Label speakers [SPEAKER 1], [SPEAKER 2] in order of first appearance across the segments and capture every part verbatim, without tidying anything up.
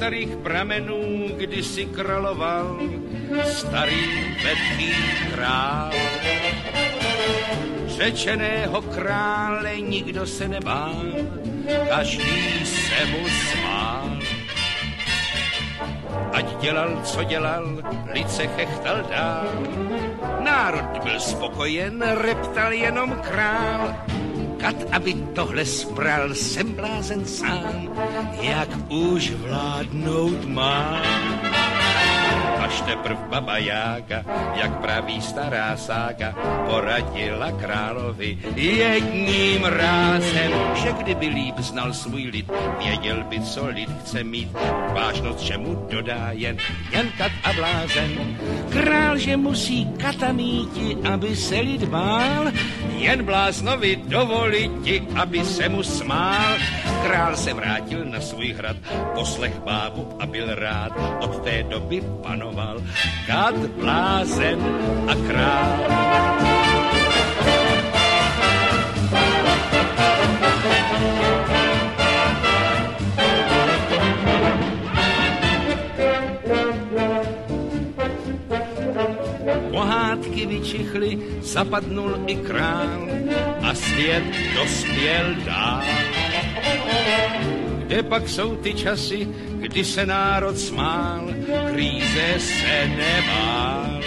[SPEAKER 1] starých pramenů kdysi královal starý vedký král. Řečeného krále nikdo se nebál, každý se mu smál. Ať dělal, co dělal, lid se chechtal dál. Národ byl spokojen, reptal jenom král. Kat, aby tohle spral, jsem blázen sám, jak už vládnout mám. Až teprv baba Jága, jak praví stará sága, poradila královi jedním rázem, že kdyby líp znal svůj lid, věděl by, co lid chce mít, vážnost, že mu dodá jen, jen kat a blázen. Král, že musí kata míti, aby se lid bál, jen bláznovi dovoliti, aby se mu smál. Král se vrátil na svůj hrad, poslech bábu a byl rád, od té doby panoval kat, blázen a král. Pohádky vyčichly, zapadnul i král a svět dospěl dál. Kde pak jsou ty časy, kdy se národ smál, kríze se nebál.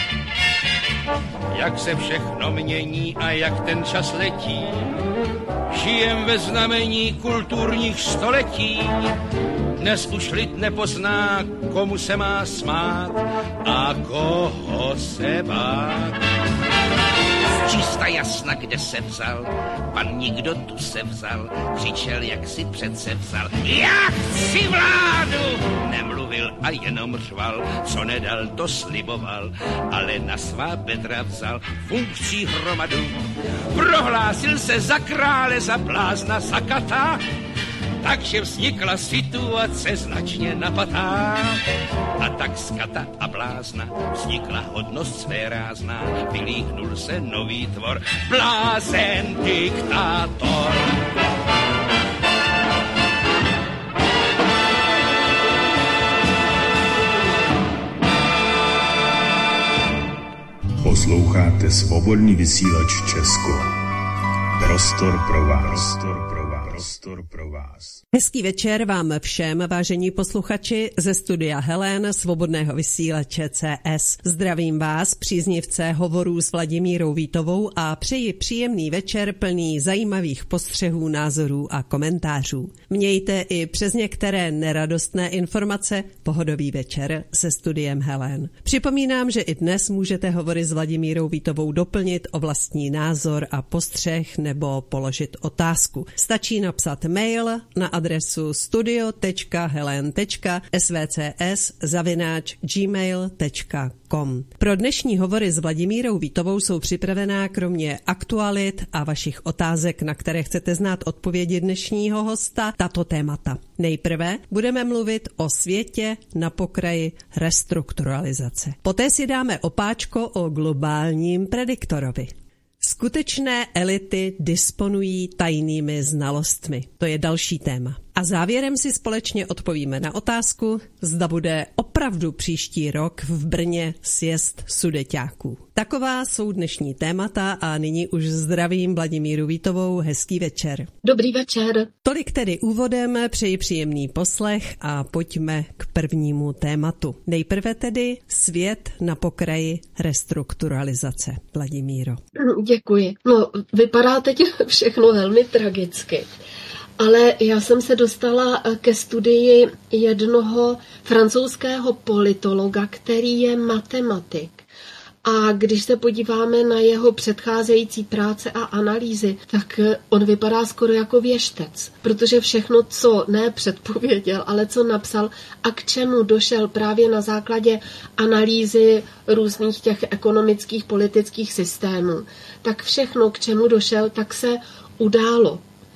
[SPEAKER 1] Jak se všechno mění a jak ten čas letí, žijem ve znamení kulturních století. Dnes už lid nepozná, komu se má smát a koho se bát. Čista jasna, kde se vzal, pan nikdo tu se vzal, křičel, jak si přece vzal. Já chci vládu! Nemluvil a jenom řval, co nedal, to sliboval, ale na svá bedra vzal funkcí hromadu. Prohlásil se za krále, za blázna, za kata, takže vznikla situace značně napatá. A tak z kata a blázna vznikla hodnost své rázná, vylíhnul se nový tvor, blázen diktátor.
[SPEAKER 2] Posloucháte Svobodný vysílač Česko. Prostor pro vás. Prostor pro vás. Prostor pro vás.
[SPEAKER 3] Hezký večer vám všem, vážení posluchači, ze studia Helen, Svobodného vysílače C S. Zdravím vás, příznivce hovorů s Vladimírou Vítovou, a přeji příjemný večer plný zajímavých postřehů, názorů a komentářů. Mějte i přes některé neradostné informace pohodový večer se studiem Helen. Připomínám, že i dnes můžete hovory s Vladimírou Vítovou doplnit o vlastní názor a postřeh nebo položit otázku. Stačí napsat mail na adresu studio tečka helen tečka svcs zavináč gmail tečka com. Pro dnešní hovory s Vladimírou Vítovou jsou připravená kromě aktualit a vašich otázek, na které chcete znát odpovědi dnešního hosta, tato témata. Nejprve budeme mluvit o světě na pokraji restrukturalizace. Poté si dáme opáčko o globálním prediktorovi. Skutečné elity disponují tajnými znalostmi. To je další téma. A závěrem si společně odpovíme na otázku, zda bude opravdu příští rok v Brně sjezd sudeťáků. Taková jsou dnešní témata a nyní už zdravím Vladimíru Vítovou. Hezký večer.
[SPEAKER 4] Dobrý večer.
[SPEAKER 3] Tolik tedy úvodem, přeji příjemný poslech a pojďme k prvnímu tématu. Nejprve tedy svět na pokraji restrukturalizace. Vladimíro.
[SPEAKER 4] Děkuji. No, vypadá teď všechno velmi tragicky. Ale já jsem se dostala ke studii jednoho francouzského politologa, který je matematik. A když se podíváme na jeho předcházející práce a analýzy, tak on vypadá skoro jako věštec, protože všechno, co ne předpověděl, ale co napsal a k čemu došel právě na základě analýzy různých těch ekonomických, politických systémů, tak všechno, k čemu došel, tak se událo.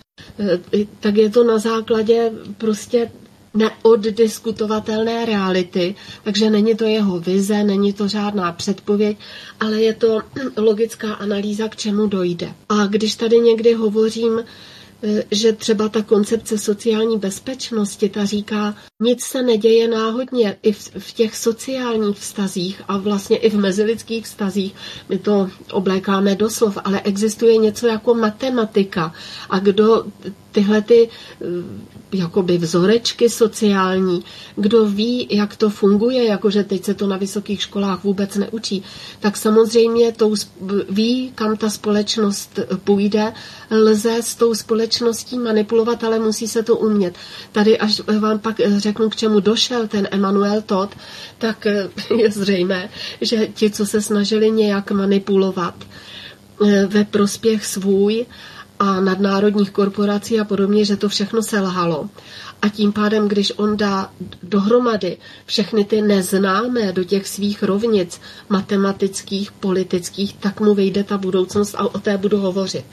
[SPEAKER 4] Tak je to na základě prostě neoddiskutovatelné reality, takže není to jeho vize, není to žádná předpověď, ale je to logická analýza, k čemu dojde. A když tady někdy hovořím, že třeba ta koncepce sociální bezpečnosti, ta říká, Nic se neděje náhodně i v, v těch sociálních vztazích a vlastně i v mezilidských vztazích. My to oblékáme do slov, ale existuje něco jako matematika. A kdo tyhle ty jakoby vzorečky sociální, kdo ví, jak to funguje, jakože teď se to na vysokých školách vůbec neučí, tak samozřejmě tou, ví, kam ta společnost půjde, lze s tou společností manipulovat, ale musí se to umět. Tady, až vám pak řeknu, k čemu došel ten Emanuel Todd, tak je zřejmé, že ti, co se snažili nějak manipulovat ve prospěch svůj a nadnárodních korporací a podobně, že to všechno selhalo. A tím pádem, když on dá dohromady všechny ty neznámé do těch svých rovnic matematických, politických, tak mu vyjde ta budoucnost a o té budu hovořit.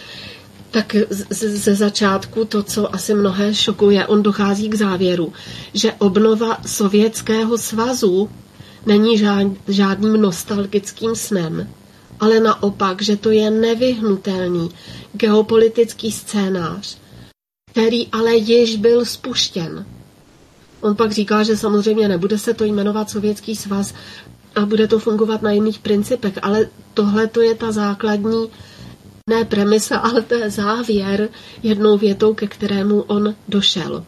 [SPEAKER 4] Tak ze začátku to, co asi mnohé šokuje, on dochází k závěru, že obnova Sovětského svazu není žádným nostalgickým snem, ale naopak, že to je nevyhnutelný geopolitický scénář, který ale již byl spuštěn. On pak říká, že samozřejmě nebude se to jmenovat Sovětský svaz a bude to fungovat na jiných principech, ale tohle to je ta základní, ne premisa, ale to je závěr jednou větou, ke kterému on došel.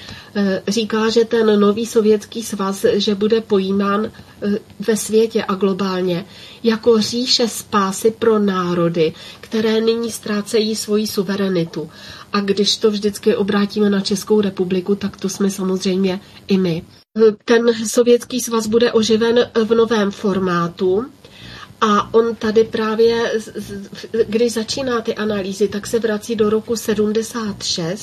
[SPEAKER 4] Říká, že ten nový Sovětský svaz, že bude pojímán ve světě a globálně jako říše spásy pro národy, které nyní ztrácejí svoji suverenitu. A když to vždycky obrátíme na Českou republiku, tak to jsme samozřejmě i my. Ten Sovětský svaz bude oživen v novém formátu. A on tady právě, když začíná ty analýzy, tak se vrací do roku sedmdesát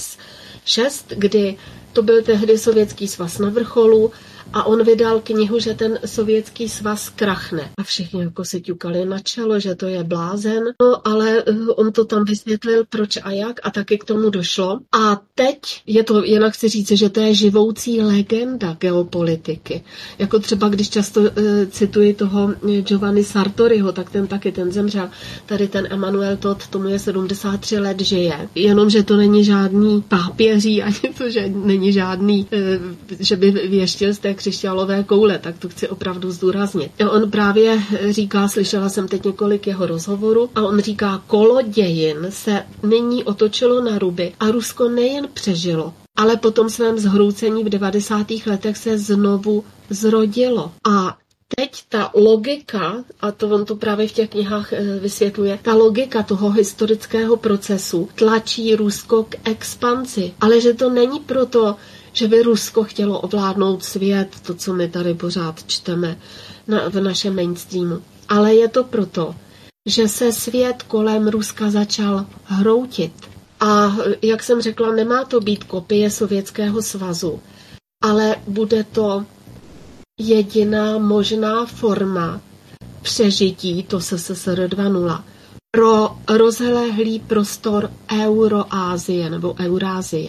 [SPEAKER 4] šest, kdy to byl tehdy Sovětský svaz na vrcholu a on vydal knihu, že ten Sovětský svaz krachne. A všichni jako si ťukali na čelo, že to je blázen. No ale on to tam vysvětlil, proč a jak a taky k tomu došlo. A teď je to, jinak chci říct, že to je živoucí legenda geopolitiky. Jako třeba, když často uh, cituji toho Giovanni Sartoriho, tak ten taky, ten zemřel. Tady ten Emanuel Todd, tomu je sedmdesát tři let, žije. Jenomže to není žádný pápěří, ani to, že není žádný, uh, že by věštil z té křišťálové koule, tak to chci opravdu zdůraznit. On právě říká, slyšela jsem teď několik jeho rozhovorů, a on říká, kolo dějin se nyní otočilo na ruby a Rusko nejen přežilo, ale po tom svém zhroucení v devadesátých letech se znovu zrodilo. A teď ta logika, a to on to právě v těch knihách vysvětluje, ta logika toho historického procesu tlačí Rusko k expanzi, ale že to není proto, že by Rusko chtělo ovládnout svět, to, co my tady pořád čteme na, v našem mainstreamu. Ale je to proto, že se svět kolem Ruska začal hroutit. A jak jsem řekla, nemá to být kopie Sovětského svazu, ale bude to jediná možná forma přežití, to S S S R dva nula, pro rozlehlý prostor Euroázie nebo Eurázie.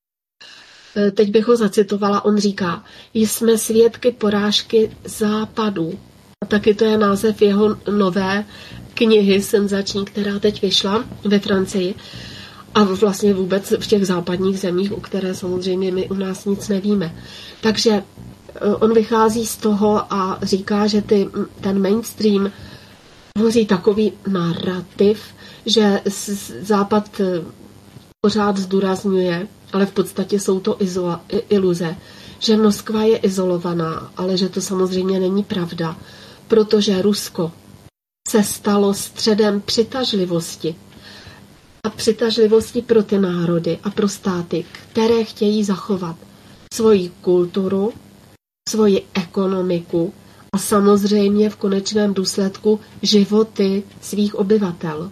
[SPEAKER 4] Teď bych ho zacitovala, on říká, jsme svědky porážky západu. A taky to je název jeho nové knihy senzační, která teď vyšla ve Francii. A vlastně vůbec v těch západních zemích, u které samozřejmě my u nás nic nevíme. Takže on vychází z toho a říká, že ty, ten mainstream tvoří takový narrativ, že západ pořád zdůrazňuje, ale v podstatě jsou to izola, iluze, že Moskva je izolovaná, ale že to samozřejmě není pravda, protože Rusko se stalo středem přitažlivosti a přitažlivosti pro ty národy a pro státy, které chtějí zachovat svoji kulturu, svoji ekonomiku a samozřejmě v konečném důsledku životy svých obyvatel.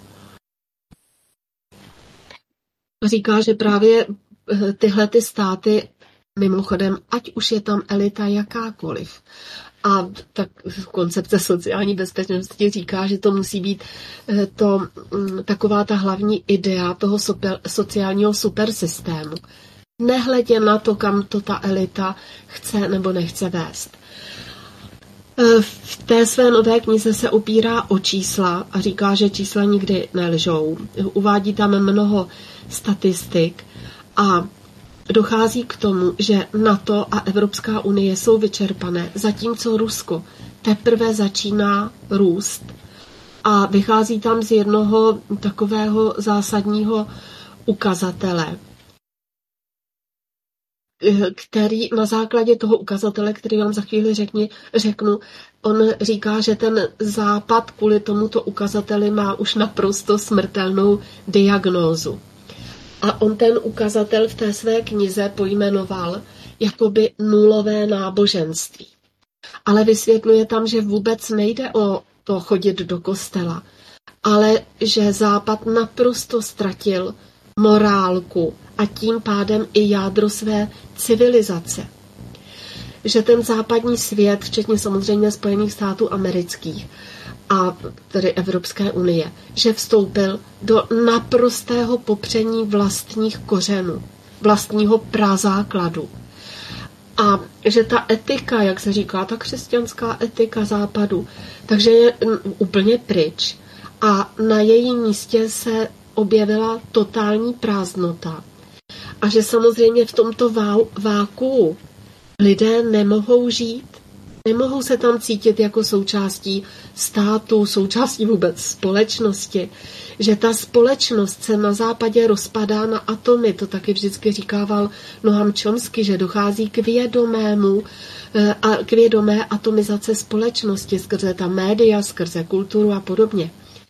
[SPEAKER 4] Říká, že právě tyhle ty státy, mimochodem, ať už je tam elita jakákoliv, a tak koncepce sociální bezpečnosti říká, že to musí být to, taková ta hlavní idea toho super, sociálního supersystému. Nehledě na to, kam to ta elita chce nebo nechce vést. V té své nové knize se opírá o čísla a říká, že čísla nikdy nelžou. Uvádí tam mnoho statistik a dochází k tomu, že NATO a Evropská unie jsou vyčerpané, zatímco Rusko teprve začíná růst. A vychází tam z jednoho takového zásadního ukazatele, který na základě toho ukazatele, který vám za chvíli řekni, řeknu, on říká, že ten Západ kvůli tomuto ukazateli má už naprosto smrtelnou diagnózu. A on ten ukazatel v té své knize pojmenoval jakoby nulové náboženství. Ale vysvětluje tam, že vůbec nejde o to chodit do kostela, ale že Západ naprosto ztratil morálku a tím pádem i jádro své civilizace. Že ten západní svět, včetně samozřejmě Spojených států amerických a tedy Evropské unie, že vstoupil do naprostého popření vlastních kořenů, vlastního prazákladu. A že ta etika, jak se říká, ta křesťanská etika západu, takže je úplně pryč. A na jejím místě se objevila totální prázdnota. A že samozřejmě v tomto vákuu lidé nemohou žít, nemohou se tam cítit jako součástí státu, součástí vůbec společnosti. Že ta společnost se na západě rozpadá na atomy, to taky vždycky říkával Noam Chomsky, že dochází k vědomému a k vědomé atomizace společnosti skrze ta média, skrze kulturu a podobně.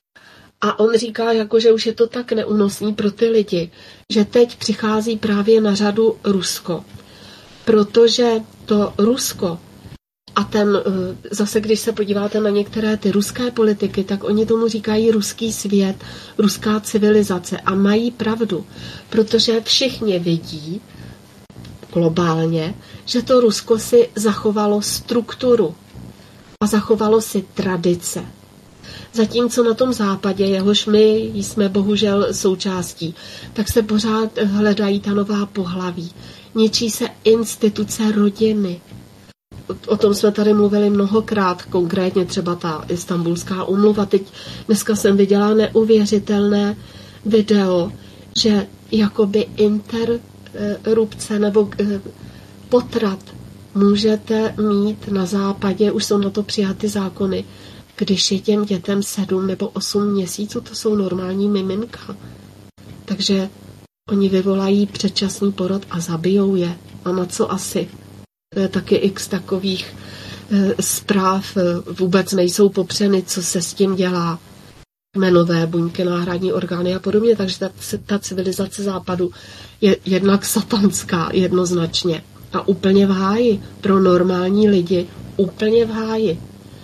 [SPEAKER 4] A on říká, jako, že už je to tak neúnosný pro ty lidi, že teď přichází právě na řadu Rusko. Protože to Rusko a ten, zase když se podíváte na některé ty ruské politiky, tak oni tomu říkají ruský svět, ruská civilizace a mají pravdu, protože všichni vidí globálně, že to Rusko si zachovalo strukturu a zachovalo si tradice. Zatímco na tom západě, jehož my jsme bohužel součástí, tak se pořád hledají ta nová pohlaví. Ničí se instituce rodiny. O tom jsme tady mluvili mnohokrát, konkrétně třeba ta Istanbulská úmluva. Teď dneska jsem viděla neuvěřitelné video, že jakoby interrupce nebo potrat můžete mít na západě, už jsou na to přijaty zákony, když je těm dětem sedm nebo osm měsíců, to jsou normální miminka. Takže oni vyvolají předčasný porod a zabijou je. A na co asi? To je taky x takových e, zpráv, e, vůbec nejsou popřeny, co se s tím dělá. Kmenové buňky, náhradní orgány a podobně. Takže ta, ta civilizace západu je jednak satanská jednoznačně. A úplně v háji. Pro normální lidi úplně v háji.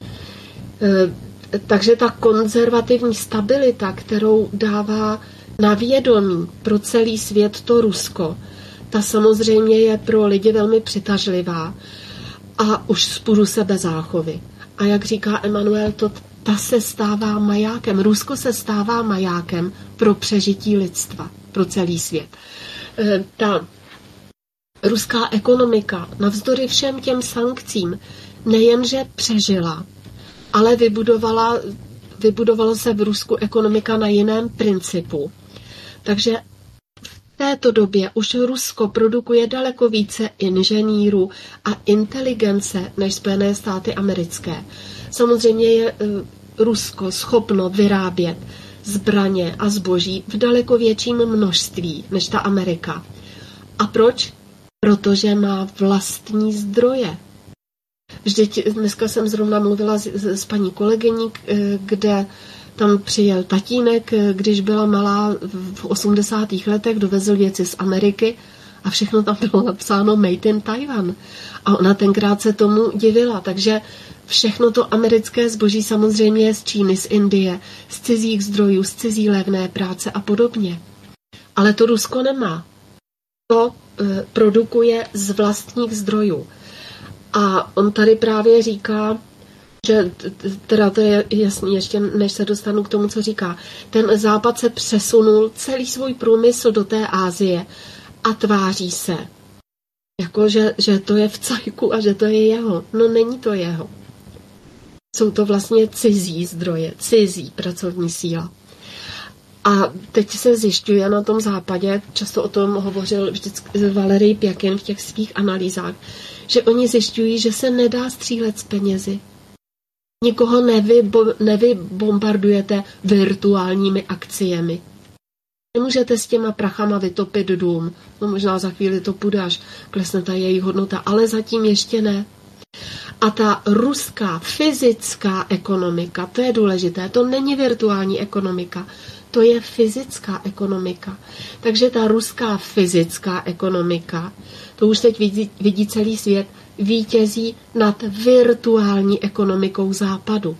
[SPEAKER 4] Takže ta konzervativní stabilita, kterou dává na vědomí pro celý svět to Rusko, ta samozřejmě je pro lidi velmi přitažlivá a už vzpůru sebezáchovy. A jak říká Emanuel, to, ta se stává majákem, Rusko se stává majákem pro přežití lidstva, pro celý svět. Ta ruská ekonomika, navzdory všem těm sankcím, nejenže přežila, ale vybudovala, vybudovalo se v Rusku ekonomika na jiném principu. Takže v této době už Rusko produkuje daleko více inženýrů a inteligence než Spojené státy americké. Samozřejmě je Rusko schopno vyrábět zbraně a zboží v daleko větším množství než ta Amerika. A proč? Protože má vlastní zdroje. Vždyť dneska jsem zrovna mluvila s, s paní kolegyní, kde tam přijel tatínek, když byla malá v osmdesátých letech, dovezl věci z Ameriky a všechno tam bylo napsáno Made in Taiwan. A ona tenkrát se tomu divila, takže všechno to americké zboží samozřejmě je z Číny, z Indie, z cizích zdrojů, z cizí levné práce a podobně. Ale to Rusko nemá. To e, produkuje z vlastních zdrojů. A on tady právě říká, že teda to je jasný, ještě než se dostanu k tomu, co říká, ten západ se přesunul celý svůj průmysl do té Asie a tváří se, jako že, že to je v cajku a že to je jeho. No není to jeho. Jsou to vlastně cizí zdroje, cizí pracovní síla. A teď se zjišťuje na tom západě, často o tom hovořil vždycky Valerij Pěkin v těch svých analýzách, že oni zjišťují, že se nedá střílet s penězi. Nikoho nevybo, nevybombardujete virtuálními akciemi. Nemůžete s těma prachama vytopit dům. No možná za chvíli to půjde, až klesne ta její hodnota, ale zatím ještě ne. A ta ruská fyzická ekonomika, to je důležité, to není virtuální ekonomika, to je fyzická ekonomika. Takže ta ruská fyzická ekonomika, to už teď vidí, vidí celý svět, vítězí nad virtuální ekonomikou západu.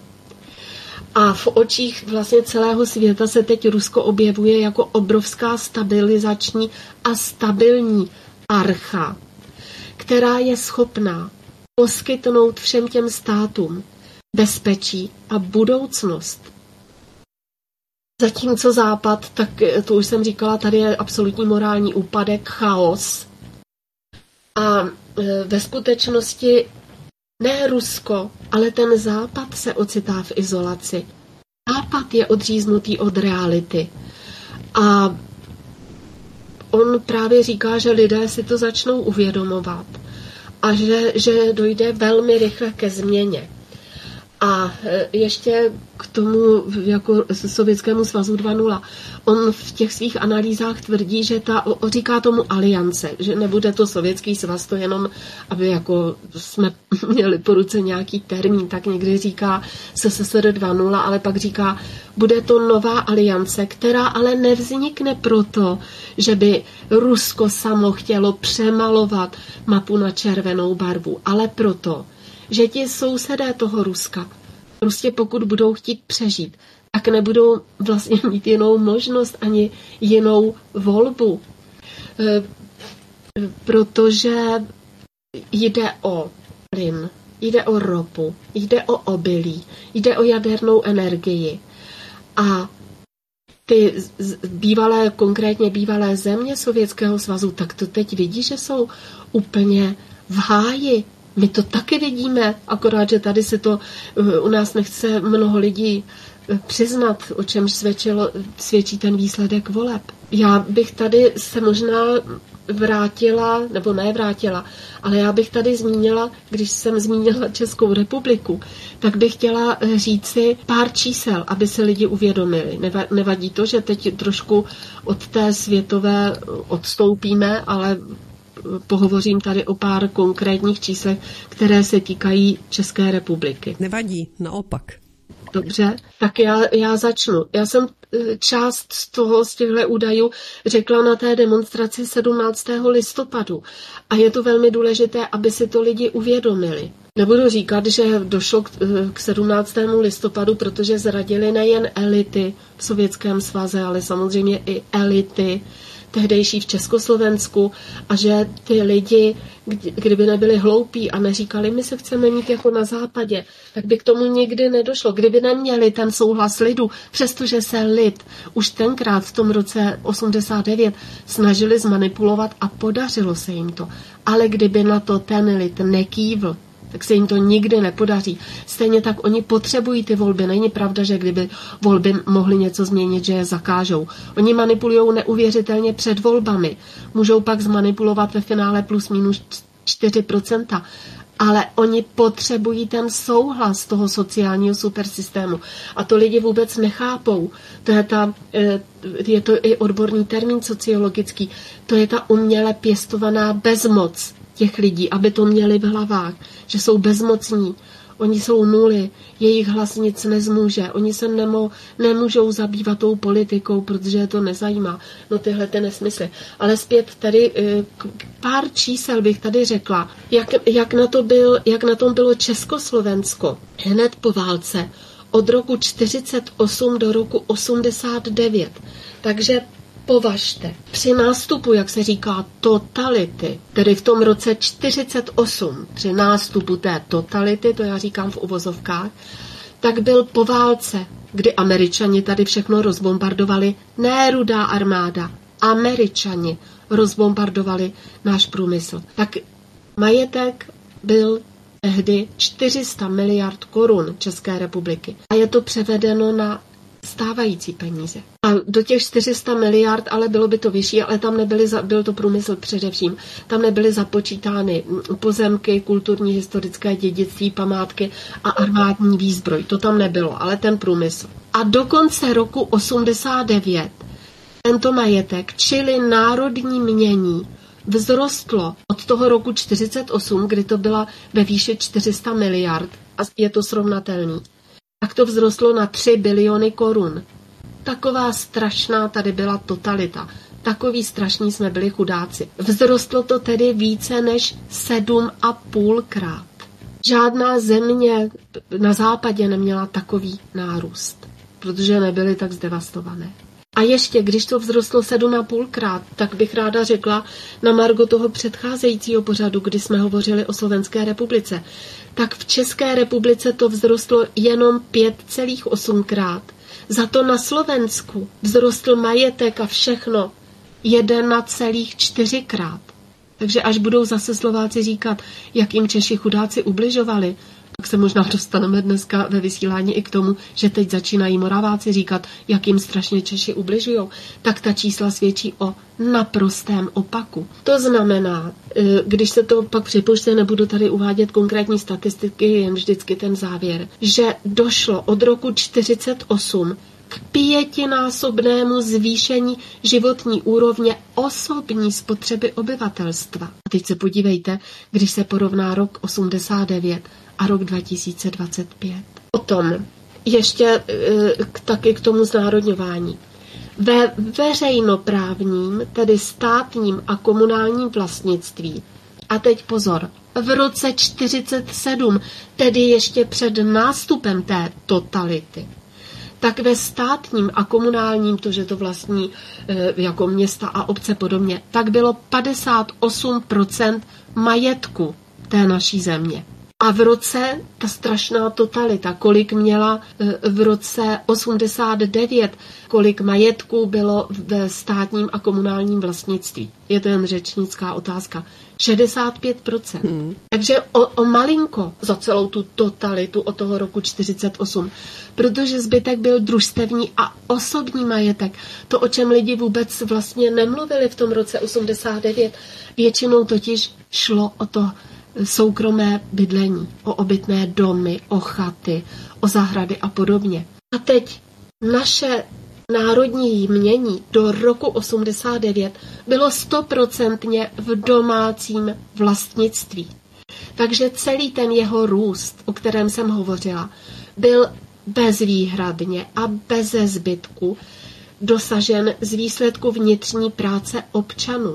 [SPEAKER 4] A v očích vlastně celého světa se teď Rusko objevuje jako obrovská stabilizační a stabilní archa, která je schopná poskytnout všem těm státům bezpečí a budoucnost. Zatímco Západ, tak to už jsem říkala, tady je absolutní morální úpadek, chaos. A ve skutečnosti ne Rusko, ale ten Západ se ocitá v izolaci. Západ je odříznutý od reality. A on právě říká, že lidé si to začnou uvědomovat a že, že dojde velmi rychle ke změně. A ještě k tomu jako Sovětskému svazu dva nula. On v těch svých analýzách tvrdí, že ta, říká tomu aliance, že nebude to Sovětský svaz, to jenom, aby jako jsme měli po ruce nějaký termín, tak někdy říká S S S R dva nula, ale pak říká, bude to nová aliance, která ale nevznikne proto, že by Rusko samo chtělo přemalovat mapu na červenou barvu, ale proto, že ti sousedé toho Ruska, prostě pokud budou chtít přežít, tak nebudou vlastně mít jinou možnost ani jinou volbu. E, protože jde o plyn, jde o ropu, jde o obilí, jde o jadernou energii. A ty bývalé, konkrétně bývalé země Sovětského svazu, tak to teď vidí, že jsou úplně v háji. My to taky vidíme, akorát, že tady se to u nás nechce mnoho lidí přiznat, o čemž svědčilo, svědčí ten výsledek voleb. Já bych tady se možná vrátila, nebo ne vrátila, ale já bych tady zmínila, když jsem zmínila Českou republiku, tak bych chtěla říci pár čísel, aby se lidi uvědomili. Nevadí to, že teď trošku od té světové odstoupíme, ale pohovořím tady o pár konkrétních číslech, které se týkají České republiky.
[SPEAKER 3] Nevadí, naopak.
[SPEAKER 4] Dobře, tak já, já začnu. Já jsem část z toho, z těchto údajů řekla na té demonstraci sedmnáctého listopadu. A je to velmi důležité, aby si to lidi uvědomili. Nebudu říkat, že došlo k, k sedmnáctému listopadu, protože zradili nejen elity v Sovětském svaze, ale samozřejmě i elity tehdejší v Československu a že ty lidi, kdyby nebyli hloupí a neříkali, my se chceme mít jako na západě, tak by k tomu nikdy nedošlo. Kdyby neměli ten souhlas lidu, přestože se lid už tenkrát v tom roce osmdesát devět snažili zmanipulovat a podařilo se jim to. Ale kdyby na to ten lid nekývl, tak se jim to nikdy nepodaří. Stejně tak oni potřebují ty volby. Není pravda, že kdyby volby mohly něco změnit, že je zakážou. Oni manipulují neuvěřitelně před volbami. Můžou pak zmanipulovat ve finále plus minus čtyři procenta. Ale oni potřebují ten souhlas toho sociálního supersystému. A to lidi vůbec nechápou. To je, ta, je to i odborný termín sociologický. To je ta uměle pěstovaná bezmoc těch lidí, aby to měli v hlavách, že jsou bezmocní. Oni jsou nuly, jejich hlas nic nezmůže, oni se nemo, nemůžou zabývat tou politikou, protože je to nezajímá. No tyhle ty nesmysly. Ale zpět tady pár čísel bych tady řekla, jak, jak, na to byl, jak na tom bylo Československo hned po válce od roku čtyřicet osm do roku osmdesát devět. Takže považte, při nástupu, jak se říká, totality, tedy v tom roce čtyřicet osm, při nástupu té totality, to já říkám v uvozovkách, tak byl po válce, kdy Američani tady všechno rozbombardovali, ne Rudá armáda, Američani rozbombardovali náš průmysl. Tak majetek byl tehdy čtyři sta miliard korun České republiky. A je to převedeno na stávající peníze. A do těch čtyři sta miliard, ale bylo by to vyšší, ale tam nebyly, za, byl to průmysl především, tam nebyly započítány pozemky, kulturní, historické dědictví, památky a armádní výzbroj. To tam nebylo, ale ten průmysl. A do konce roku osmdesát devět tento majetek, čili národní mění, vzrostlo od toho roku čtyřicet osm, kdy to byla ve výši čtyři sta miliard, a je to srovnatelný, tak to vzrostlo na tři biliony korun. Taková strašná tady byla totalita. Takový strašní jsme byli chudáci. Vzrostlo to tedy více než sedm a půlkrát. Žádná země na západě neměla takový nárůst, protože nebyly tak zdevastované. A ještě, když to vzrostlo sedm a půlkrát, tak bych ráda řekla na margo toho předcházejícího pořadu, kdy jsme hovořili o Slovenské republice, tak v České republice to vzrostlo jenom pět celá osm krát. Za to na Slovensku vzrostl majetek a všechno jedna celá čtyři krát. Takže až budou zase Slováci říkat, jak jim Češi chudáci ubližovali, tak se možná dostaneme dneska ve vysílání i k tomu, že teď začínají Moraváci říkat, jak jim strašně Češi ubližujou. Tak ta čísla svědčí o naprostém opaku. To znamená, když se to pak připočte, nebudu tady uvádět konkrétní statistiky, jen vždycky ten závěr, že došlo od roku čtyřicet osm k pětinásobnému zvýšení životní úrovně osobní spotřeby obyvatelstva. A teď se podívejte, když se porovná rok osmdesát devět a rok dva tisíce dvacet pět. Potom ještě e, taky k tomu znárodňování. Ve veřejnoprávním, tedy státním a komunálním vlastnictví, a teď pozor, v roce čtyřicet sedm, tedy ještě před nástupem té totality, tak ve státním a komunálním, to, že to vlastní e, jako města a obce podobně, tak bylo padesát osm procent majetku té naší země. A v roce, ta strašná totalita, kolik měla v roce osmdesát devět, kolik majetků bylo ve státním a komunálním vlastnictví. Je to jen řečnická otázka. šedesát pět procent. Hmm. Takže o, o malinko za celou tu totalitu od toho roku čtyřicet osm. Protože zbytek byl družstevní a osobní majetek. To, o čem lidi vůbec vlastně nemluvili v tom roce osmdesát devět. Většinou totiž šlo o to soukromé bydlení, o obytné domy, o chaty, o zahrady a podobně. A teď naše národní jmění do roku osmdesát devět bylo stoprocentně v domácím vlastnictví. Takže celý ten jeho růst, o kterém jsem hovořila, byl bezvýhradně a beze zbytku dosažen z výsledku vnitřní práce občanů.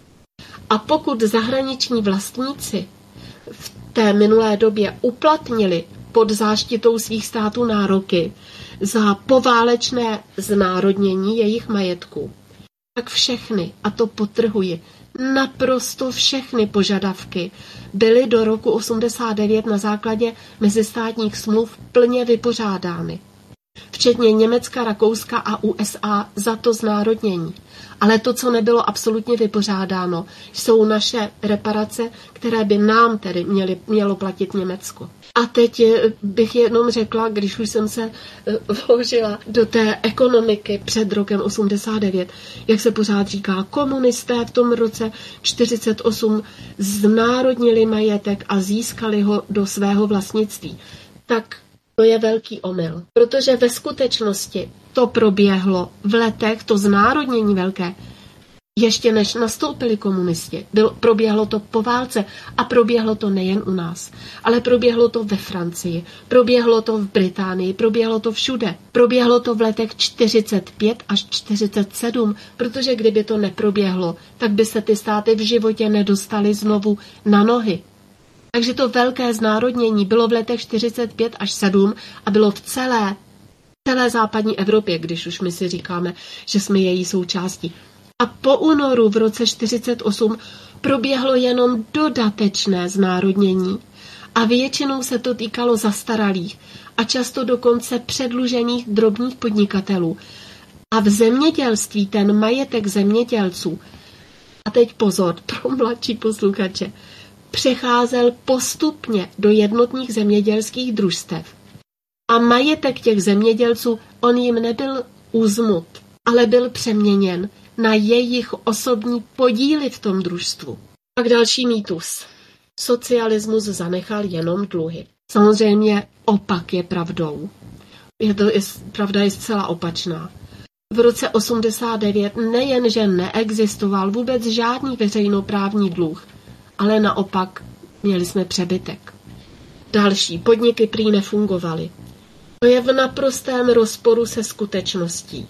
[SPEAKER 4] A pokud zahraniční vlastníci v té minulé době uplatnili pod záštitou svých států nároky za poválečné znárodnění jejich majetku, tak všechny, a to podtrhuji, naprosto všechny požadavky byly do roku osmdesát devět na základě mezistátních smluv plně vypořádány. Včetně Německa, Rakouska a U S A za to znárodnění. Ale to, co nebylo absolutně vypořádáno, jsou naše reparace, které by nám tedy měly, mělo platit Německo. A teď bych jenom řekla, když už jsem se vložila do té ekonomiky před rokem osmdesát devět, jak se pořád říká, komunisté v tom roce čtyřicet osm znárodnili majetek a získali ho do svého vlastnictví. Tak to je velký omyl, protože ve skutečnosti to proběhlo v letech, to znárodnění velké, ještě než nastoupili komunisti. Bylo, proběhlo to po válce a proběhlo to nejen u nás, ale proběhlo to ve Francii, proběhlo to v Británii, proběhlo to všude. Proběhlo to v letech čtyřicet pět až čtyřicet sedm, protože kdyby to neproběhlo, tak by se ty státy v životě nedostaly znovu na nohy. Takže to velké znárodnění bylo v letech čtyřicet pět až sedm a bylo v celé, celé západní Evropě, když už my si říkáme, že jsme její součástí. A po únoru v roce čtyřicet osm proběhlo jenom dodatečné znárodnění a většinou se to týkalo zastaralých a často dokonce předlužených drobných podnikatelů. A v zemědělství ten majetek zemědělců, a teď pozor pro mladší posluchače, přecházel postupně do jednotných zemědělských družstev. A majetek těch zemědělců, on jim nebyl uzmut, ale byl přeměněn na jejich osobní podíly v tom družstvu. Pak další mýtus. Socialismus zanechal jenom dluhy. Samozřejmě opak je pravdou. Je to, je, pravda je zcela opačná. V roce osmdesát devět nejen, že neexistoval vůbec žádný veřejnoprávní dluh, ale naopak měli jsme přebytek. Další podniky prý nefungovaly. To je v naprostém rozporu se skutečností.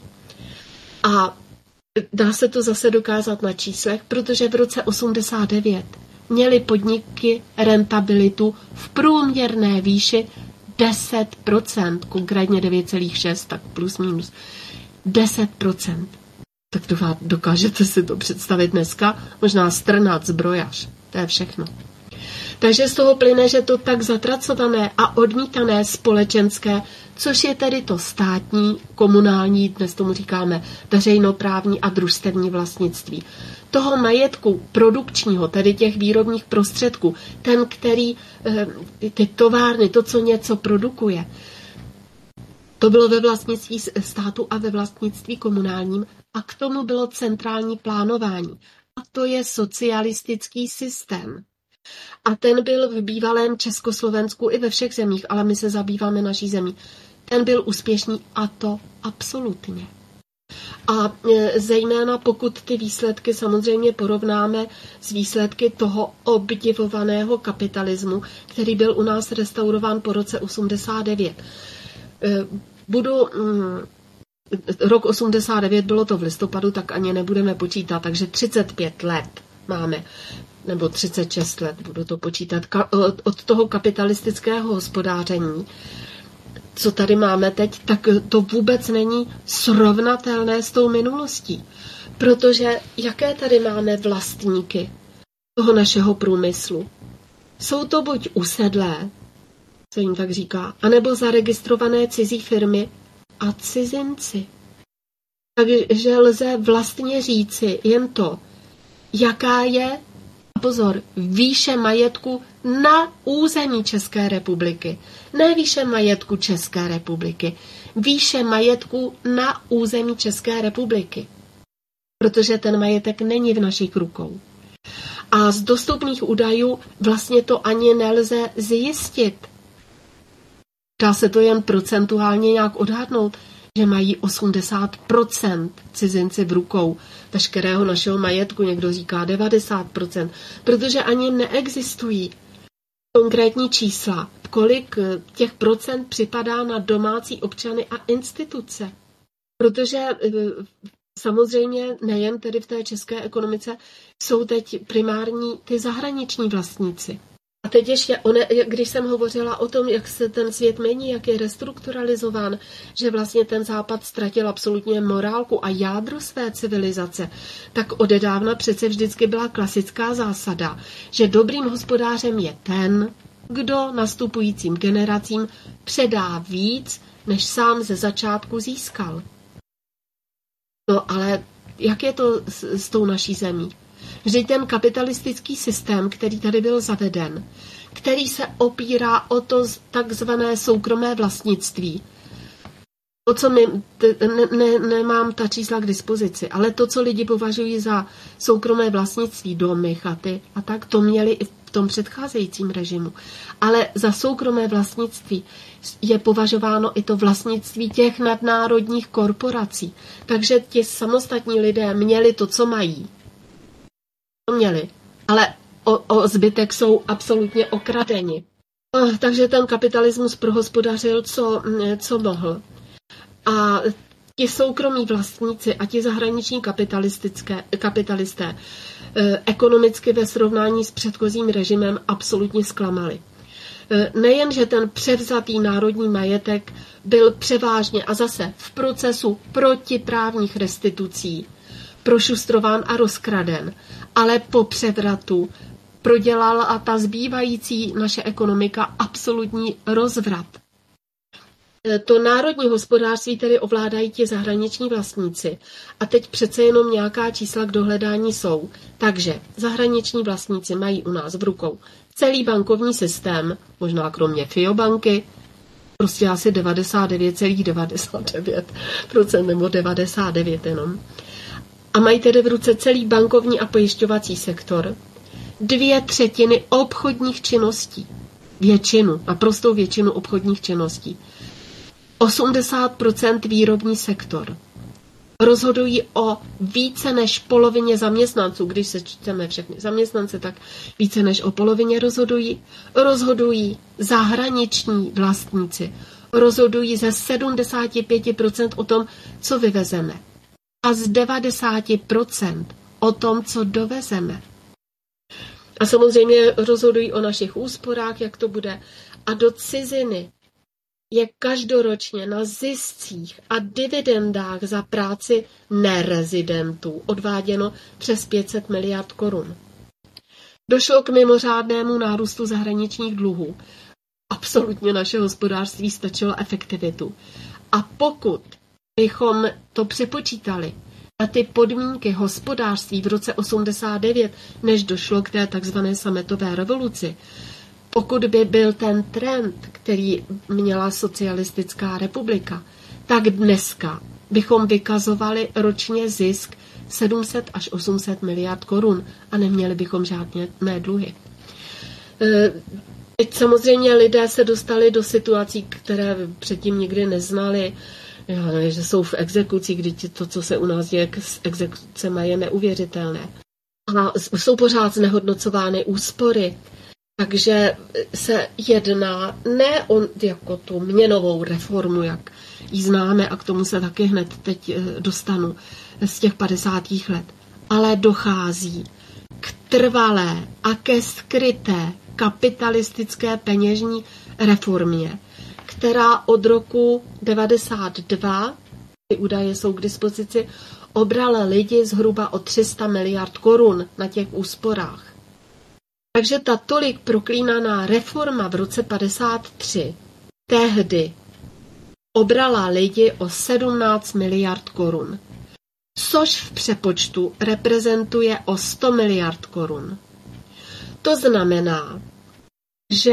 [SPEAKER 4] A dá se to zase dokázat na číslech, protože v roce osmdesát devět měly podniky rentabilitu v průměrné výši deset procent, konkrétně devět celá šest, tak plus minus deset procent. Tak dokážete si to představit dneska? Možná strnat zbrojař. To je všechno. Takže z toho plyne, že to tak zatracované a odmítané společenské, což je tedy to státní, komunální, dnes tomu říkáme veřejnoprávní a družstevní vlastnictví. Toho majetku produkčního, tedy těch výrobních prostředků, ten, který ty továrny, to, co něco produkuje, to bylo ve vlastnictví státu a ve vlastnictví komunálním a k tomu bylo centrální plánování. A to je socialistický systém. A ten byl v bývalém Československu i ve všech zemích, ale my se zabýváme naší zemí. Ten byl úspěšný a to absolutně. A zejména pokud ty výsledky samozřejmě porovnáme s výsledky toho obdivovaného kapitalismu, který byl u nás restaurován po roce osmdesát devět. Budu... Rok osmdesát devět bylo to v listopadu, tak ani nebudeme počítat, takže třicet pět let máme, nebo třicet šest let, budu to počítat, od toho kapitalistického hospodáření, co tady máme teď, tak to vůbec není srovnatelné s tou minulostí. Protože jaké tady máme vlastníky toho našeho průmyslu? Jsou to buď usedlé, co jim tak říká, anebo zaregistrované cizí firmy a cizinci. Takže lze vlastně říci jen to, jaká je, pozor, výše majetku na území České republiky. Ne výše majetku České republiky, výše majetku na území České republiky. Protože ten majetek není v našich rukou. A z dostupných údajů vlastně to ani nelze zjistit. Dá se to jen procentuálně nějak odhadnout, že mají osmdesát procent cizinci v rukou veškerého našeho majetku, někdo říká devadesát procent, protože ani neexistují konkrétní čísla, kolik těch procent připadá na domácí občany a instituce. Protože samozřejmě nejen tedy v té české ekonomice jsou teď primární ty zahraniční vlastníci. A teď ještě, one, když jsem hovořila o tom, jak se ten svět mění, jak je restrukturalizován, že vlastně ten západ ztratil absolutně morálku a jádro své civilizace, tak odedávna přece vždycky byla klasická zásada, že dobrým hospodářem je ten, kdo nastupujícím generacím předá víc, než sám ze začátku získal. No ale jak je to s, s tou naší zemí? Vždyť ten kapitalistický systém, který tady byl zaveden, který se opírá o to takzvané soukromé vlastnictví. To, co my, ne, ne, nemám ta čísla k dispozici, ale to, co lidi považují za soukromé vlastnictví, domy, chaty a tak, to měli i v tom předcházejícím režimu. Ale za soukromé vlastnictví je považováno i to vlastnictví těch nadnárodních korporací. Takže ti samostatní lidé měli to, co mají. Měli, ale o, o zbytek jsou absolutně okradeni. Oh, takže ten kapitalismus prohospodařil, co, co mohl. A ti soukromí vlastníci a ti zahraniční kapitalistické, kapitalisté eh, ekonomicky ve srovnání s předchozím režimem absolutně zklamali. Eh, nejen, že ten převzatý národní majetek byl převážně a zase v procesu protiprávních restitucí prošustrován a rozkraden, ale po převratu prodělala ta zbývající naše ekonomika absolutní rozvrat. To národní hospodářství tedy ovládají ti zahraniční vlastníci. A teď přece jenom nějaká čísla k dohledání jsou. Takže zahraniční vlastníci mají u nás v rukou celý bankovní systém, možná kromě FIO banky, prostě asi devadesát devět celá devadesát devět procent nebo devadesát devět jenom. A mají tedy v ruce celý bankovní a pojišťovací sektor, dvě třetiny obchodních činností, většinu, naprostou většinu obchodních činností, osmdesát procent výrobní sektor. Rozhodují o více než polovině zaměstnanců, když se čteme všechny zaměstnance, tak více než o polovině rozhodují. Rozhodují zahraniční vlastníci, rozhodují ze sedmdesát pět procent o tom, co vyvezeme. A z devadesát procent o tom, co dovezeme. A samozřejmě rozhodují o našich úsporách, jak to bude. A do ciziny je každoročně na ziscích a dividendách za práci nerezidentů odváděno přes pět set miliard korun. Došlo k mimořádnému nárůstu zahraničních dluhů. Absolutně naše hospodářství stačilo efektivitu. A pokud bychom to přepočítali na ty podmínky hospodářství v roce osmdesát devět, než došlo k té takzvané sametové revoluci, pokud by byl ten trend, který měla socialistická republika, tak dneska bychom vykazovali ročně zisk sedm set až osm set miliard korun a neměli bychom žádné dluhy. Teď samozřejmě lidé se dostali do situací, které předtím nikdy neznali, že jsou v exekuci, kdy to, co se u nás děje s exekucemi, je neuvěřitelné. A jsou pořád znehodnocovány úspory. Takže se jedná ne o jako tu měnovou reformu, jak ji známe, a k tomu se taky hned teď dostanu z těch padesátých let, ale dochází k trvalé a ke skryté kapitalistické peněžní reformě, která od roku devadesát dva, ty údaje jsou k dispozici, obrala lidi zhruba o tři sta miliard korun na těch úsporách. Takže ta tolik proklínaná reforma v roce padesát tři tehdy obrala lidi o sedmnáct miliard korun, což v přepočtu reprezentuje o sto miliard korun. To znamená, že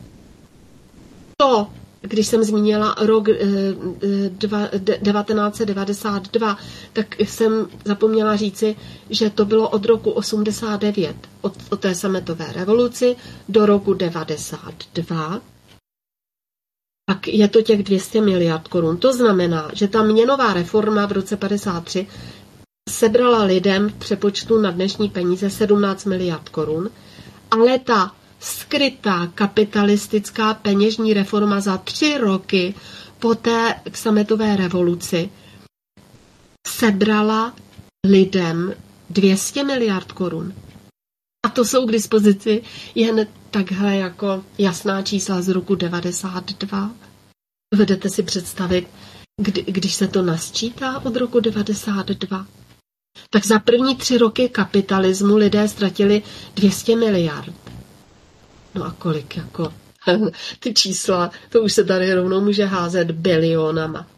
[SPEAKER 4] to, když jsem zmínila rok devatenáct set devadesát dva, tak jsem zapomněla říci, že to bylo od roku osmdesát devět, od, od té sametové revoluci do roku devadesát dva, tak je to těch dvě stě miliard korun. To znamená, že ta měnová reforma v roce padesát tři sebrala lidem v přepočtu na dnešní peníze sedmnáct miliard korun, ale ta skrytá kapitalistická peněžní reforma za tři roky po té sametové revoluci sebrala lidem dvě stě miliard korun. A to jsou k dispozici jen takhle jako jasná čísla z roku devadesát dva. Vedete si představit, kdy, když se to nasčítá od roku devadesát dva, tak za první tři roky kapitalismu lidé ztratili dvě stě miliard. No a kolik jako ty čísla, to už se tady rovnou může házet bilionama.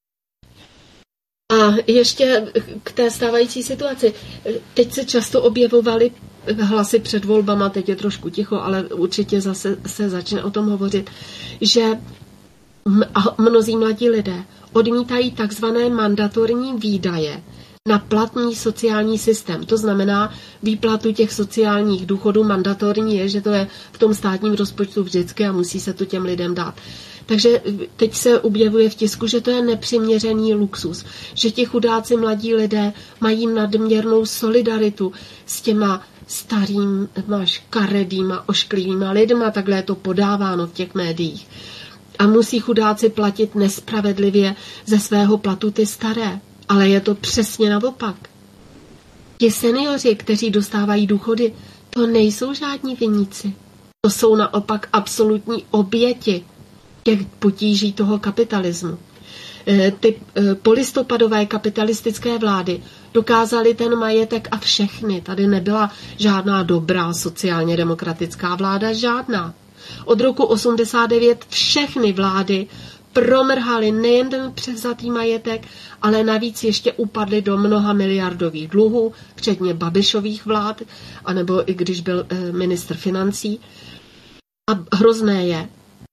[SPEAKER 4] A ještě k té stávající situaci. Teď se často objevovaly hlasy před volbama, teď je trošku ticho, ale určitě zase se začne o tom hovořit, že mnozí mladí lidé odmítají takzvané mandatorní výdaje na platný sociální systém. To znamená výplatu těch sociálních důchodů. Mandatorní je, že to je v tom státním rozpočtu vždycky a musí se to těm lidem dát. Takže teď se objevuje v tisku, že to je nepřiměřený luxus, že ti chudáci mladí lidé mají nadměrnou solidaritu s těma starýma, škaredýma, ošklivýma lidma, takhle je to podáváno v těch médiích. A musí chudáci platit nespravedlivě ze svého platu ty staré. Ale je to přesně naopak. Ti seniori, kteří dostávají důchody, to nejsou žádní viníci. To jsou naopak absolutní oběti těch potíží toho kapitalismu. Ty polistopadové kapitalistické vlády dokázaly ten majetek a všechny. Tady nebyla žádná dobrá sociálně demokratická vláda, žádná. Od roku osmdesát devět všechny vlády promrhali nejen ten převzatý majetek, ale navíc ještě upadli do mnoha miliardových dluhů, včetně Babišových vlád, anebo i když byl ministr financí. A hrozné je,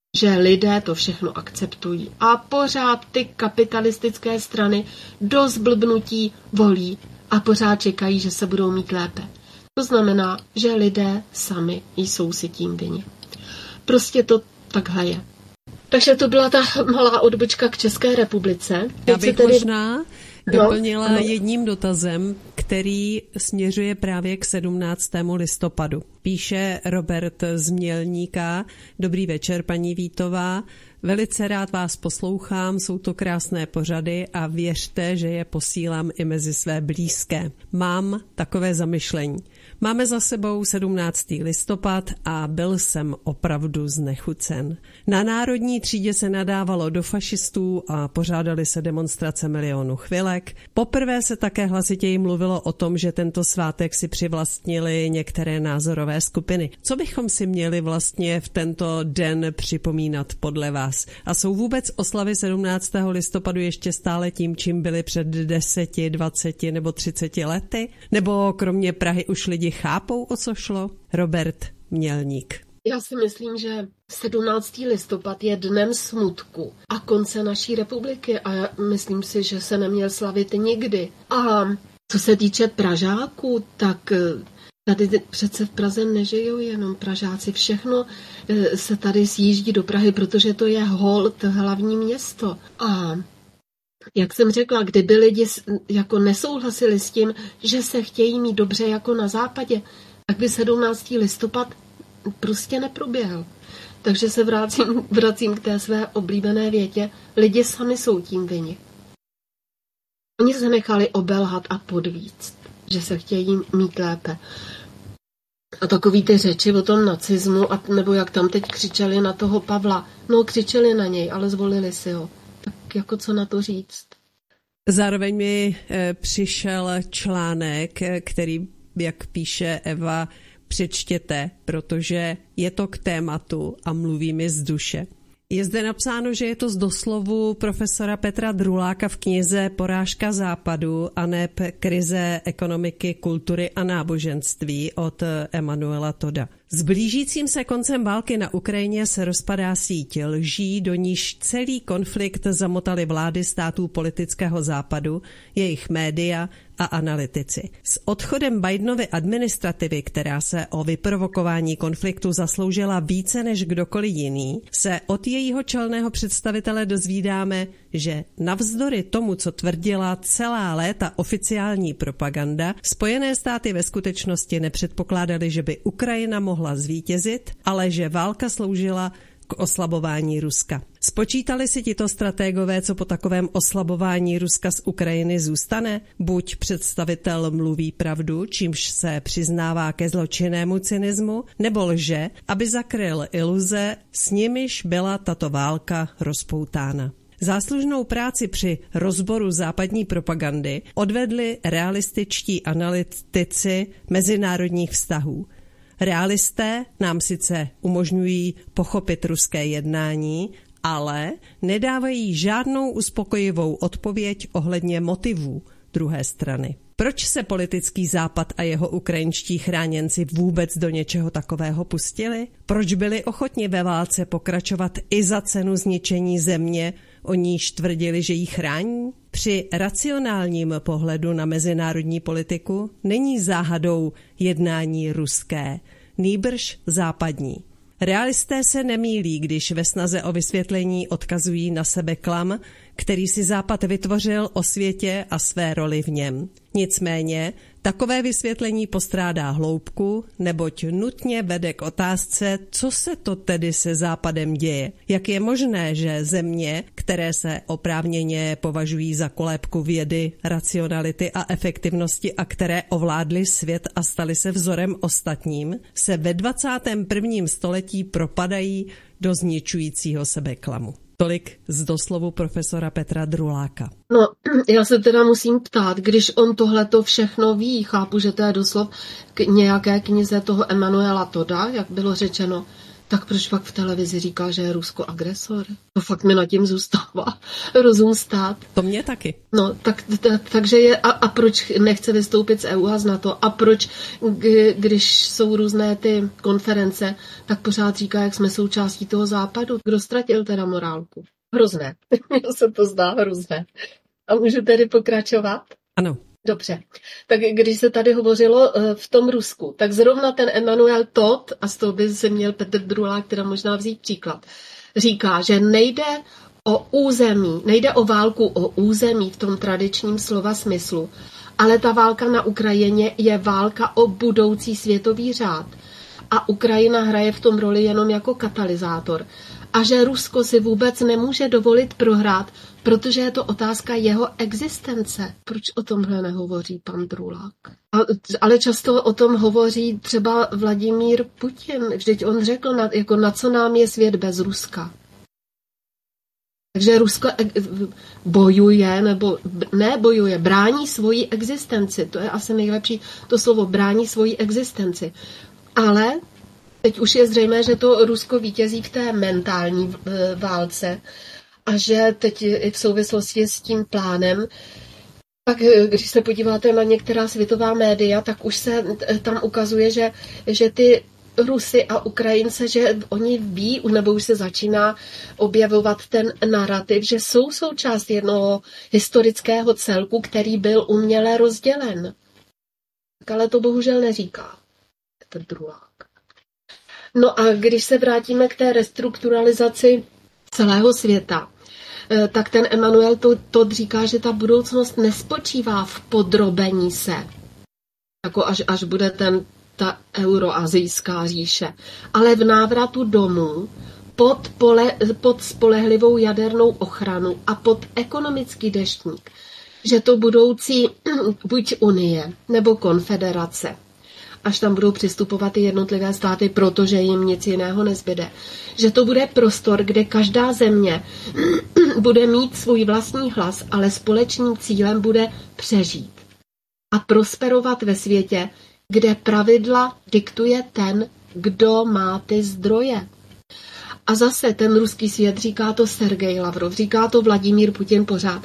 [SPEAKER 4] že lidé to všechno akceptují. A pořád ty kapitalistické strany do zblbnutí volí a pořád čekají, že se budou mít lépe. To znamená, že lidé sami jsou si tím vinni. Prostě to takhle je. Takže to byla ta malá odbočka k České republice.
[SPEAKER 3] Já bych tedy... možná doplnila
[SPEAKER 4] no, no.
[SPEAKER 3] jedním dotazem, který směřuje právě k sedmnáctému listopadu. Píše Robert z Mělníka. Dobrý večer, paní Vítová. Velice rád vás poslouchám, jsou to krásné pořady a věřte, že je posílám i mezi své blízké. Mám takové zamyšlení. Máme za sebou sedmnáctý listopad a byl jsem opravdu znechucen. Na národní třídě se nadávalo do fašistů a pořádaly se demonstrace milionu chvilek. Poprvé se také hlasitěji mluvilo o tom, že tento svátek si přivlastnili některé názorové skupiny. Co bychom si měli vlastně v tento den připomínat podle vás? A jsou vůbec oslavy sedmnáctého listopadu ještě stále tím, čím byly před deseti, dvaceti nebo třiceti lety? Nebo kromě Prahy už lidi chápou, o co šlo? Robert Mělník.
[SPEAKER 4] Já si myslím, že sedmnáctý listopad je dnem smutku a konce naší republiky a myslím si, že se neměl slavit nikdy. A co se týče Pražáků, tak tady přece v Praze nežijou jenom Pražáci. Všechno se tady sjíždí do Prahy, protože to je holt hlavní město. A jak jsem řekla, kdyby lidi jako nesouhlasili s tím, že se chtějí mít dobře jako na západě, tak by sedmnáctý listopad prostě neproběhl. Takže se vracím, vracím k té své oblíbené větě. Lidi sami jsou tím vinni. Oni se nechali obelhat a podvíct, že se chtějí mít lépe. A takový ty řeči o tom nacismu, a, nebo jak tam teď křičeli na toho Pavla. No, křičeli na něj, ale zvolili si ho. Tak jako co na to říct?
[SPEAKER 3] Zároveň mi e, přišel článek, který, jak píše Eva, přečtěte, protože je to k tématu a mluví mi z duše. Je zde napsáno, že je to z doslovu profesora Petra Druláka v knize Porážka západu a neb krize ekonomiky, kultury a náboženství od Emanuela Todda. S blížícím se koncem války na Ukrajině se rozpadá síť lží, do níž celý konflikt zamotaly vlády států politického západu, jejich média a analytici. S odchodem Bidenovy administrativy, která se o vyprovokování konfliktu zasloužila více než kdokoliv jiný, se od jejího čelného představitele dozvídáme, že navzdory tomu, co tvrdila celá léta oficiální propaganda, Spojené státy ve skutečnosti nepředpokládaly, že by Ukrajina mohla zvítězit, ale že válka sloužila k oslabování Ruska. Spočítali si tito stratégové, co po takovém oslabování Ruska z Ukrajiny zůstane? Buď představitel mluví pravdu, čímž se přiznává ke zločinnému cynismu, nebo lže, aby zakryl iluze, s nimiž byla tato válka rozpoutána. Záslužnou práci při rozboru západní propagandy odvedli realističtí analytici mezinárodních vztahů. Realisté nám sice umožňují pochopit ruské jednání, ale nedávají žádnou uspokojivou odpověď ohledně motivů druhé strany. Proč se politický západ a jeho ukrajinští chráněnci vůbec do něčeho takového pustili? Proč byli ochotni ve válce pokračovat i za cenu zničení země, o níž tvrdili, že ji chrání? Při racionálním pohledu na mezinárodní politiku není záhadou jednání ruské, nýbrž západní. Realisté se nemýlí, když ve snaze o vysvětlení odkazují na sebe klam, který si Západ vytvořil o světě a své roli v něm. Nicméně takové vysvětlení postrádá hloubku, neboť nutně vede k otázce, co se to tedy se Západem děje. Jak je možné, že země, které se oprávněně považují za kolébku vědy, racionality a efektivnosti a které ovládly svět a staly se vzorem ostatním, se ve dvacátém prvním století propadají do zničujícího sebeklamu. Tolik z doslovu profesora Petra Druláka.
[SPEAKER 4] No, já se teda musím ptát, když on tohleto všechno ví, chápu, že to je doslov k nějaké knize toho Emanuela Todda, jak bylo řečeno, tak proč pak v televizi říká, že je Rusko agresor? To fakt mi nad tím zůstává rozum stát.
[SPEAKER 3] To mě taky.
[SPEAKER 4] No, tak, t- takže je, a, a proč nechce vystoupit z E U a z NATO? A proč, k, když jsou různé ty konference, tak pořád říká, jak jsme součástí toho západu? Kdo ztratil teda morálku? Hrozné. Mně se to zdá hrozné. A můžu tedy pokračovat?
[SPEAKER 3] Ano.
[SPEAKER 4] Dobře. Tak když se tady hovořilo v tom Rusku, tak zrovna ten Emanuel Todt, a z toho by se měl Petr Drulák teda možná vzít příklad, říká, že nejde o území, nejde o válku o území v tom tradičním slova smyslu, ale ta válka na Ukrajině je válka o budoucí světový řád. A Ukrajina hraje v tom roli jenom jako katalyzátor. A že Rusko si vůbec nemůže dovolit prohrát, protože je to otázka jeho existence. Proč o tomhle nehovoří pan Drulák? A, ale často o tom hovoří třeba Vladimír Putin. Vždyť on řekl, na, jako na co nám je svět bez Ruska. Takže Rusko bojuje, nebo ne bojuje, brání svoji existenci. To je asi nejlepší to slovo, brání svoji existenci. Ale teď už je zřejmé, že to Rusko vítězí v té mentální válce a že teď i v souvislosti s tím plánem, tak když se podíváte na některá světová média, tak už se tam ukazuje, že, že ty Rusy a Ukrajince, že oni ví, nebo už se začíná objevovat ten narrativ, že jsou součást jednoho historického celku, který byl uměle rozdělen. Ale to bohužel neříká ten Drulák. No a když se vrátíme k té restrukturalizaci celého světa, tak ten Emanuel Todt říká, že ta budoucnost nespočívá v podrobení se, jako až, až bude ten, ta euroazijská říše, ale v návratu domů pod, pole, pod spolehlivou jadernou ochranu a pod ekonomický deštník, že to budoucí buď unie nebo konfederace, až tam budou přistupovat i jednotlivé státy, protože jim nic jiného nezbyde. Že to bude prostor, kde každá země bude mít svůj vlastní hlas, ale společným cílem bude přežít a prosperovat ve světě, kde pravidla diktuje ten, kdo má ty zdroje. A zase ten ruský svět, říká to Sergej Lavrov, říká to Vladimír Putin pořád.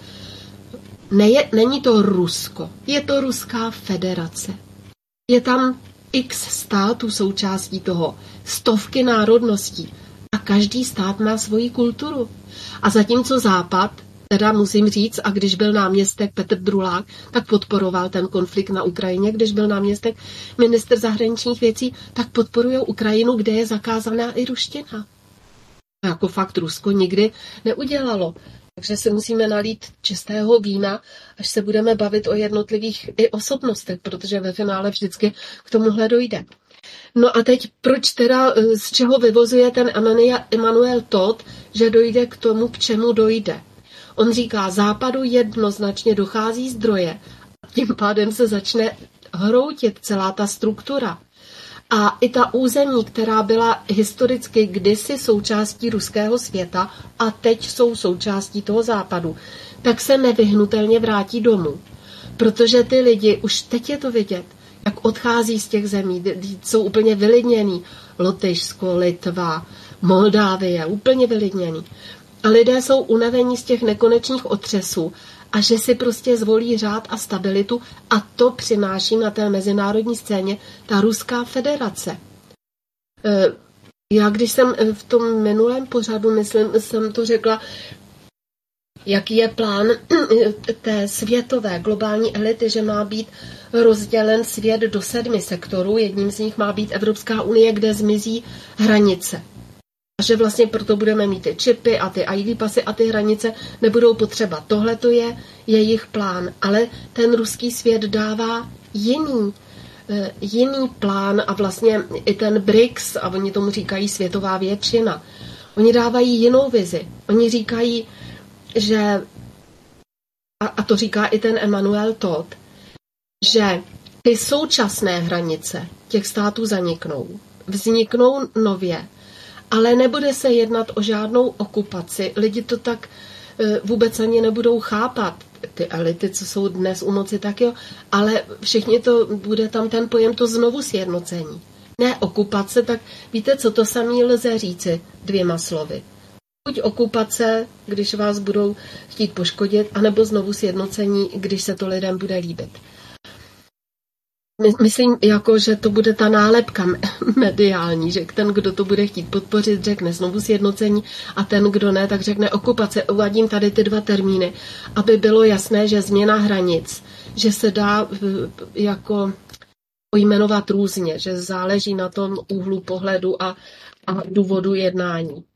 [SPEAKER 4] Neje, není to Rusko, je to Ruská federace. Je tam x států součástí toho, stovky národností a každý stát má svoji kulturu. A zatímco Západ, teda musím říct, a když byl náměstek Petr Drulák, tak podporoval ten konflikt na Ukrajině, když byl náměstek ministr zahraničních věcí, tak podporují Ukrajinu, kde je zakázaná i ruština. A jako fakt Rusko nikdy neudělalo. Takže si musíme nalít čistého vína, až se budeme bavit o jednotlivých i osobnostech, protože ve finále vždycky k tomuhle dojde. No a teď proč teda, z čeho vyvozuje ten Emanuel Todt, že dojde k tomu, k čemu dojde? On říká, Západu jednoznačně dochází zdroje a tím pádem se začne hroutit celá ta struktura. A i ta území, která byla historicky kdysi součástí ruského světa a teď jsou součástí toho Západu, tak se nevyhnutelně vrátí domů. Protože ty lidi, už teď je to vidět, jak odchází z těch zemí, jsou úplně vylidněný. Lotyšsko, Litva, Moldávie, úplně vylidněný. A lidé jsou unavení z těch nekonečných otřesů a že si prostě zvolí řád a stabilitu a to přináší na té mezinárodní scéně ta Ruská federace. Já když jsem v tom minulém pořadu, myslím, jsem to řekla, jaký je plán té světové globální elity, že má být rozdělen svět do sedmi sektorů, jedním z nich má být Evropská unie, kde zmizí hranice. A že vlastně proto budeme mít ty čipy a ty í dé pasy a ty hranice nebudou potřeba. Tohle to je jejich plán, ale ten ruský svět dává jiný, jiný plán a vlastně i ten B R I C S, a oni tomu říkají světová většina, oni dávají jinou vizi. Oni říkají, že, a, a to říká i ten Emanuel Todt, že ty současné hranice těch států zaniknou, vzniknou nově, ale nebude se jednat o žádnou okupaci. Lidi to tak e, vůbec ani nebudou chápat. Ty elity, co jsou dnes u moci, tak jo. Ale všichni to, bude tam ten pojem to znovu sjednocení. ne okupace, tak víte, co to samý lze říci dvěma slovy. Buď okupace, když vás budou chtít poškodit, anebo znovu sjednocení, když se to lidem bude líbit. Myslím, jako, že to bude ta nálepka mediální, že ten, kdo to bude chtít podpořit, řekne znovu sjednocení a ten, kdo ne, tak řekne okupace. Uvádím tady ty dva termíny, aby bylo jasné, že změna hranic, že se dá jako pojmenovat různě, že záleží na tom úhlu pohledu a, a důvodu jednání.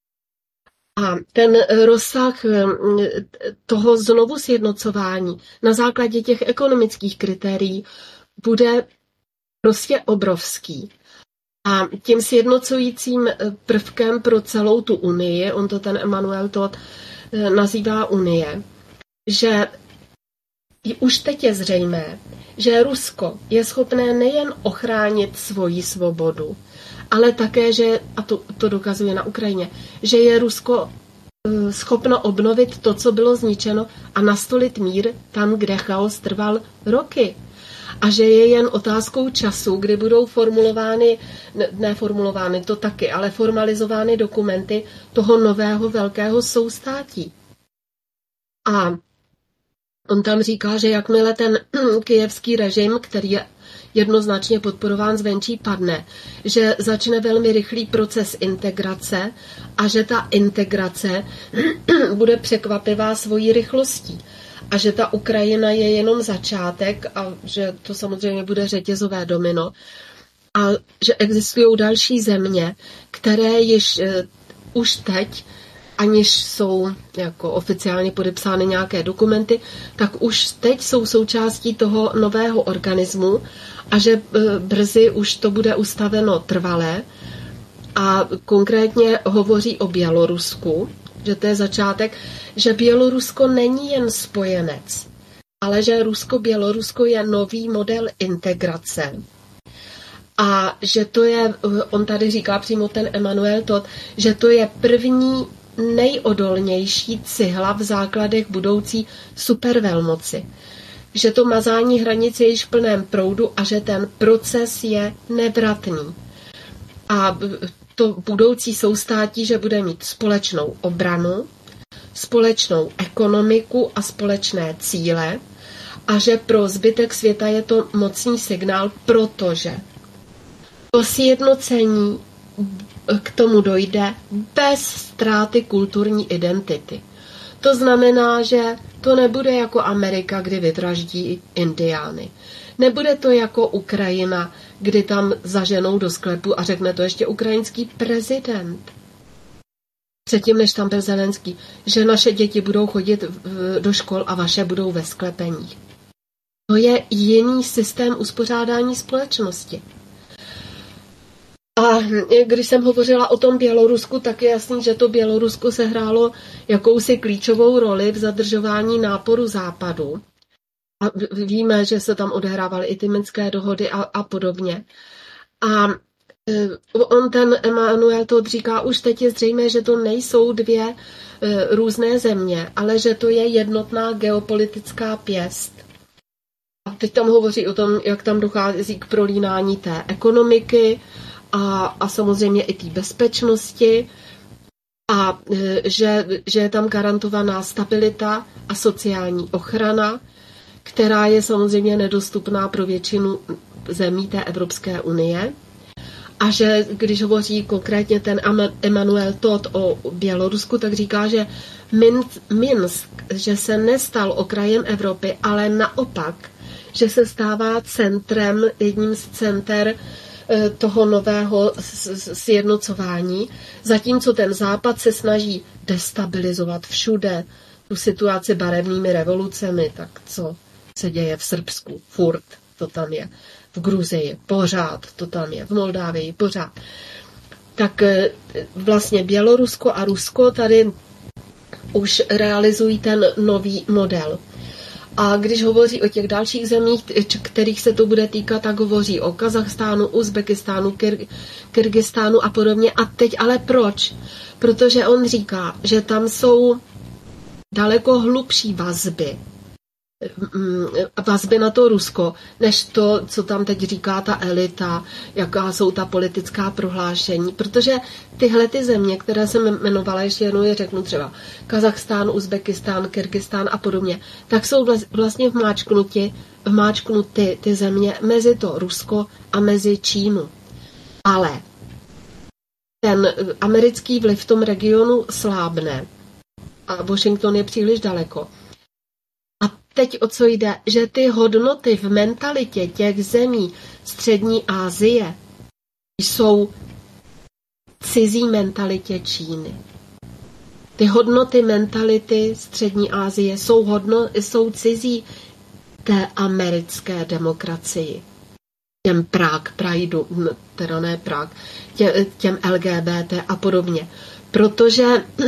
[SPEAKER 4] A ten rozsah toho znovu sjednocování na základě těch ekonomických kritérií bude prostě obrovský. A tím sjednocujícím prvkem pro celou tu unii, on to ten Emmanuel Todt nazývá unie, že už teď je zřejmé, že Rusko je schopné nejen ochránit svoji svobodu, ale také, že, a to, to dokazuje na Ukrajině, že je Rusko schopno obnovit to, co bylo zničeno a nastolit mír tam, kde chaos trval roky. A že je jen otázkou času, kdy budou formulovány, ne, ne formulovány, to taky, ale formalizovány dokumenty toho nového velkého soustátí. A on tam říká, že jakmile ten kyjevský režim, který je jednoznačně podporován zvenčí, padne, že začne velmi rychlý proces integrace a že ta integrace bude překvapivá svojí rychlostí. A že ta Ukrajina je jenom začátek a že to samozřejmě bude řetězové domino. A že existují další země, které již už teď, aniž jsou jako oficiálně podepsány nějaké dokumenty, tak už teď jsou součástí toho nového organismu a že brzy už to bude ustaveno trvalé. A konkrétně hovoří o Bělorusku, že to je začátek, že Bělorusko není jen spojenec, ale že Rusko-Bělorusko je nový model integrace. A že to je, on tady říká přímo ten Emmanuel Todt, že to je první nejodolnější cihla v základech budoucí supervelmoci. Že to mazání hranic je již v plném proudu a že ten proces je nevratný. A to budoucí soustátí, že bude mít společnou obranu, společnou ekonomiku a společné cíle a že pro zbytek světa je to mocný signál, protože to sjednocení k tomu dojde bez ztráty kulturní identity. To znamená, že to nebude jako Amerika, kdy vydraždí indiány. Nebude to jako Ukrajina, kdy tam zaženou do sklepu a řekne to ještě ukrajinský prezident. Předtím, než tam byl Zelenský, že naše děti budou chodit do škol a vaše budou ve sklepeních. To je jiný systém uspořádání společnosti. A když jsem hovořila o tom Bělorusku, tak je jasný, že to Bělorusko sehrálo jakousi klíčovou roli v zadržování náporu Západu. A víme, že se tam odehrávaly i ty minské dohody a, a podobně. A on ten Emmanuel Todt říká, už teď je zřejmé, že to nejsou dvě různé země, ale že to je jednotná geopolitická pěst. A teď tam hovoří o tom, jak tam dochází k prolínání té ekonomiky a, a samozřejmě i té bezpečnosti a že, že je tam garantovaná stabilita a sociální ochrana, která je samozřejmě nedostupná pro většinu zemí té Evropské unie. A že když hovoří konkrétně ten Emmanuel Todt o Bělorusku, tak říká, že Minsk, že se nestal okrajem Evropy, ale naopak, že se stává centrem, jedním z center toho nového sjednocování, zatímco ten Západ se snaží destabilizovat všude tu situaci barevnými revolucemi, tak co se děje v Srbsku, furt to tam je, v Gruzii pořád to tam je, v Moldávii pořád. Tak vlastně Bělorusko a Rusko tady už realizují ten nový model. A když hovoří o těch dalších zemích, kterých se to bude týkat, tak hovoří o Kazachstánu, Uzbekistánu, Kyr- Kyrgyzstánu a podobně. A teď ale proč? Protože on říká, že tam jsou daleko hlubší vazby vazby na to Rusko, než to, co tam teď říká ta elita, jaká jsou ta politická prohlášení. Protože tyhle ty země, které jsem jmenovala, ještě jednou je řeknu třeba Kazachstán, Uzbekistán, Kyrgyzstán a podobně, tak jsou vlastně vmáčknuty, vmáčknuty ty země mezi to Rusko a mezi Čínu. Ale ten americký vliv v tom regionu slábne a Washington je příliš daleko. A teď o co jde? Že ty hodnoty v mentalitě těch zemí Střední Asie jsou cizí mentalitě Číny. Ty hodnoty mentality Střední Asie jsou, hodno, jsou cizí té americké demokracii. Těm Prague, Prideu, teda ne Prague, tě, těm L G B T a podobně. Protože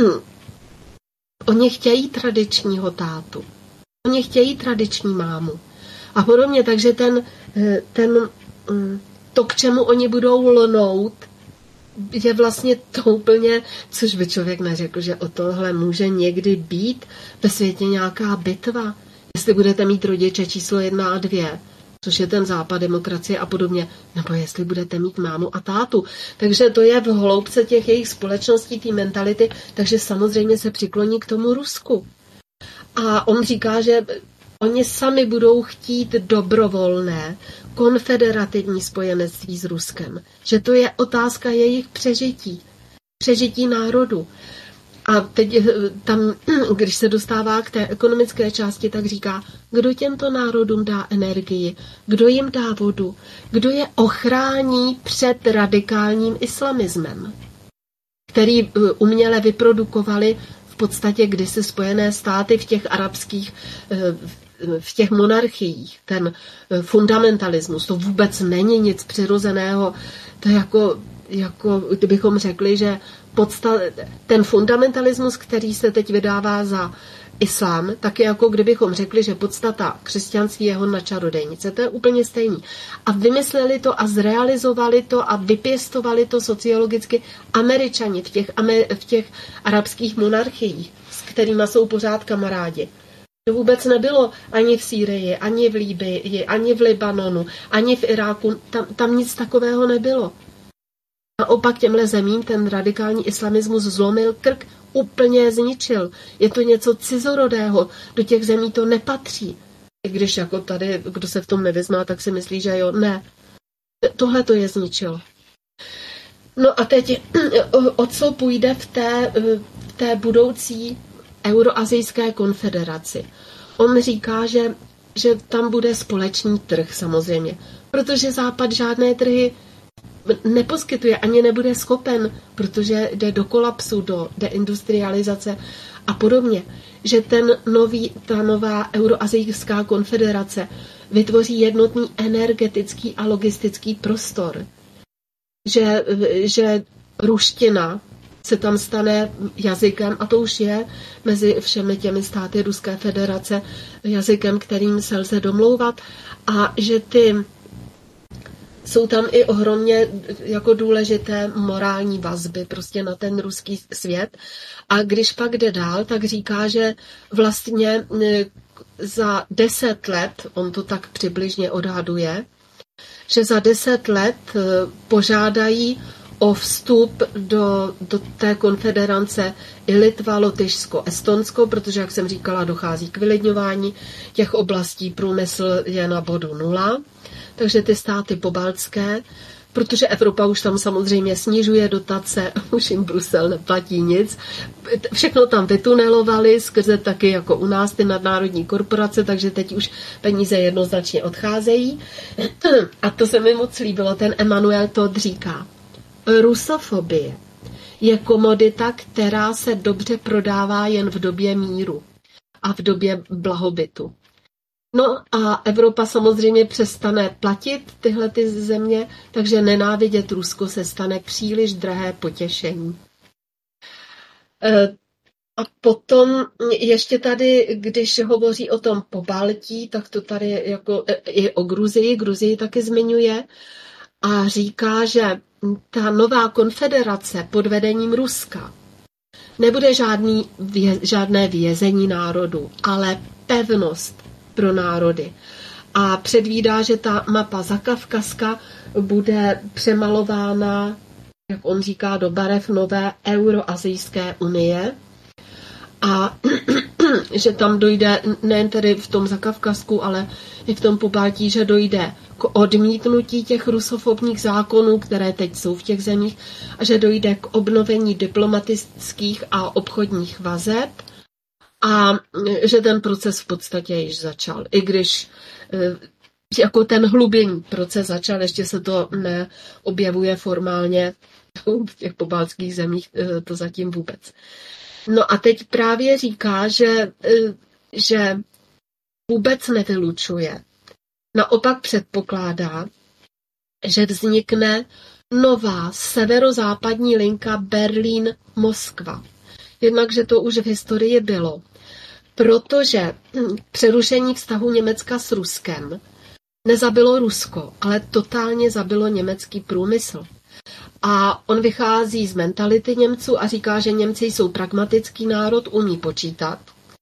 [SPEAKER 4] oni chtějí tradičního tátu. Oni chtějí tradiční mámu. A podobně, takže ten, ten, to, k čemu oni budou lnout, je vlastně to úplně, což by člověk neřekl, že o tohle může někdy být ve světě nějaká bitva. Jestli budete mít rodiče číslo jedna a dvě, což je ten západ, demokracie a podobně, nebo jestli budete mít mámu a tátu. Takže to je v hloubce těch jejich společností, té mentality, takže samozřejmě se přikloní k tomu Rusku. A on říká, že oni sami budou chtít dobrovolné, konfederativní spojenectví s Ruskem. Že to je otázka jejich přežití. Přežití národu. A teď tam, když se dostává k té ekonomické části, tak říká, kdo těmto národům dá energii, kdo jim dá vodu, kdo je ochrání před radikálním islamismem, který uměle vyprodukovali v podstatě kdysi Spojené státy v těch arabských, v těch monarchiích. Ten fundamentalismus, to vůbec není nic přirozeného. To je jako, jako kdybychom řekli, že podsta- ten fundamentalismus, který se teď vydává za islám, tak je jako kdybychom řekli, že podstata křesťanství je hon na čarodejnice. To je úplně stejný. A vymysleli to a zrealizovali to a vypěstovali to sociologicky Američani v těch, v těch arabských monarchiích, s kterými jsou pořád kamarádi. To vůbec nebylo ani v Sýrii, ani v Libyi, ani v Libanonu, ani v Iráku. Tam, tam nic takového nebylo. A opak těmhle zemím ten radikální islamismus zlomil krk, úplně zničil. Je to něco cizorodého, do těch zemí to nepatří. I když jako tady, kdo se v tom nevyzná, tak si myslí, že jo, ne. Tohle to je zničilo. No a teď, o co půjde v té, v té budoucí Euroazijské konfederaci? On říká, že, že tam bude společný trh samozřejmě, protože Západ žádné trhy neposkytuje, ani nebude schopen, protože jde do kolapsu, do deindustrializace a podobně. Že ten nový, ta nová Euroazijská konfederace vytvoří jednotný energetický a logistický prostor. Že, že ruština se tam stane jazykem, a to už je mezi všemi těmi státy Ruské federace jazykem, kterým se lze domlouvat, a že ty jsou tam i ohromně jako důležité morální vazby prostě na ten ruský svět. A když pak jde dál, tak říká, že vlastně za deset let, on to tak přibližně odhaduje, že za deset let požádají o vstup do, do té konfederace i Litva, Lotyšsko, Estonsko, protože, jak jsem říkala, dochází k vylidňování těch oblastí, průmysl je na bodu nula. Takže ty státy pobaltské, protože Evropa už tam samozřejmě snižuje dotace, už jim Brusel neplatí nic. Všechno tam vytunelovali, skrze taky jako u nás ty nadnárodní korporace, takže teď už peníze jednoznačně odcházejí. A to se mi moc líbilo, ten Emanuel Todt říká, rusofobie je komodita, která se dobře prodává jen v době míru a v době blahobytu. No a Evropa samozřejmě přestane platit tyhle ty země, takže nenávidět Rusko se stane příliš drahé potěšení. A potom ještě tady, když hovoří o tom Pobaltí, tak to tady jako i o Gruzii, Gruzii taky zmiňuje a říká, že ta nová konfederace pod vedením Ruska nebude žádný, žádné vězení národů, ale pevnost pro národy. A předvídá, že ta mapa Zakavkazska bude přemalována, jak on říká, do barev nové Euroazijské unie. A že tam dojde, nejen tedy v tom Zakavkazsku, ale i v tom Pobaltí, že dojde k odmítnutí těch rusofobních zákonů, které teď jsou v těch zemích, a že dojde k obnovení diplomatických a obchodních vazeb a že ten proces v podstatě již začal. I když jako ten hlubinný proces začal, ještě se to neobjevuje formálně v těch pobaltských zemích, to zatím vůbec. No a teď právě říká, že, že vůbec nevylučuje. Naopak předpokládá, že vznikne nová severozápadní linka Berlín-Moskva. Jednak, že to už v historii bylo, protože přerušení vztahu Německa s Ruskem nezabilo Rusko, ale totálně zabilo německý průmysl. A on vychází z mentality Němců a říká, že Němci jsou pragmatický národ, umí počítat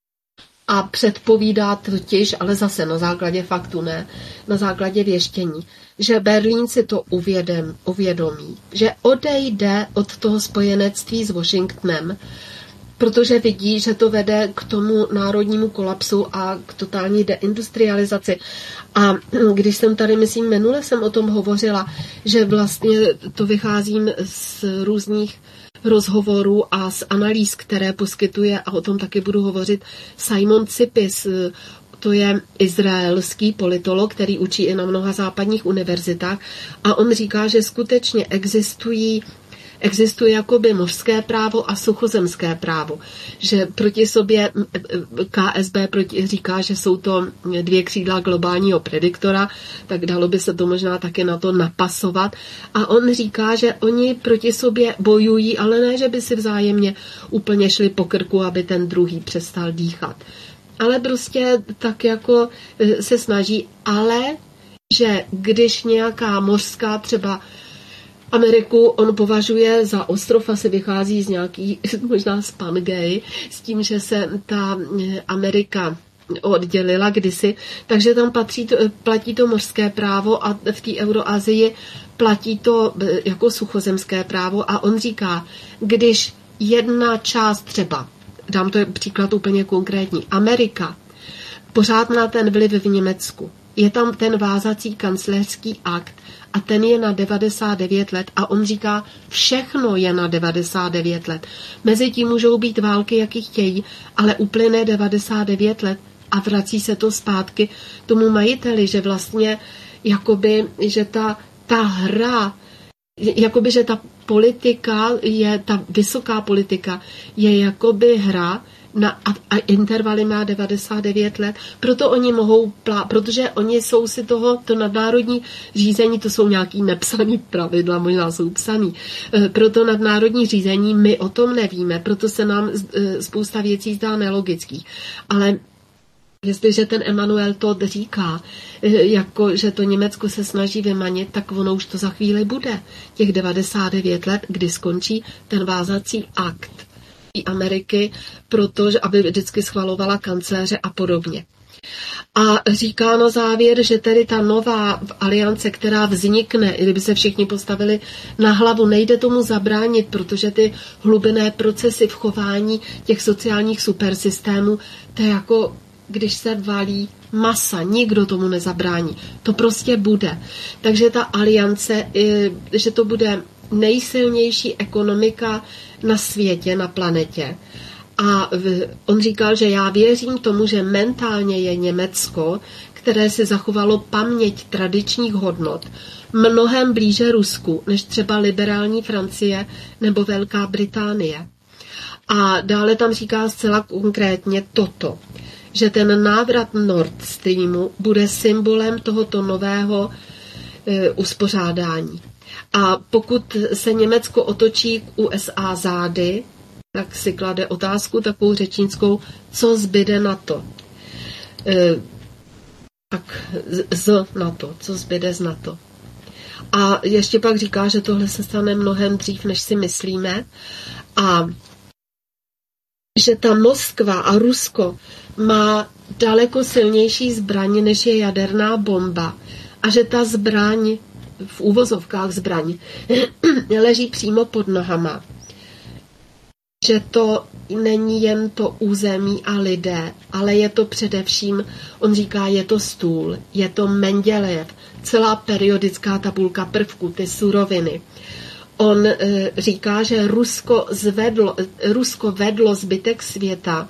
[SPEAKER 4] a předpovídá totiž, ale zase na základě faktu, ne, na základě věštění, že Berlín si to uvědem, uvědomí, že odejde od toho spojenectví s Washingtonem, protože vidí, že to vede k tomu národnímu kolapsu a k totální deindustrializaci. A když jsem tady, myslím, minule jsem o tom hovořila, že vlastně to vycházím z různých rozhovorů a z analýz, které poskytuje, a o tom taky budu hovořit, Simon Cipis. To je izraelský politolog, který učí i na mnoha západních univerzitách, a on říká, že skutečně existují Existuje jakoby mořské právo a suchozemské právo, že proti sobě K S B proti, říká, že jsou to dvě křídla globálního prediktora, tak dalo by se to možná taky na to napasovat. A on říká, že oni proti sobě bojují, ale ne, že by si vzájemně úplně šli po krku, aby ten druhý přestal dýchat. Ale prostě tak jako se snaží, ale že když nějaká mořská třeba Ameriku on považuje za ostrov, asi vychází z nějaký, možná z Pangei, s tím, že se ta Amerika oddělila kdysi, takže tam patří to, platí to mořské právo a v té Euroazii platí to jako suchozemské právo a on říká, když jedna část třeba, dám to příklad úplně konkrétní, Amerika pořád má ten vliv v Německu, je tam ten vázací kancléřský akt, a ten je na devadesát devět let a on říká, všechno je na devadesát devět let. Mezi tím můžou být války, jaký chtějí, ale uplyne devadesát devět let a vrací se to zpátky tomu majiteli, že vlastně jakoby, že ta, ta hra, jakoby, že ta politika je, ta vysoká politika je jakoby hra, Na, a, a intervaly má devadesát devět let, proto oni mohou, plá, protože oni jsou si toho, to nadnárodní řízení, to jsou nějaký nepsaný pravidla, možná jsou psaný, e, proto nadnárodní řízení my o tom nevíme, proto se nám e, spousta věcí zdá nelogických, ale jestliže ten Emanuel Todt říká, e, jako, že to Německo se snaží vymanit, tak ono už to za chvíli bude, těch devadesát devět let, kdy skončí ten vázací akt Ameriky, protože aby vždycky schvalovala kancléře a podobně. A říká na závěr, že tedy ta nová aliance, která vznikne, i kdyby se všichni postavili na hlavu, nejde tomu zabránit, protože ty hlubinné procesy v chování těch sociálních supersystémů, to je jako když se valí masa, nikdo tomu nezabrání. To prostě bude. Takže ta aliance, že to bude nejsilnější ekonomika na světě, na planetě. A on říkal, že já věřím tomu, že mentálně je Německo, které si zachovalo paměť tradičních hodnot, mnohem blíže Rusku, než třeba liberální Francie nebo Velká Británie. A dále tam říká zcela konkrétně toto, že ten návrat Nord Streamu bude symbolem tohoto nového e, uspořádání. A pokud se Německo otočí k U S A zády, tak si klade otázku takovou řečnickou, co zbyde na to. E, tak z NATO, co zbyde z NATO. A ještě pak říká, že tohle se stane mnohem dřív, než si myslíme. A že ta Moskva a Rusko má daleko silnější zbraň, než je jaderná bomba a že ta zbraň, v úvozovkách zbraň, leží přímo pod nohama. Že to není jen to území a lidé, ale je to především, on říká, je to stůl, je to Mendělejev, celá periodická tabulka prvků, ty suroviny. On e, říká, že Rusko, zvedlo, Rusko vedlo zbytek světa,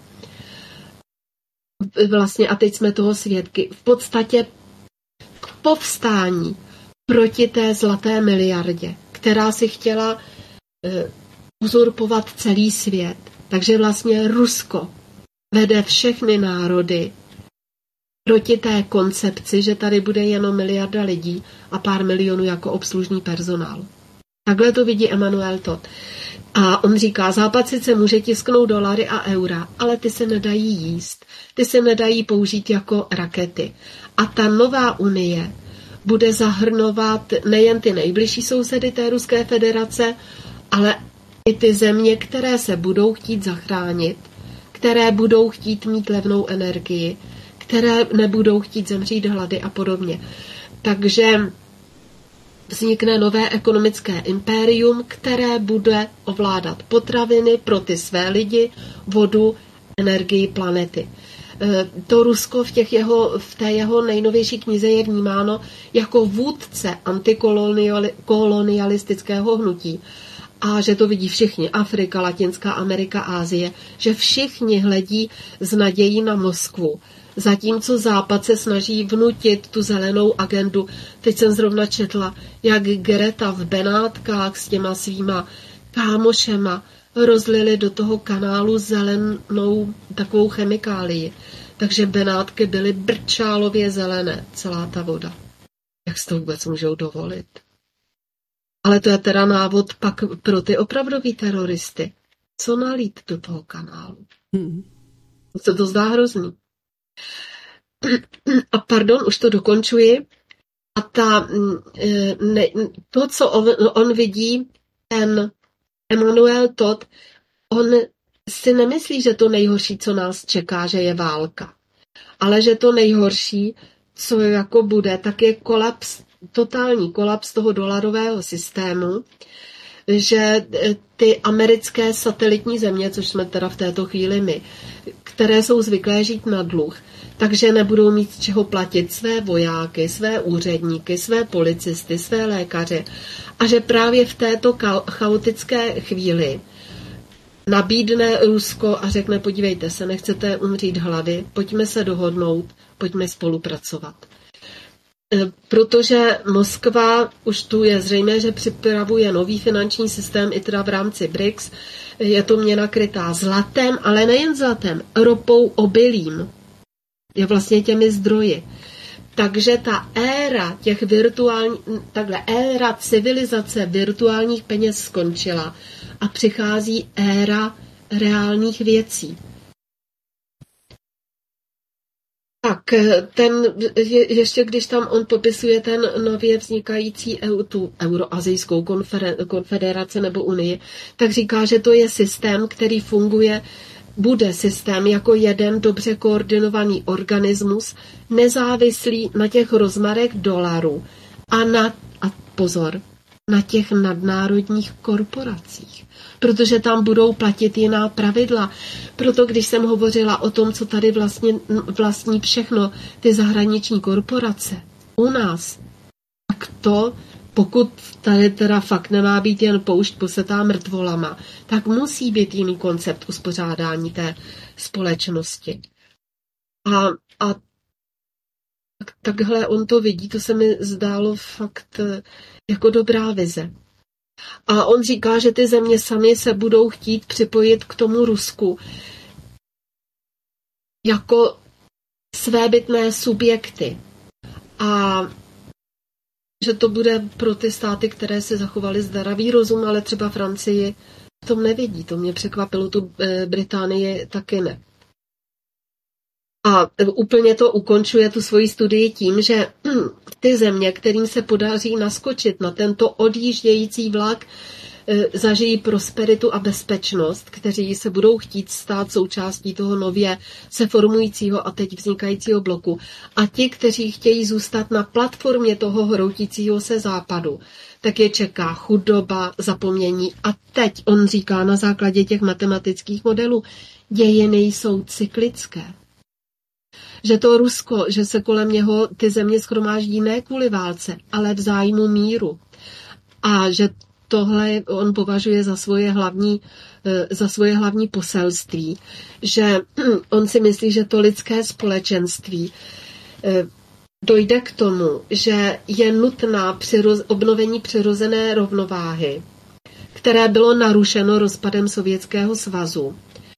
[SPEAKER 4] vlastně, a teď jsme toho svědky, v podstatě k povstání proti té zlaté miliardě, která si chtěla e, uzurpovat celý svět. Takže vlastně Rusko vede všechny národy proti té koncepci, že tady bude jenom miliarda lidí a pár milionů jako obslužný personál. Takhle to vidí Emanuel Todt. A on říká, Západ sice může tisknout dolary a eura, ale ty se nedají jíst. Ty se nedají použít jako rakety. A ta nová unie bude zahrnovat nejen ty nejbližší sousedy té Ruské federace, ale i ty země, které se budou chtít zachránit, které budou chtít mít levnou energii, které nebudou chtít zemřít hlady a podobně. Takže vznikne nové ekonomické impérium, které bude ovládat potraviny pro ty své lidi, vodu, energii planety. To Rusko v, těch jeho, v té jeho nejnovější knize je vnímáno jako vůdce antikolonialistického hnutí. A že to vidí všichni, Afrika, Latinská Amerika, Asie, že všichni hledí s nadějí na Moskvu. Zatímco Západ se snaží vnutit tu zelenou agendu. Teď jsem zrovna četla, jak Greta v Benátkách s těma svýma kámošema rozlili do toho kanálu zelenou takovou chemikálii. Takže Benátky byly brčálově zelené, celá ta voda. Jak si to vůbec můžou dovolit? Ale to je teda návod pak pro ty opravdoví teroristy. Co nalít do toho kanálu? Hmm. Se to zdá hrozný. A pardon, už to dokončuji. A ta, ne, to, co on, on vidí, ten Emanuel Todt, on si nemyslí, že to nejhorší, co nás čeká, že je válka. Ale že to nejhorší, co jako bude, tak je kolaps, totální kolaps toho dolarového systému, že ty americké satelitní země, což jsme teda v této chvíli my, které jsou zvyklé žít na dluh, takže nebudou mít z čeho platit své vojáky, své úředníky, své policisty, své lékaře a že právě v této chaotické chvíli nabídne Rusko a řekne, podívejte se, nechcete umřít hlady, pojďme se dohodnout, pojďme spolupracovat. Protože Moskva už tu je zřejmé, že připravuje nový finanční systém i teda v rámci B R I C S. Je to měna krytá zlatem, ale nejen zlatem, ropou, obilím. Je vlastně těmi zdroji. Takže ta éra těch virtuální, takhle éra civilizace virtuálních peněz skončila a přichází éra reálných věcí. Tak, ten, je, ještě když tam on popisuje ten nově vznikající tu Euroazijskou konfederaci nebo unii, tak říká, že to je systém, který funguje, bude systém jako jeden dobře koordinovaný organismus, nezávislý na těch rozmarech dolarů a na, a pozor, na těch nadnárodních korporacích. Protože tam budou platit jiná pravidla. Proto když jsem hovořila o tom, co tady vlastně vlastní všechno ty zahraniční korporace u nás, tak to, pokud tady teda fakt nemá být jen poušť posetá mrtvolama, tak musí být jiný koncept uspořádání té společnosti. A, a takhle on to vidí, to se mi zdálo fakt jako dobrá vize. A on říká, že ty země sami se budou chtít připojit k tomu Rusku jako svébytné subjekty. A že to bude pro ty státy, které si zachovaly zdravý rozum, ale třeba Francii v tom nevidí. To mě překvapilo, tu Británii taky ne. A úplně to ukončuje tu svoji studii tím, že ty země, kterým se podaří naskočit na tento odjíždějící vlak zažijí prosperitu a bezpečnost, kteří se budou chtít stát součástí toho nově se formujícího a teď vznikajícího bloku. A ti, kteří chtějí zůstat na platformě toho hroutícího se západu, tak je čeká chudoba, zapomnění. A teď on říká na základě těch matematických modelů, dějiny jsou cyklické. Že to Rusko, že se kolem něho ty země shromáždí ne kvůli válce, ale v zájmu míru. A že tohle on považuje za svoje hlavní, za svoje hlavní poselství. Že on si myslí, že to lidské společenství dojde k tomu, že je nutná přiroz, obnovení přirozené rovnováhy, které bylo narušeno rozpadem Sovětského svazu.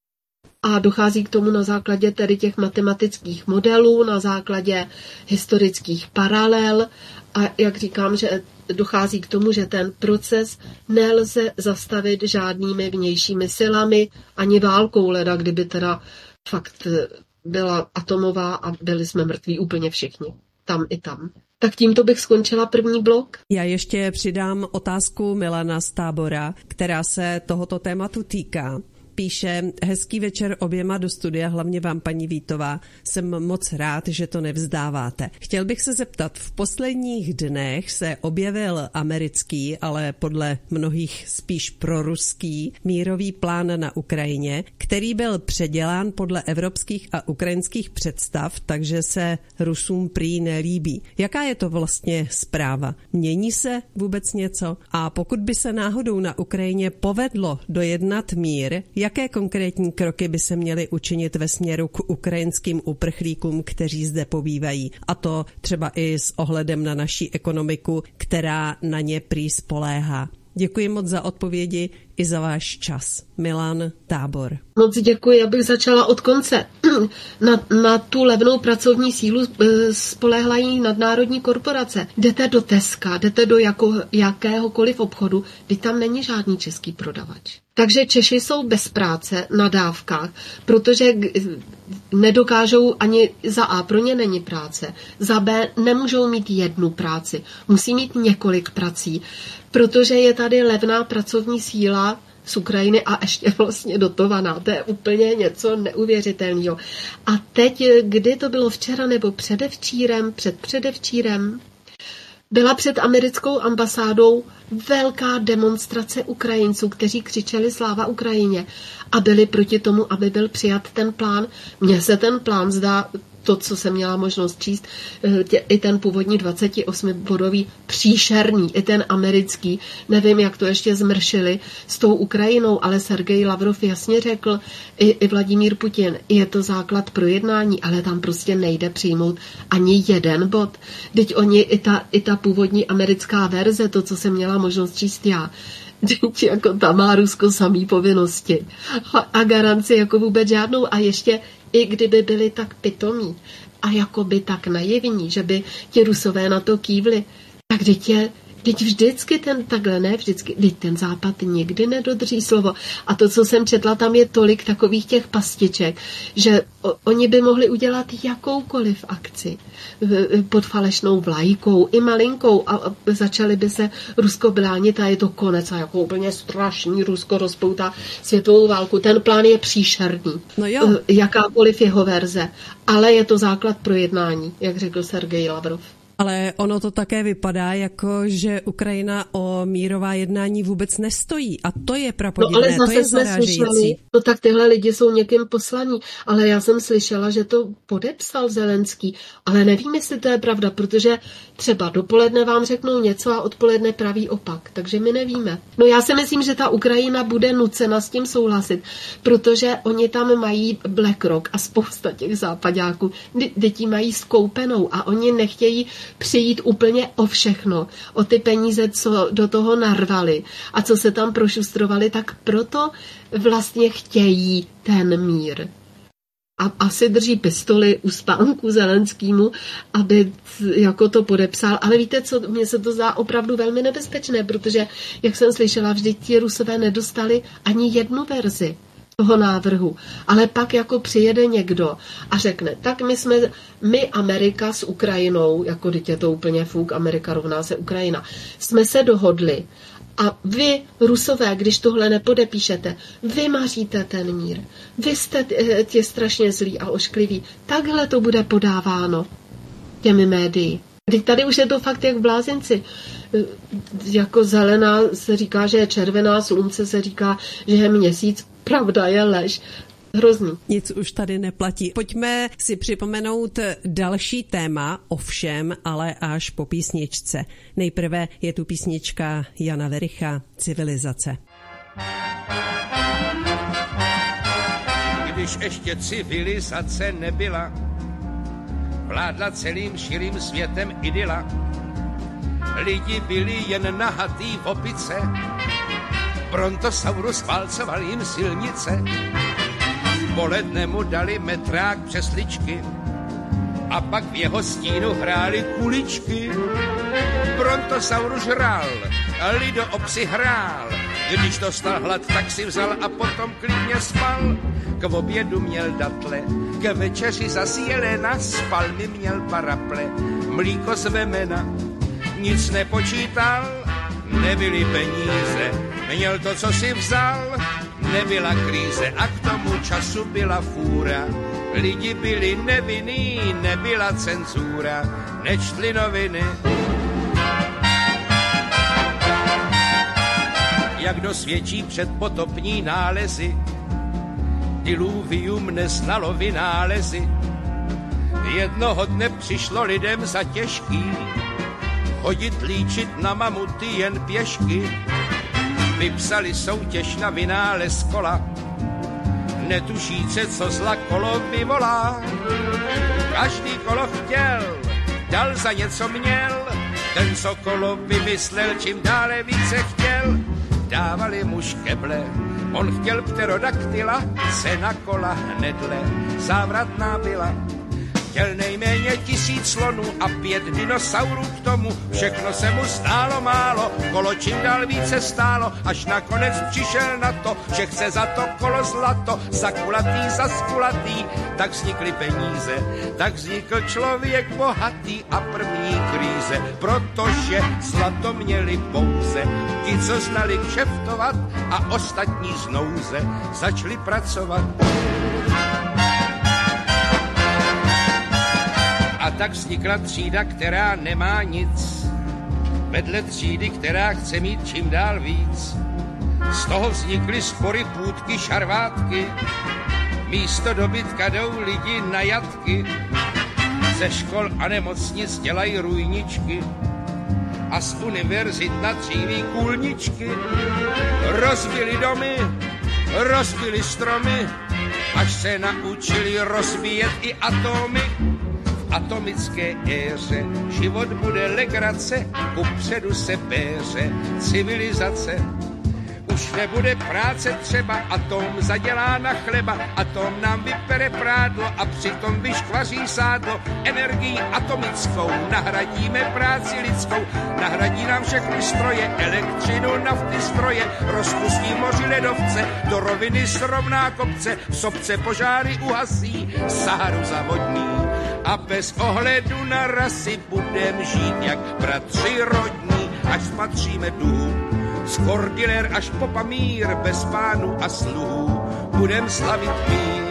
[SPEAKER 4] A dochází k tomu na základě tedy těch matematických modelů, na základě historických paralel a jak říkám, že dochází k tomu, že ten proces nelze zastavit žádnými vnějšími silami, ani válkou leda, kdyby teda fakt byla atomová a byli jsme mrtví úplně všichni, tam i tam. Tak tímto bych skončila první blok.
[SPEAKER 3] Já ještě přidám otázku Milana z Tábora, která se tohoto tématu týká. Píše, hezký večer oběma do studia, hlavně vám, paní Vítová. Jsem moc rád, že to nevzdáváte. Chtěl bych se zeptat, v posledních dnech se objevil americký, ale podle mnohých spíš proruský mírový plán na Ukrajině, který byl předělán podle evropských a ukrajinských představ, takže se Rusům prý nelíbí. Jaká je to vlastně zpráva? Mění se vůbec něco? A pokud by se náhodou na Ukrajině povedlo dojednat mír, jaké konkrétní kroky by se měly učinit ve směru k ukrajinským uprchlíkům, kteří zde pobývají? A to třeba i s ohledem na naší ekonomiku, která na ně prý spoléhá. Děkuji moc za odpovědi i za váš čas. Milan, Tábor.
[SPEAKER 4] Moc děkuji, abych začala od konce. Na, na tu levnou pracovní sílu spoléhají nadnárodní korporace. Jdete do Teska, jdete do jako, jakéhokoliv obchodu, kdy tam není žádný český prodavač. Takže Češi jsou bez práce na dávkách, protože nedokážou ani za A, pro ně není práce, za B nemůžou mít jednu práci, musí mít několik prací, protože je tady levná pracovní síla z Ukrajiny a ještě vlastně dotovaná. To je úplně něco neuvěřitelného. A teď, kdy to bylo včera nebo předevčírem, před předevčírem, byla před americkou ambasádou velká demonstrace Ukrajinců, kteří křičeli sláva Ukrajině a byli proti tomu, aby byl přijat ten plán. Mně se ten plán zdá, to, co jsem měla možnost číst, tě, i ten původní dvacetiosmibodový příšerný, i ten americký, nevím, jak to ještě zmršili s tou Ukrajinou, ale Sergej Lavrov jasně řekl, i, i Vladimír Putin, je to základ pro jednání, ale tam prostě nejde přijmout ani jeden bod. Teď oni, i ta, i ta původní americká verze, to, co jsem měla možnost číst já, Teď jako tam má Rusko samý povinnosti a, a garanci jako vůbec žádnou a ještě i kdyby byli tak pitomí a jakoby tak naivní, že by ti Rusové na to kývli, tak teď je Teď vždycky ten, takhle ne vždycky, teď ten Západ nikdy nedodrží slovo. A to, co jsem četla, tam je tolik takových těch pastiček, že o, oni by mohli udělat jakoukoliv akci pod falešnou vlajkou, i malinkou a, a začali by se Rusko bránit a je to konec a jako úplně strašný Rusko rozpoutá světovou válku. Ten plán je příšerný.
[SPEAKER 3] No jo.
[SPEAKER 4] Jakákoliv jeho verze. Ale je to základ pro jednání, jak řekl Sergej Lavrov.
[SPEAKER 3] Ale ono to také vypadá, jako že Ukrajina o mírová jednání vůbec nestojí. A to je prapodivné,
[SPEAKER 4] no,
[SPEAKER 3] to je zarážející. Slyšeli,
[SPEAKER 4] no tak tyhle lidi jsou někým poslaní. Ale já jsem slyšela, že to podepsal Zelenský. Ale nevím, jestli to je pravda, protože třeba dopoledne vám řeknou něco a odpoledne praví opak. Takže my nevíme. No já si myslím, že ta Ukrajina bude nucena s tím souhlasit, protože oni tam mají BlackRock a spousta těch západáků. Děti mají skoupenou a oni nechtějí přijít úplně o všechno, o ty peníze, co do toho narvali a co se tam prošustrovali, tak proto vlastně chtějí ten mír. A asi drží pistoli u spánku Zelenskýmu, aby jako to podepsal. Ale víte co, mně se to zdá opravdu velmi nebezpečné, protože, jak jsem slyšela, vždyť ti Rusové nedostali ani jednu verzi toho návrhu. Ale pak jako přijede někdo a řekne, tak my jsme, my Amerika s Ukrajinou, jako teď je to úplně fuk, Amerika rovná se Ukrajina, jsme se dohodli A vy, Rusové, když tohle nepodepíšete, vy maříte ten mír. Vy jste tě strašně zlí a oškliví. Takhle to bude podáváno těmi médii. Teď tady už je to fakt jak v blázinci. Jako zelená se říká, že je červená, slunce se říká, že je měsíc. Pravda je lež. Hrozný.
[SPEAKER 3] Nic už tady neplatí. Pojďme si připomenout další téma, ovšem, ale až po písničce. Nejprve je tu písnička Jana Vericha, Civilizace.
[SPEAKER 1] Když ještě civilizace nebyla, vládla celým širým světem idyla. Lidi byli jen nahatý v opice, Brontosaurus válcoval jim silnice. Poledne mu dali metrák přesličky a pak v jeho stínu hráli kuličky. Brontosaurus žral, lido obsi hrál, když dostal hlad, tak si vzal a potom klidně spal. K obědu měl datle, k večeři zas jelena, spal mi měl paraple, mlíko z vemena, nic nepočítal, nebyly peníze, měl to, co si vzal, nebyla kríze a k tomu času byla fůra. Lidi byli nevinní, nebyla cenzura, nečtli noviny. Jak dosvědčí předpotopní nálezy, diluvium neznalo vynálezy. Jednoho dne přišlo lidem za těžký chodit líčit na mamuty jen pěšky. Vypsali soutěž na vynález kola, netušíce, co zla kolo vyvolá. Každý kolo chtěl, dal za něco měl, ten, co kolo vymyslel, čím dále více chtěl. Dávali mu škeble, on chtěl pterodaktyla, cena kola hnedle závratná byla. Chtěl nejméně tisíc slonů a pět dinosaurů k tomu, všechno se mu stálo málo, kolo čím dál více stálo, až nakonec přišel na to, že chce za to kolo zlato, za kulatý, za skulatý, tak vznikly peníze, tak vznikl člověk bohatý a první kríze, protože zlato měli pouze ti, co znali kšeftovat a ostatní z nouze začali pracovat. A tak vznikla třída, která nemá nic, vedle třídy, která chce mít čím dál víc. Z toho vznikly spory, půtky, šarvátky, místo dobytka jdou lidi na jatky. Ze škol a nemocnic dělají rujničky a z univerzit natříví kůlničky. Rozbili domy, rozbili stromy, až se naučili rozbíjet i atomy. Atomické éře život bude legrace, kupředu se péře civilizace. Už nebude práce třeba, atom zadělá na chleba, atom nám vypere prádlo a přitom vyškvaří sádlo. Energií atomickou nahradíme práci lidskou, nahradí nám všechny stroje, elektřinu, nafty, stroje, rozpustí moři ledovce, do roviny srovná kopce, v sopce požáry uhasí, Saharu zavodní. A bez ohledu na rasy budem žít jak bratři rodní, až spatříme dům. Z Kordiler až po Pamír, bez pánů a sluhů, budem slavit mír.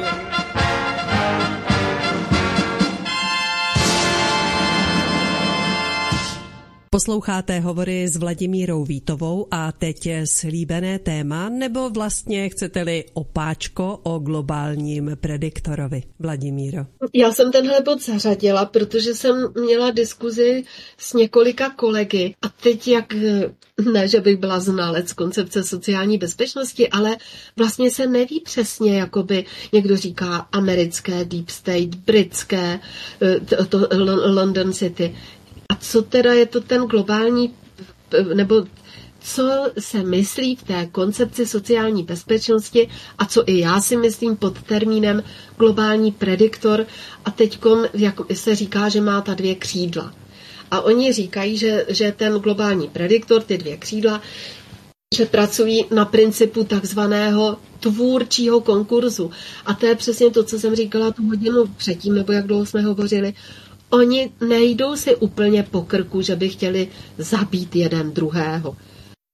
[SPEAKER 3] Posloucháte hovory s Vladimírou Vítovou a teď je slíbené téma, nebo vlastně chcete-li opáčko o globálním prediktorovi. Vladimíro.
[SPEAKER 4] Já jsem tenhle bod zařadila, protože jsem měla diskuzi s několika kolegy a teď jak, ne, že bych byla znalec koncepce sociální bezpečnosti, ale vlastně se neví přesně, jakoby někdo říká americké Deep State, britské, to, to London City. A co teda je to ten globální, nebo co se myslí v té koncepci sociální bezpečnosti a co i já si myslím pod termínem globální prediktor. A teďkom, jak se říká, že má ta dvě křídla. A oni říkají, že, že ten globální prediktor, ty dvě křídla, že pracují na principu takzvaného tvůrčího konkurzu. A to je přesně to, co jsem říkala tu hodinu předtím, nebo jak dlouho jsme hovořili. Oni nejdou si úplně po krku, že by chtěli zabít jeden druhého.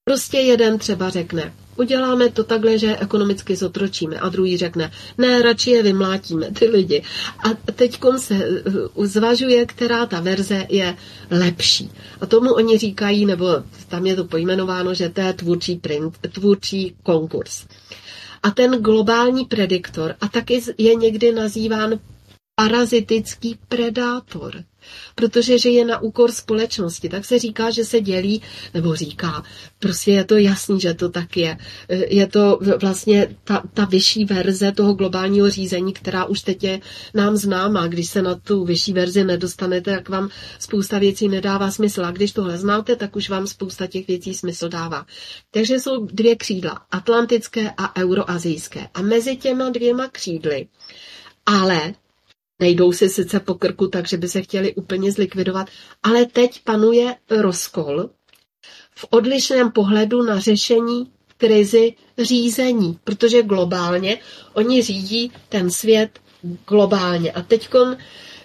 [SPEAKER 4] Prostě jeden třeba řekne, uděláme to takhle, že ekonomicky zotročíme, a druhý řekne, ne, radši je vymlátíme, ty lidi. A teďkom se zvažuje, která ta verze je lepší. A tomu oni říkají, nebo tam je to pojmenováno, že to je tvůrčí, print, tvůrčí konkurs. A ten globální prediktor, a taky je někdy nazýván parazitický predátor, protože žije na úkor společnosti, tak se říká, že se dělí, nebo říká, prostě je to jasný, že to tak je. Je to vlastně ta, ta vyšší verze toho globálního řízení, která už teď je nám známá. Když se na tu vyšší verzi nedostanete, tak vám spousta věcí nedává smysl. A když tohle znáte, tak už vám spousta těch věcí smysl dává. Takže jsou dvě křídla, atlantické a euroazijské. A mezi těma dvěma křídly, ale nejdou si sice po krku, takže by se chtěli úplně zlikvidovat, ale teď panuje rozkol v odlišném pohledu na řešení krizi řízení, protože globálně oni řídí ten svět globálně. A teďkon,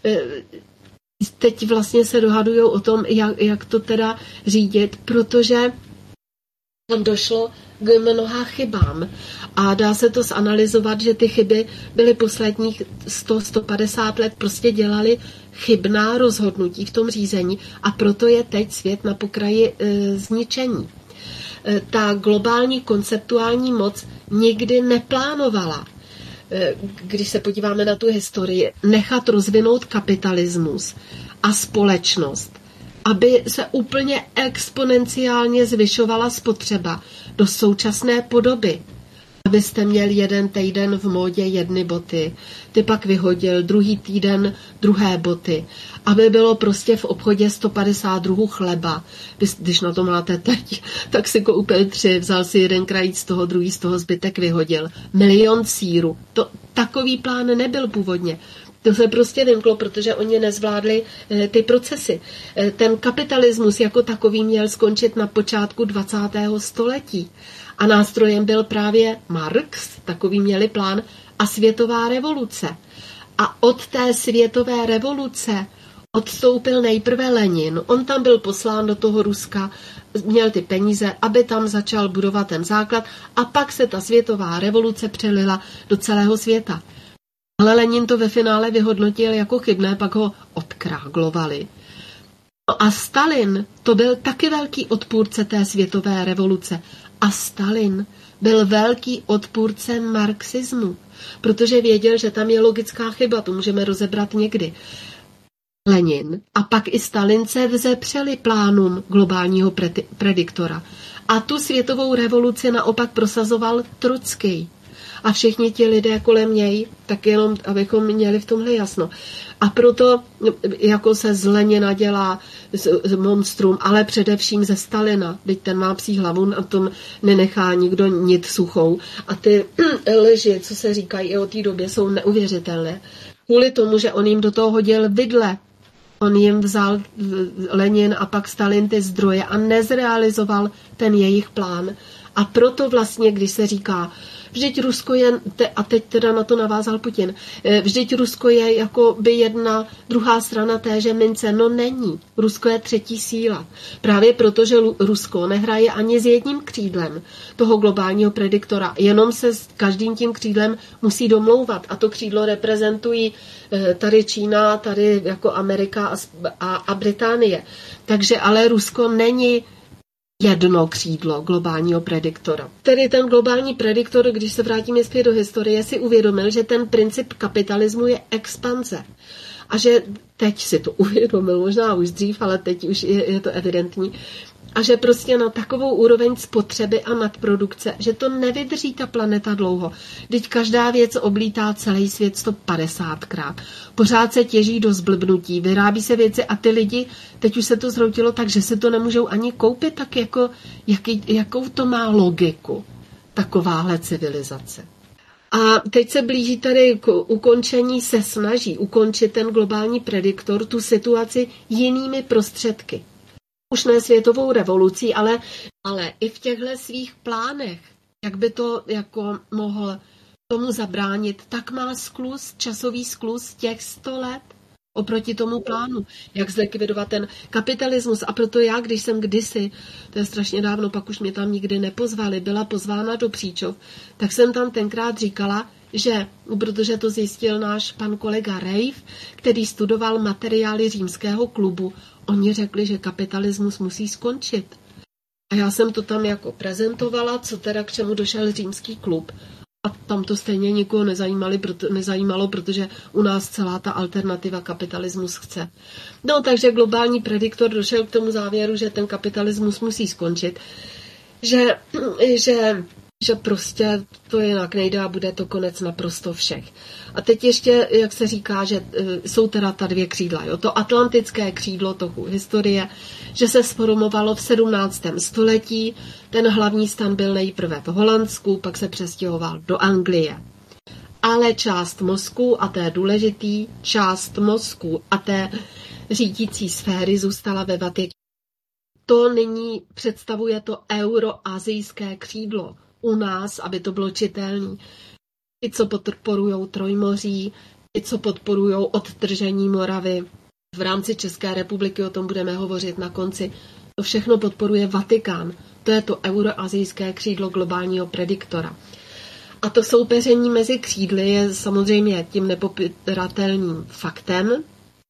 [SPEAKER 4] teď vlastně se dohadují o tom, jak, jak to teda řídit, protože tam došlo k mnoha chybám. A dá se to zanalyzovat, že ty chyby byly posledních sto až sto padesát let, prostě dělali chybná rozhodnutí v tom řízení a proto je teď svět na pokraji e, zničení. E, ta globální konceptuální moc nikdy neplánovala, e, když se podíváme na tu historii, nechat rozvinout kapitalismus a společnost, aby se úplně exponenciálně zvyšovala spotřeba do současné podoby. Abyste měl jeden týden v módě jedny boty, ty pak vyhodil druhý týden druhé boty, aby bylo prostě v obchodě sto padesát druhů chleba. Když na to máte teď, tak si koupil tři, vzal si jeden krajíc z toho, druhý z toho, zbytek vyhodil. Milion sýru. To, takový plán nebyl původně. To se prostě vymklo, protože oni nezvládli e, ty procesy. E, ten kapitalismus jako takový měl skončit na počátku dvacátého století. A nástrojem byl právě Marx, takový měli plán, a světová revoluce. A od té světové revoluce odstoupil nejprve Lenin. On tam byl poslán do toho Ruska, měl ty peníze, aby tam začal budovat ten základ a pak se ta světová revoluce přelila do celého světa. Ale Lenin to ve finále vyhodnotil jako chybné, pak ho odkráglovali. No a Stalin, to byl taky velký odpůrce té světové revoluce. A Stalin byl velký odpůrce marxismu, protože věděl, že tam je logická chyba, to můžeme rozebrat někdy. Lenin a pak i Stalin se vzepřeli plánům globálního pre- prediktora. A tu světovou revoluci naopak prosazoval Trockij. A všichni ti lidé kolem něj, tak jenom, abychom měli v tomhle jasno. A proto jako se z Lenina dělá z, z monstrum, ale především ze Stalina, byť ten má psí hlavu, na tom nenechá nikdo nit suchou. A ty lži, co se říkají i o té době, jsou neuvěřitelné. Kvůli tomu, že on jim do toho hodil vidle. On jim vzal Lenin a pak Stalin ty zdroje a nezrealizoval ten jejich plán. A proto vlastně, když se říká, vždyť Rusko je, a teď teda na to navázal Putin, vždyť Rusko je jako by jedna druhá strana téže mince. No není. Rusko je třetí síla. Právě proto, že Rusko nehraje ani s jedním křídlem toho globálního prediktora. Jenom se s každým tím křídlem musí domlouvat. A to křídlo reprezentují tady Čína, tady jako Amerika a, a, a Británie. Takže ale Rusko není jedno křídlo globálního prediktora. Tedy ten globální prediktor, když se vrátíme zpět do historie, si uvědomil, že ten princip kapitalismu je expanze. A že teď si to uvědomil, možná už dřív, ale teď už je, je to evidentní. A že prostě na takovou úroveň spotřeby a nadprodukce, že to nevydrží ta planeta dlouho. Vždyť každá věc oblítá celý svět sto padesátkrát. Pořád se těží do zblbnutí, vyrábí se věci a ty lidi, teď už se to zhroutilo tak, že si to nemůžou ani koupit, tak jako, jaký, jakou to má logiku, takováhle civilizace. A teď se blíží tady k ukončení, se snaží ukončit ten globální prediktor, tu situaci jinými prostředky. Už ne světovou revolucí, ale, ale i v těchto svých plánech, jak by to jako mohl tomu zabránit, tak má skluz, časový skluz těch sto let. oproti tomu plánu, jak zlikvidovat ten kapitalismus. A proto já, když jsem kdysi, to je strašně dávno, pak už mě tam nikdy nepozvali, byla pozvána do Příčov, tak jsem tam tenkrát říkala, že, protože to zjistil náš pan kolega Rejf, který studoval materiály Římského klubu, oni řekli, že kapitalismus musí skončit. A já jsem to tam jako prezentovala, co teda k čemu došel Římský klub. A tam to stejně nikoho nezajímalo, proto, nezajímalo, protože u nás celá ta alternativa kapitalismus chce. No, takže globální prediktor došel k tomu závěru, že ten kapitalismus musí skončit, že, že, že prostě to jinak nejde a bude to konec naprosto všech. A teď ještě, jak se říká, že jsou teda ta dvě křídla. Jo? To atlantické křídlo toho historie, že se sformovalo v sedmnáctém století, ten hlavní stan byl nejprve v Holandsku, pak se přestěhoval do Anglie. Ale část mozku, a to je důležitý, část mozku a té řídící sféry zůstala ve Vatikánu. To nyní představuje to euroazijské křídlo u nás, aby to bylo čitelné. Ty, co podporují Trojmoří, ty, co podporují odtržení Moravy. V rámci České republiky, o tom budeme hovořit na konci, to všechno podporuje Vatikán. To je to euroazijské křídlo globálního prediktora. A to soupeření mezi křídly je samozřejmě tím nepopiratelným faktem.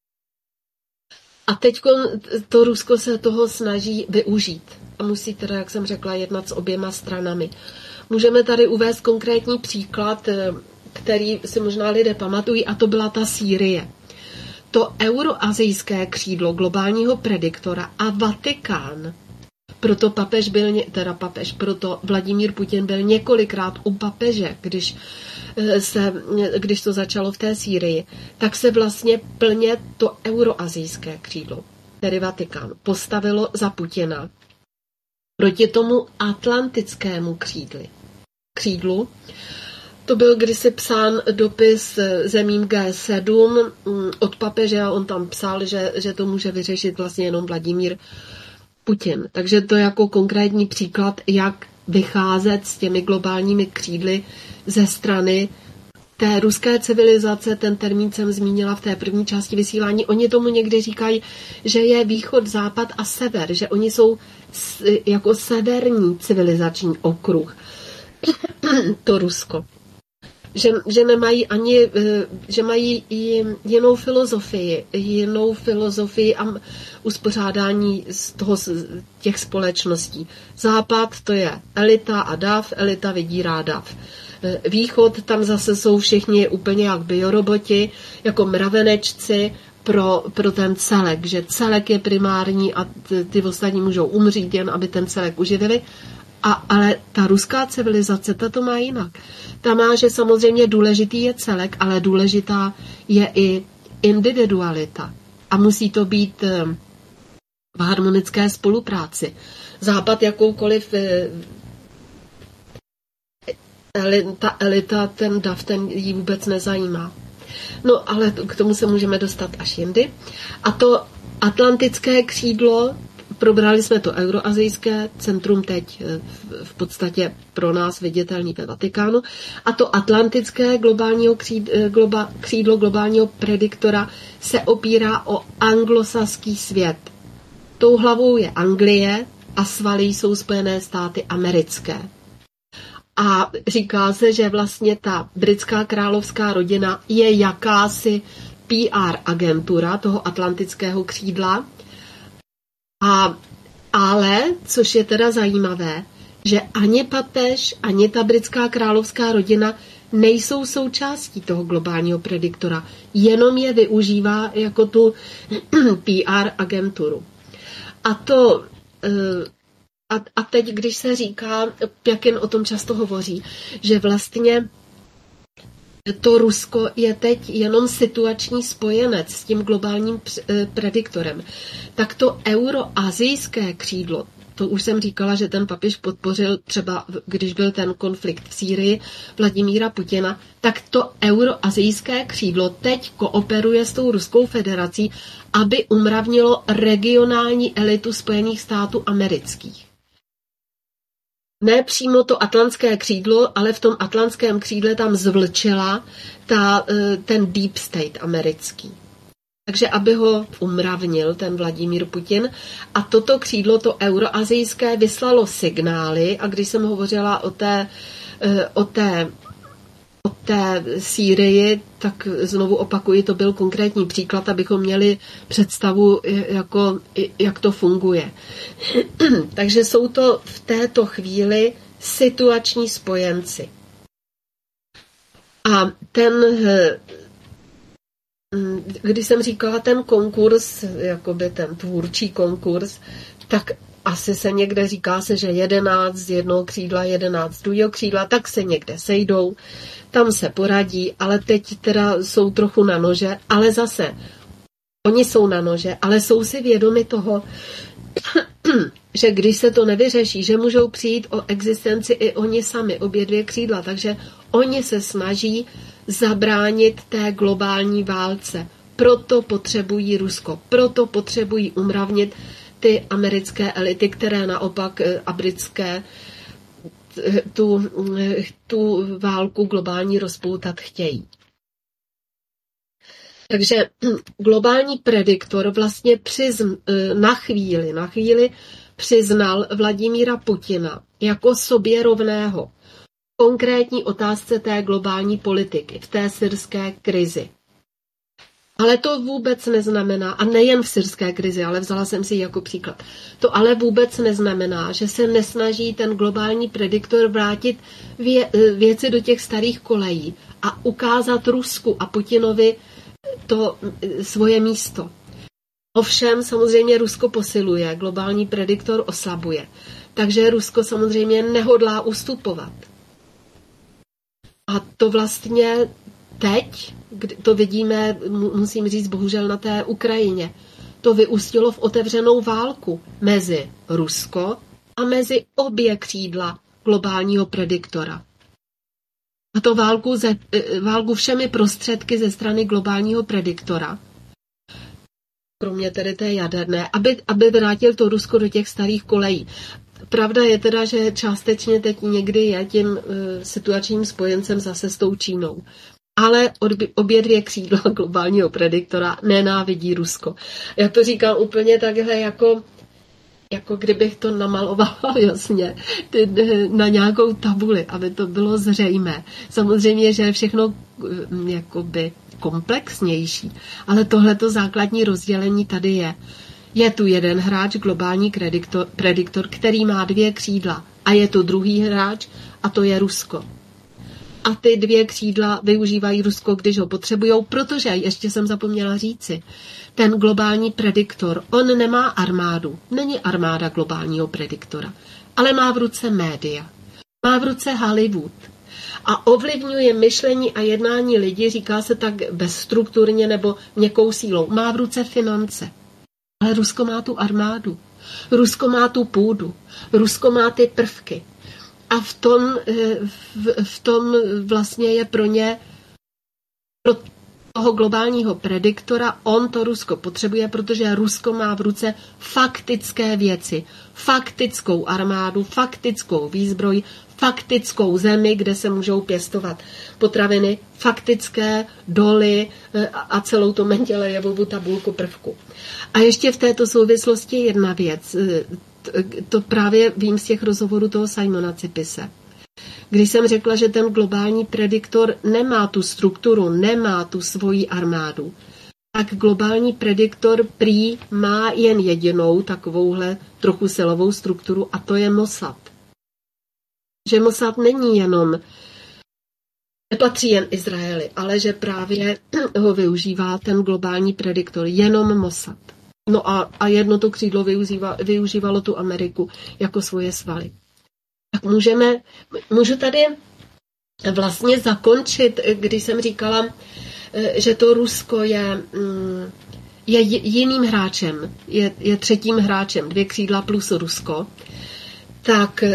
[SPEAKER 4] A teď to Rusko se toho snaží využít. A musí teda, jak jsem řekla, jednat s oběma stranami. Můžeme tady uvést konkrétní příklad, který si možná lidé pamatují, a to byla ta Sýrie. To euroazijské křídlo globálního prediktora a Vatikán. Proto papež byl, teda papež, proto Vladimír Putin byl několikrát u papeže, když, se, když to začalo v té Sýrii, tak se vlastně plně to euroazijské křídlo, tedy Vatikán, postavilo za Putina proti tomu atlantickému křídli. křídlu. To byl kdysi psán dopis zemím G sedm od papeže a on tam psal, že, že to může vyřešit vlastně jenom Vladimír Putin. Takže to je jako konkrétní příklad, jak vycházet s těmi globálními křídly ze strany té ruské civilizace. Ten termín jsem zmínila v té první části vysílání. Oni tomu někdy říkají, že je východ, západ a sever, že oni jsou jako severní civilizační okruh. To Rusko. Že, že nemají ani, že mají jinou filozofii, jinou filozofii a uspořádání z toho, těch společností. Západ to je elita a dav, elita vydírá dav. Východ, tam zase jsou všichni úplně jak bioroboti, jako mravenečci pro, pro ten celek, že celek je primární a ty, ty ostatní můžou umřít jen, aby ten celek uživili. A, ale ta ruská civilizace, ta to má jinak. Ta má, že samozřejmě důležitý je celek, ale důležitá je i individualita. A musí to být v harmonické spolupráci. Západ jakoukoliv ta elita, ten dav, ten jí vůbec nezajímá. No, ale k tomu se můžeme dostat až jindy. A to atlantické křídlo, probrali jsme to euroazijské centrum teď v podstatě pro nás viditelný ve Vatikánu. A to atlantické globálního křídlo, globa, křídlo globálního prediktora se opírá o anglosaský svět. Tou hlavou je Anglie a svaly jsou Spojené státy americké. A říká se, že vlastně ta britská královská rodina je jakási P R agentura toho atlantického křídla. A, ale, což je teda zajímavé, že ani papež, ani ta britská královská rodina nejsou součástí toho globálního prediktora, jenom je využívá jako tu P R agenturu. A to... A, a teď, když se říká, Pjakin o tom často hovoří, že vlastně to Rusko je teď jenom situační spojenec s tím globálním prediktorem, tak to euroazijské křídlo, to už jsem říkala, že ten papež podpořil třeba, když byl ten konflikt v Sýrii Vladimíra Putina, tak to euroazijské křídlo teď kooperuje s tou Ruskou federací, aby umravnilo regionální elitu Spojených států amerických. Ne přímo to atlantské křídlo, ale v tom atlantském křídle tam zvlčela ta, ten deep state americký. Takže aby ho umravnil ten Vladimír Putin. A toto křídlo, to euroazijské, vyslalo signály. A když jsem hovořila o té, o té, o té Sýrii, tak znovu opakuji, to byl konkrétní příklad, abychom měli představu, jako, jak to funguje. Takže jsou to v této chvíli situační spojenci. A ten... Když jsem říkala ten konkurs, jakoby ten tvůrčí konkurs, tak asi se někde říká se, že jedenáct z jednoho křídla, jedenáct z druhého křídla, tak se někde sejdou, tam se poradí, ale teď teda jsou trochu na nože, ale zase, oni jsou na nože, ale jsou si vědomi toho, že když se to nevyřeší, že můžou přijít o existenci i oni sami, obě dvě křídla, takže oni se snaží zabránit té globální válce. Proto potřebují Rusko, proto potřebují umravnit ty americké elity, které naopak a britské tu, tu válku globální rozpoutat chtějí. Takže globální prediktor vlastně přizn, na chvíli, na chvíli přiznal Vladimíra Putina jako sobě rovného konkrétní otázce té globální politiky, v té syrské krizi. Ale to vůbec neznamená, a nejen v syrské krizi, ale vzala jsem si jako příklad, to ale vůbec neznamená, že se nesnaží ten globální prediktor vrátit vě, věci do těch starých kolejí a ukázat Rusku a Putinovi to svoje místo. Ovšem samozřejmě Rusko posiluje, globální prediktor oslabuje. Takže Rusko samozřejmě nehodlá ustupovat. A to vlastně teď, to vidíme, musím říct, bohužel na té Ukrajině, to vyústilo v otevřenou válku mezi Rusko a mezi obě křídla globálního prediktora. A to válku, ze, válku všemi prostředky ze strany globálního prediktora, kromě tedy té jaderné, aby, aby vrátil to Rusko do těch starých kolejí. Pravda je teda, že částečně teď někdy je tím uh, situačním spojencem zase s tou Čínou. Ale odby, obě dvě křídla globálního prediktora nenávidí Rusko. Já to říkám úplně takhle, jako, jako kdybych to namalovala jasně ty, na nějakou tabuli, aby to bylo zřejmé. Samozřejmě, že je všechno jakoby komplexnější, ale tohleto základní rozdělení tady je. Je tu jeden hráč, globální prediktor, prediktor, který má dvě křídla. A je tu druhý hráč, a to je Rusko. A ty dvě křídla využívají Rusko, když ho potřebujou, protože, ještě jsem zapomněla říci, ten globální prediktor, on nemá armádu. Není armáda globálního prediktora, ale má v ruce média. Má v ruce Hollywood. A ovlivňuje myšlení a jednání lidí, říká se tak bezstrukturně nebo měkkou sílou. Má v ruce finance. Ale Rusko má tu armádu, Rusko má tu půdu, Rusko má ty prvky. A v tom, v, v tom vlastně je pro ně, pro toho globálního prediktora, on to Rusko potřebuje, protože Rusko má v ruce faktické věci, faktickou armádu, faktickou výzbroj, faktickou zemi, kde se můžou pěstovat potraviny, faktické doly a celou tu Mendelejevovou tabulku prvku. A ještě v této souvislosti jedna věc. To právě vím z těch rozhovorů toho Simona Cipise. Když jsem řekla, že ten globální prediktor nemá tu strukturu, nemá tu svoji armádu, tak globální prediktor prý má jen jedinou takovouhle trochu silovou strukturu a to je Mossad. Že Mossad není jenom, nepatří jen Izraeli, ale že právě ho využívá ten globální prediktor, jenom Mossad. No a, a jedno to křídlo využívá, využívalo tu Ameriku jako svoje svaly. Tak můžeme, můžu tady vlastně zakončit, když jsem říkala, že to Rusko je, je jiným hráčem, je, je třetím hráčem, dvě křídla plus Rusko, tak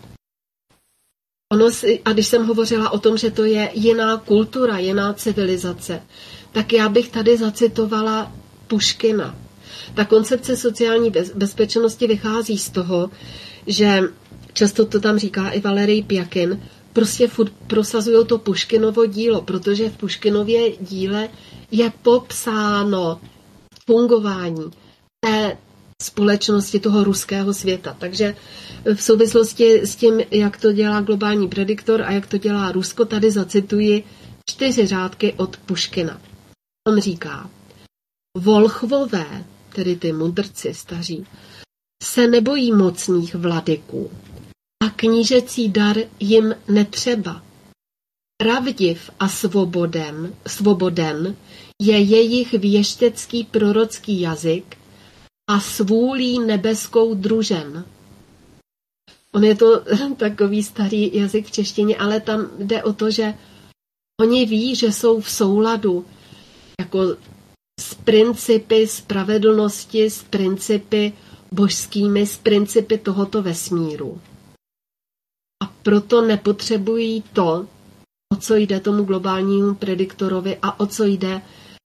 [SPEAKER 4] ono si, a když jsem hovořila o tom, že to je jiná kultura, jiná civilizace, tak já bych tady zacitovala Puškina. Ta koncepce sociální bezpečnosti vychází z toho, že často to tam říká i Valerij Pjakin, prostě furt prosazují to Puškinovo dílo, protože v Puškinově díle je popsáno, fungování té společnosti toho ruského světa. Takže v souvislosti s tím, jak to dělá globální prediktor a jak to dělá Rusko, tady zacituji čtyři řádky od Puškina. On říká, volchvové, tedy ty mudrci staří, se nebojí mocných vladyků a knížecí dar jim netřeba. Pravdiv a svoboden, svoboden je jejich věštecký prorocký jazyk a svůlí nebeskou družen. On je to takový starý jazyk v češtině, ale tam jde o to, že oni ví, že jsou v souladu jako s principy spravedlnosti, s principy božskými, s principy tohoto vesmíru. A proto nepotřebují to, o co jde tomu globálnímu prediktorovi a o co jde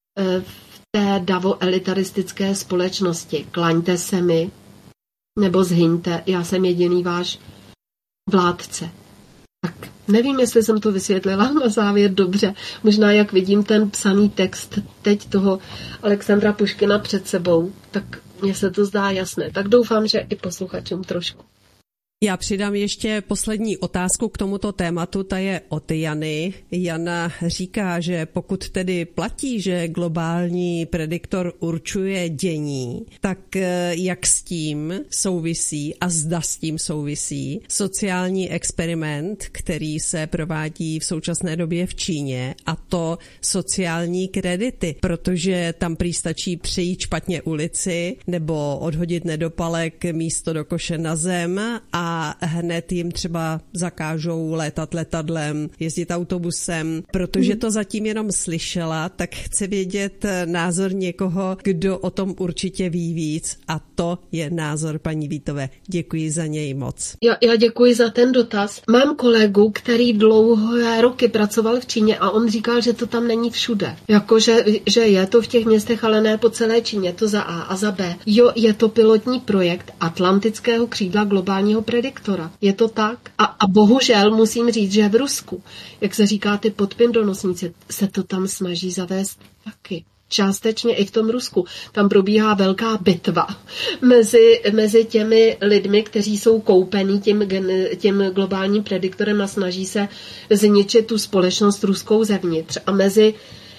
[SPEAKER 4] v té davo-elitaristické společnosti. Klaňte se mi, nebo zhyňte, já jsem jediný váš vládce. Tak nevím, jestli jsem to vysvětlila na závěr dobře. Možná, jak vidím ten psaný text teď toho Alexandra Puškina před sebou, tak mně se to zdá jasné. Tak doufám, že i posluchačům trošku.
[SPEAKER 3] Já přidám ještě poslední otázku k tomuto tématu, ta je od Jany. Jana říká, že pokud tedy platí, že globální prediktor určuje dění, tak jak s tím souvisí a zda s tím souvisí sociální experiment, který se provádí v současné době v Číně, a to sociální kredity, protože tam prý stačí přejít špatně ulici nebo odhodit nedopalek místo do koše na zem a a hned jim třeba zakážou létat letadlem, jezdit autobusem. Protože to zatím jenom slyšela, tak chci vědět názor někoho, kdo o tom určitě ví víc, a to je názor paní Vítové. Děkuji za něj moc.
[SPEAKER 4] Já, já děkuji za ten dotaz. Mám kolegu, který dlouhé roky pracoval v Číně a on říkal, že to tam není všude. Jako, že, že je to v těch městech, ale ne po celé Číně, to za A a za B. Jo, je to pilotní projekt atlantického křídla globálního prediktora. Je to tak? A, a bohužel musím říct, že v Rusku, jak se říká, ty podpindonosníci, se to tam snaží zavést taky. Částečně i v tom Rusku. Tam probíhá velká bitva mezi, mezi těmi lidmi, kteří jsou koupení tím, tím globálním prediktorem a snaží se zničit tu společnost ruskou zevnitř. A mezi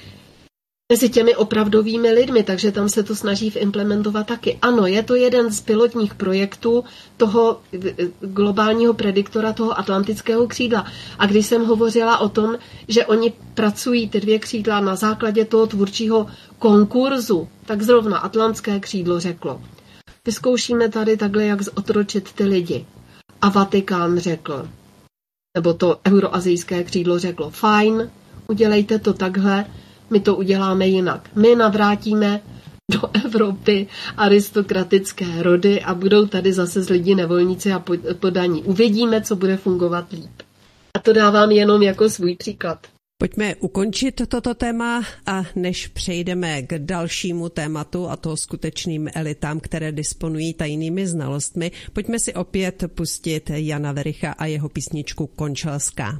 [SPEAKER 4] mezi těmi opravdovými lidmi, takže tam se to snaží implementovat taky. Ano, je to jeden z pilotních projektů toho globálního prediktora, toho atlantického křídla. A když jsem hovořila o tom, že oni pracují ty dvě křídla na základě toho tvůrčího konkurzu, tak zrovna atlantské křídlo řeklo, vyzkoušíme tady takhle, jak zotročit ty lidi. A Vatikán řekl, nebo to euroazijské křídlo řeklo, fajn, udělejte to takhle, my to uděláme jinak. My navrátíme do Evropy aristokratické rody a budou tady zase z lidí nevolníci a podaní. Uvidíme, co bude fungovat líp. A to dávám jenom jako svůj příklad.
[SPEAKER 3] Pojďme ukončit toto téma a než přejdeme k dalšímu tématu, a to skutečným elitám, které disponují tajnými znalostmi, pojďme si opět pustit Jana Vericha a jeho písničku Končelská.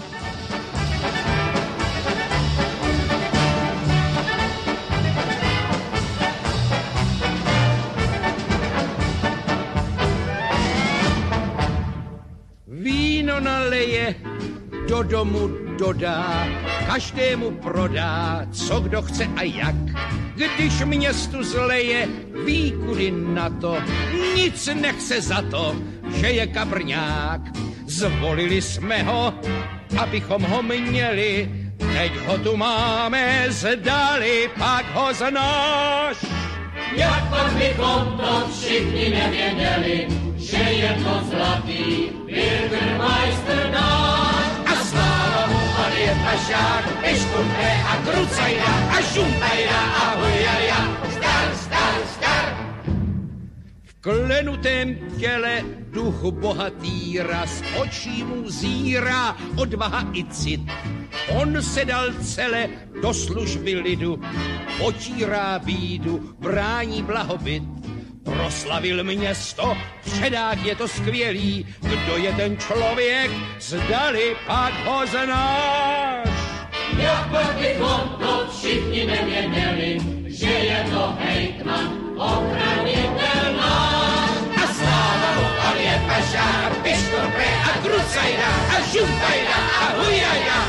[SPEAKER 1] Víno naleje, do domu dodá, každému prodá, co kdo chce a jak. Když městu zleje, ví kudy na to, nic nechce za to, že je kabrňák. Zvolili jsme ho, abychom ho měli, teď ho tu máme, zdali, pak ho znáš.
[SPEAKER 5] Jak pak bychom to všichni nevěděli, že je to zlatý Bürgermeister náš. A stálo mu on je tašák, eškupe a krucajda a žuntajda a hujaja, star, star, star.
[SPEAKER 1] V klenutém těle duch bohatýra, z očí mu zírá odvaha i cit. On se dal celé do služby lidu, potírá bídu, brání blahobyt. Proslavil město, předák je to skvělý, kdo je ten člověk, zdali pak ho znáš.
[SPEAKER 5] Jak pak bychom to všichni nevěděli, že je to hejt
[SPEAKER 1] krucajda a žumtajda a hujajda.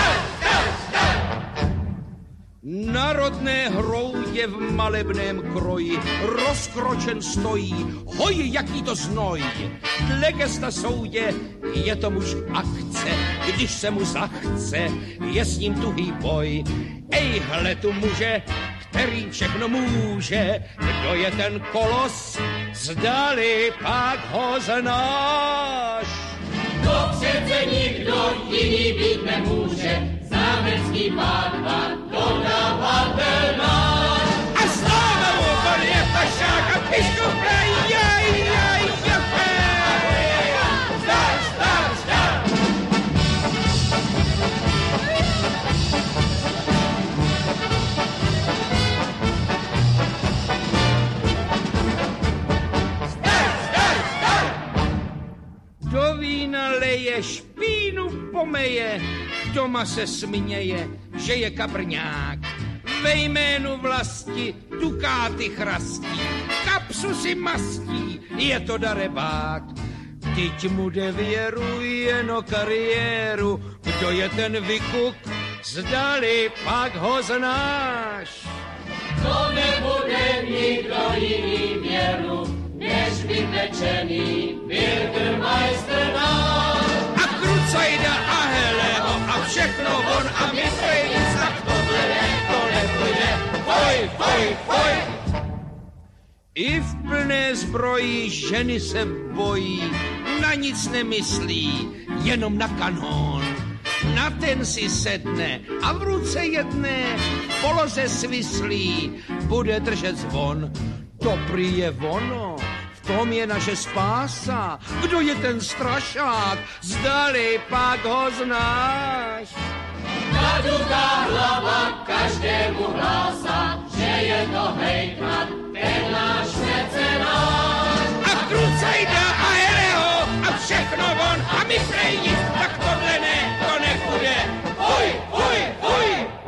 [SPEAKER 1] Na rodné hroudě v malebném kroji rozkročen stojí, hoj, jaký to znoj. Dle gesta soudě je to muž akce, když se mu zachce, je s ním tuhý boj. Ej, hle tu muže, který všechno může, kdo je ten kolos, zdali pak ho znáš.
[SPEAKER 5] To přece nikdo jiný být nemůže, zámecký pán, dodavatel náš.
[SPEAKER 1] A sláva mu, on je pašák a pišku hrají, jaj, jaj, jaj,
[SPEAKER 5] Zdar, zdar, zdar.
[SPEAKER 1] do vína leje, špínu pomeje, doma se směje, že je kabrňák. Ve jménu vlasti dukáty chrastí, kapsu si mastí, je to darebák. Teď mu jde věru jen o kariéru, kdo je ten vykuk, zdali pak ho znáš.
[SPEAKER 5] To nebude nikdo jiný věru, než vypečený Bürgermeister náš.
[SPEAKER 1] A krucajda a Helého a všechno on a my nic tak tohle to nepůjde. Foj, foj, foj. I v plné zbroji ženy se bojí, na nic nemyslí, jenom na kanón. Na ten si sedne a v ruce jedné v poloze svislí bude držet zvon. To prý je ono, v tom je naše spása. Kdo je ten strašák, zdali pak ho znáš?
[SPEAKER 5] Nadutá hlava každému hlásá, že je to hejtman, ten náš mecenáš.
[SPEAKER 1] A krucajda a Helého a všechno on a my prej nic, tak tohle ne, to nepůjde. Fuj, fuj, fuj.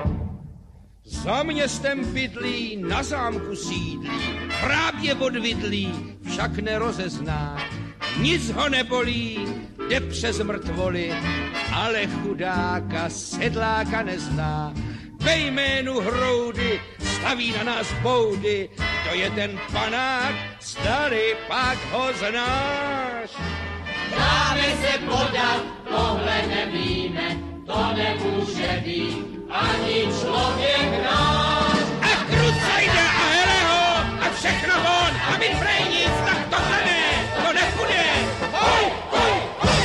[SPEAKER 1] Za městem bydlí, na zámku sídlí, hrábě odvidlí, však nerozezná. Nic ho nebolí, jde přes mrtvoly, ale chudáka sedláka nezná. Ve jménu hroudy staví na nás boudy, to je ten panák, zdali pak ho znáš.
[SPEAKER 5] Dáme se podat, tohle nevíme, to nemůže být ani člověk náš.
[SPEAKER 1] A krucajda a Helého a všechno on a my prej nic, tak tohle ne, to nepůjde. Hoj, hoj, hoj.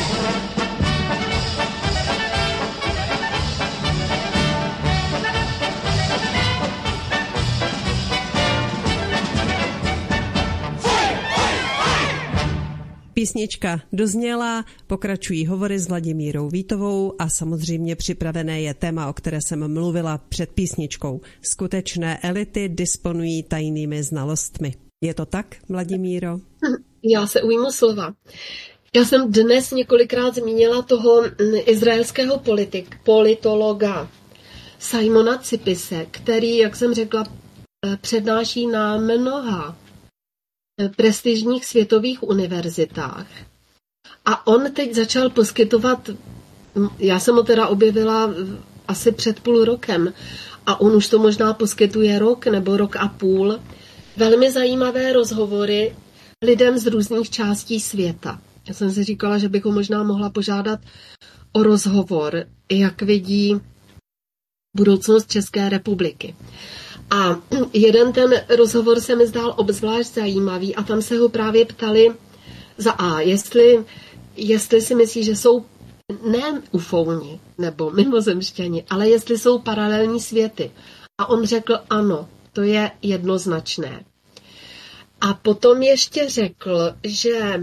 [SPEAKER 3] Písnička dozněla, pokračují hovory s Vladimírou Vítovou a samozřejmě připravené je téma, o které jsem mluvila před písničkou. Skutečné elity disponují tajnými znalostmi. Je to tak, Vladimíro?
[SPEAKER 4] Já se ujmu slova. Já jsem dnes několikrát zmínila toho izraelského politik, politologa Simona Cipise, který, jak jsem řekla, přednáší na mnoha prestižních světových univerzitách. A on teď začal poskytovat, já jsem ho teda objevila asi před půl rokem, a on už to možná poskytuje rok nebo rok a půl, velmi zajímavé rozhovory lidem z různých částí světa. Já jsem si říkala, že bych ho možná mohla požádat o rozhovor, jak vidí budoucnost České republiky. A jeden ten rozhovor se mi zdál obzvlášť zajímavý a tam se ho právě ptali za A, jestli, jestli si myslí, že jsou ne ufouni nebo mimozemšťani, ale jestli jsou paralelní světy. A on řekl ano, to je jednoznačné. A potom ještě řekl, že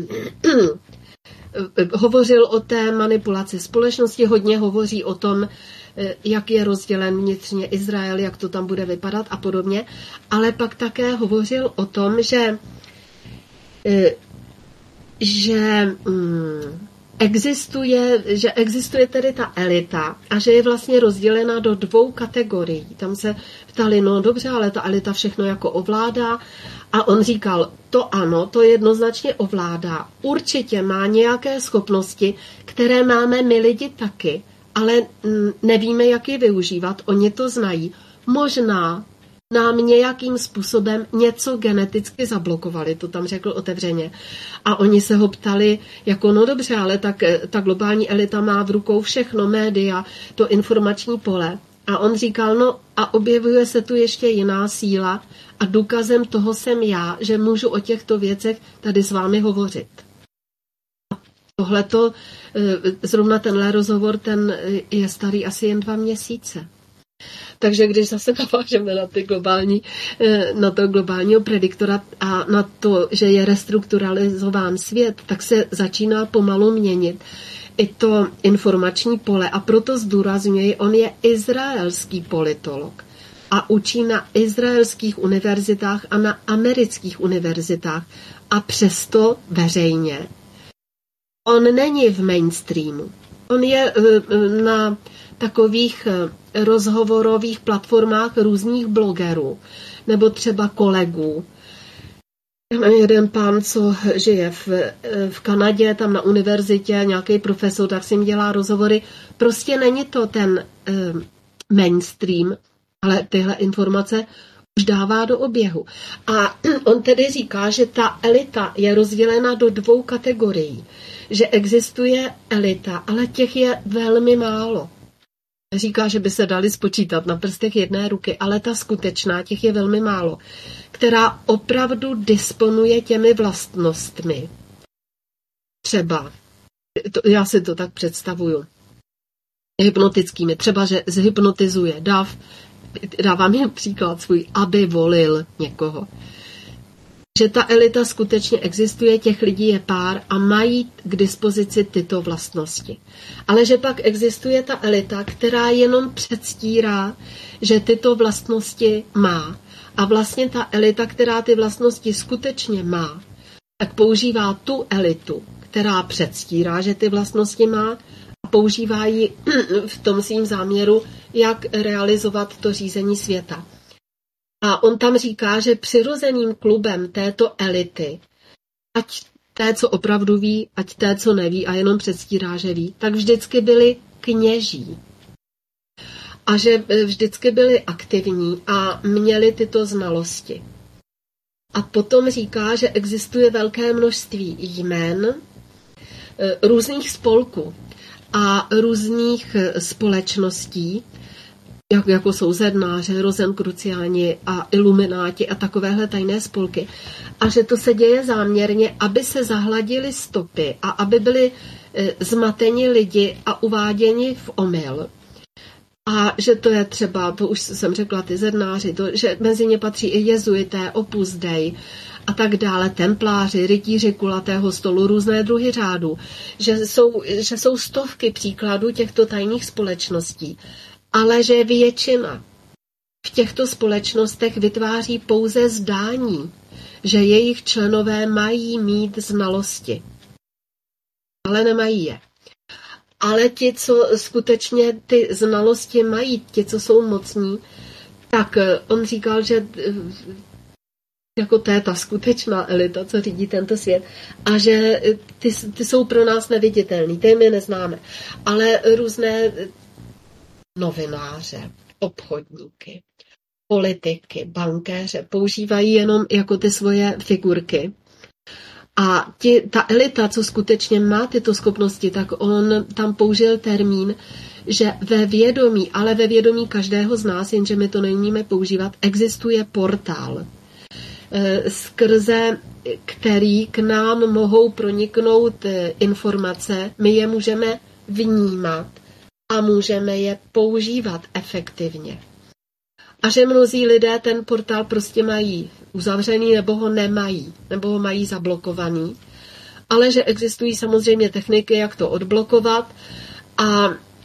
[SPEAKER 4] hovořil o té manipulaci společnosti, hodně hovoří o tom, jak je rozdělen vnitřně Izrael, jak to tam bude vypadat a podobně, ale pak také hovořil o tom, že, že existuje, že existuje tedy ta elita a že je vlastně rozdělena do dvou kategorií. Tam se ptali, no dobře, ale ta elita všechno jako ovládá. A on říkal, to ano, to jednoznačně ovládá. Určitě má nějaké schopnosti, které máme my lidi taky, ale nevíme, jak je využívat. Oni to znají. Možná nám nějakým způsobem něco geneticky zablokovali, to tam řekl otevřeně. A oni se ho ptali, jako no dobře, ale tak ta globální elita má v rukou všechno, média, to informační pole. A on říkal, no a objevuje se tu ještě jiná síla a důkazem toho jsem já, že můžu o těchto věcech tady s vámi hovořit. Tohleto, zrovna tenhle rozhovor, ten je starý asi jen dva měsíce. Takže když zase navážeme na, ty globální, na to globálního prediktora a na to, že je restrukturalizován svět, tak se začíná pomalu měnit i to informační pole. A proto zdůrazňuji, on je izraelský politolog a učí na izraelských univerzitách a na amerických univerzitách. A přesto veřejně. On není v mainstreamu. On je na takových rozhovorových platformách různých blogerů nebo třeba kolegů. Jeden pán, co žije v, v Kanadě, tam na univerzitě, nějaký profesor, tak si jim dělá rozhovory. Prostě není to ten uh, mainstream, ale tyhle informace už dává do oběhu. A on tedy říká, že ta elita je rozdělena do dvou kategorií. Že existuje elita, ale těch je velmi málo. Říká, že by se dali spočítat na prstech jedné ruky, ale ta skutečná, těch je velmi málo, která opravdu disponuje těmi vlastnostmi. Třeba, to, já si to tak představuju, hypnotickými, třeba, že zhypnotizuje dav, dávám jen příklad svůj, aby volil někoho. Že ta elita skutečně existuje, těch lidí je pár a mají k dispozici tyto vlastnosti. Ale že pak existuje ta elita, která jenom předstírá, že tyto vlastnosti má. A vlastně ta elita, která ty vlastnosti skutečně má, tak používá tu elitu, která předstírá, že ty vlastnosti má, a používá ji v tom svým záměru, jak realizovat to řízení světa. A on tam říká, že přirozeným klubem této elity, ať té, co opravdu ví, ať té, co neví a jenom předstírá, že ví, tak vždycky byli kněží. A že vždycky byli aktivní a měli tyto znalosti. A potom říká, že existuje velké množství jmen, různých spolků a různých společností, Jak, jako jsou zednáře, rozenkruciáni a ilumináti a takovéhle tajné spolky. A že to se děje záměrně, aby se zahladily stopy a aby byli e, zmateni lidi a uváděni v omyl. A že to je třeba, to už jsem řekla, ty zednáři, to, že mezi ně patří i jezuité, Opus Dei a tak dále, templáři, rytíři kulatého stolu, různé druhy řádů. Že jsou, že jsou stovky příkladů těchto tajných společností. Ale že většina v těchto společnostech vytváří pouze zdání, že jejich členové mají mít znalosti. Ale nemají je. Ale ti, co skutečně ty znalosti mají, ti, co jsou mocní, tak on říkal, že jako to je ta skutečná elita, co řídí tento svět, a že ty, ty jsou pro nás neviditelný, ty my neznáme. Ale různé novináře, obchodníky, politiky, bankéře používají jenom jako ty svoje figurky. A ti, ta elita, co skutečně má tyto schopnosti, tak on tam použil termín, že ve vědomí, ale ve vědomí každého z nás, jenže my to neumíme používat, existuje portál, skrze který k nám mohou proniknout informace, my je můžeme vnímat a můžeme je používat efektivně. A že mnozí lidé ten portál prostě mají uzavřený nebo ho nemají, nebo ho mají zablokovaný, ale že existují samozřejmě techniky, jak to odblokovat, a,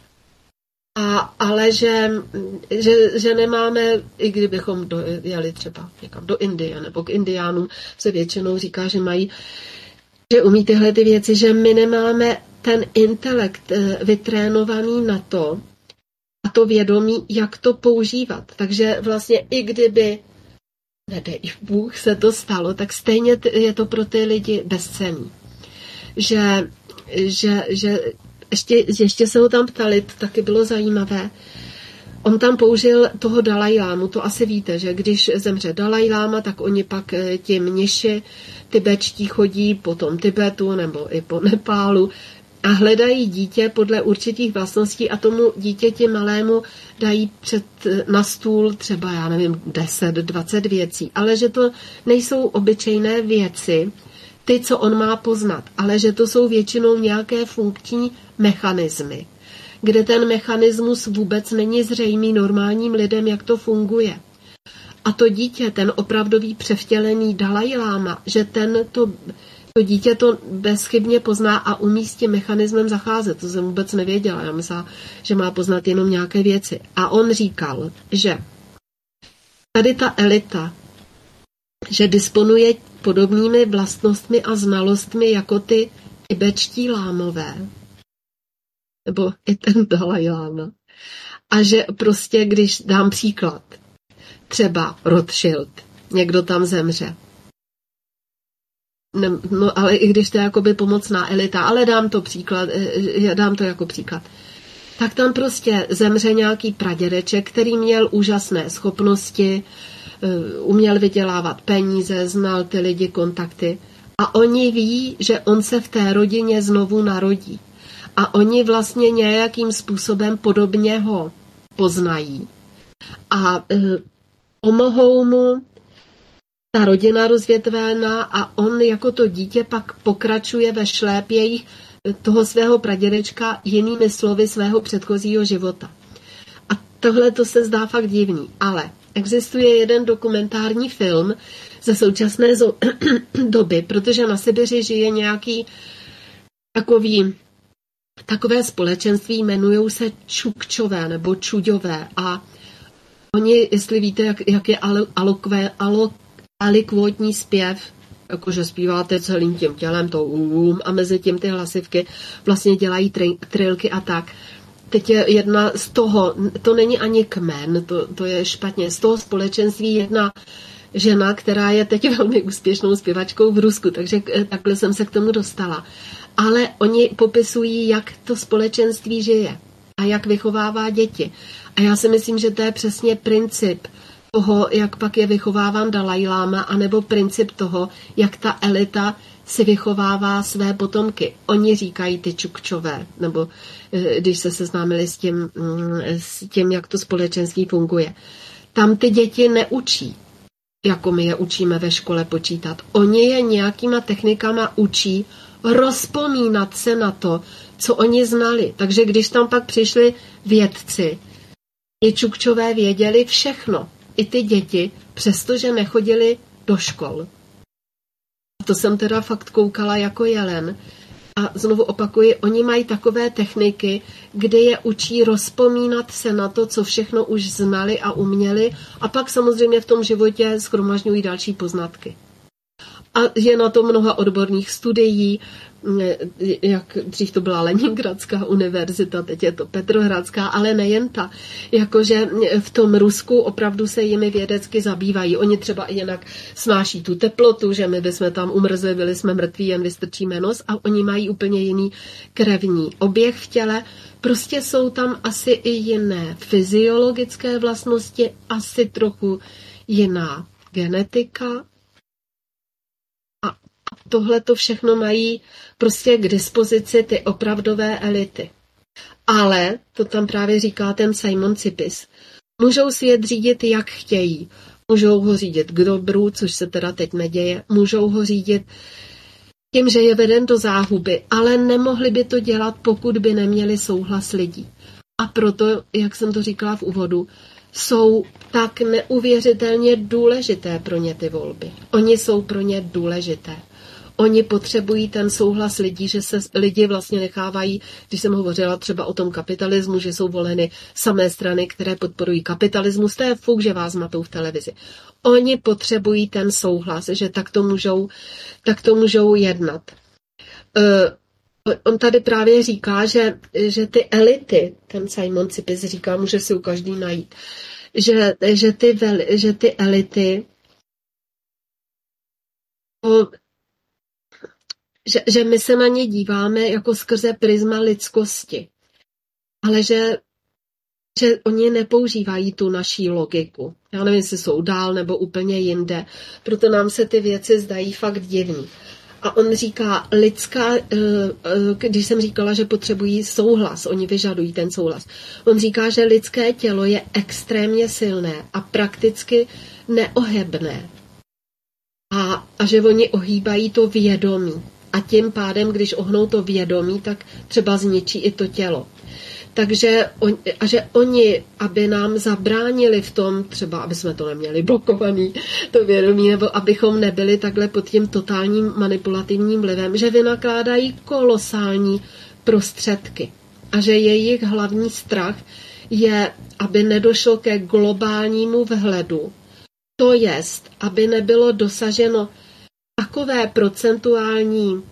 [SPEAKER 4] a, ale že, že, že nemáme, i kdybychom jeli třeba někam do Indie nebo k Indiánům, se většinou říká, že mají, že umí tyhle ty věci, že my nemáme ten intelekt vytrénovaný na to a to vědomí, jak to používat. Takže vlastně i kdyby nedej Bůh se to stalo, tak stejně je to pro ty lidi bezcenný. Že, že, že ještě, ještě se ho tam ptali, to taky bylo zajímavé. On tam použil toho Dalajlámu, to asi víte, že když zemře Dalajláma, tak oni pak ti mniši tibetští chodí po tom Tibetu nebo i po Nepálu a hledají dítě podle určitých vlastností a tomu dítěti malému dají před, na stůl třeba, já nevím, deset, dvacet věcí, ale že to nejsou obyčejné věci, ty, co on má poznat, ale že to jsou většinou nějaké funkční mechanismy, kde ten mechanismus vůbec není zřejmý normálním lidem, jak to funguje. A to dítě, ten opravdový převtělený Dalajláma, že ten to, to dítě to bezchybně pozná a umí s tím mechanismem zacházet. To jsem vůbec nevěděla. Já myslela, že má poznat jenom nějaké věci. A on říkal, že tady ta elita, že disponuje podobnými vlastnostmi a znalostmi jako ty tibetští lámové, nebo i ten Dalajláma. A že prostě, když dám příklad, třeba Rothschild, někdo tam zemře. Ne, no ale i když to je jakoby pomocná elita, ale dám to příklad, dám to jako příklad. Tak tam prostě zemře nějaký pradědeček, který měl úžasné schopnosti, uměl vydělávat peníze, znal ty lidi, kontakty. A oni ví, že on se v té rodině znovu narodí. A oni vlastně nějakým způsobem podobně ho poznají. A e, pomohou mu ta rodina rozvětvená a on jako to dítě pak pokračuje ve šlépějích toho svého pradědečka jinými slovy svého předchozího života. A tohle to se zdá fakt divný, ale existuje jeden dokumentární film ze současné doby, protože na Sibiři žije nějaký takový takové společenství, jmenují se Čukčové nebo Čuďové a oni, jestli víte, jak, jak je alokvé, alok, alikvotní zpěv, jakože zpíváte celým tím tělem, to um, a mezi tím ty hlasivky vlastně dělají tri, trilky a tak. Teď je jedna z toho, to není ani kmen, to, to je špatně, z toho společenství jedna žena, která je teď velmi úspěšnou zpěvačkou v Rusku, takže takhle jsem se k tomu dostala. Ale oni popisují, jak to společenství žije a jak vychovává děti. A já si myslím, že to je přesně princip toho, jak pak je vychováván Dalajláma, anebo princip toho, jak ta elita si vychovává své potomky. Oni říkají ty Čukčové, nebo když se seznámili s tím, s tím, jak to společenství funguje. Tam ty děti neučí, jako my je učíme ve škole počítat. Oni je nějakýma technikama učí rozpomínat se na to, co oni znali. Takže když tam pak přišli vědci, i Čukčové věděli všechno. I ty děti, přestože nechodili do škol. A to jsem teda fakt koukala jako jelen. A znovu opakuji, oni mají takové techniky, kde je učí rozpomínat se na to, co všechno už znali a uměli, a pak samozřejmě v tom životě shromažďují další poznatky. A je na to mnoha odborných studií, jak dřív to byla Leningradská univerzita, teď je to Petrohradská, ale nejen ta. Jakože v tom Rusku opravdu se jimi vědecky zabývají. Oni třeba jinak snáší tu teplotu, že my bychom tam umrzli, byli jsme mrtví, jen vystrčíme nos, a oni mají úplně jiný krevní oběh v těle. Prostě jsou tam asi i jiné fyziologické vlastnosti, asi trochu jiná genetika. Tohle to všechno mají prostě k dispozici ty opravdové elity. Ale, to tam právě říká ten Simon Cipis, můžou svět řídit, jak chtějí. Můžou ho řídit k dobru, což se teda teď neděje. Můžou ho řídit tím, že je veden do záhuby, ale nemohli by to dělat, pokud by neměli souhlas lidí. A proto, jak jsem to říkala v úvodu, jsou tak neuvěřitelně důležité pro ně ty volby. Oni jsou pro ně důležité. Oni potřebují ten souhlas lidí, že se lidi vlastně nechávají, když jsem hovořila třeba o tom kapitalismu, že jsou voleny samé strany, které podporují kapitalismus, to je fuk, že vás matou v televizi. Oni potřebují ten souhlas, že tak to můžou, tak to můžou jednat. On tady právě říká, že, že ty elity, ten Simon Cipis říká, může si u každý najít, že, že, ty, veli, že ty elity, o, že, že my se na ně díváme jako skrze prisma lidskosti, ale že, že oni nepoužívají tu naší logiku. Já nevím, jestli jsou dál nebo úplně jinde, proto nám se ty věci zdají fakt divný. A on říká, lidská, když jsem říkala, že potřebují souhlas, oni vyžadují ten souhlas. On říká, že lidské tělo je extrémně silné a prakticky neohebné. A, a že oni ohýbají to vědomí. A tím pádem, když ohnou to vědomí, tak třeba zničí i to tělo. Takže on, a že oni, aby nám zabránili v tom, třeba aby jsme to neměli blokovaný, to vědomí, nebo abychom nebyli takhle pod tím totálním manipulativním vlivem, že vynakládají kolosální prostředky. A že jejich hlavní strach je, aby nedošlo ke globálnímu vhledu. To jest, aby nebylo dosaženo takové procentuální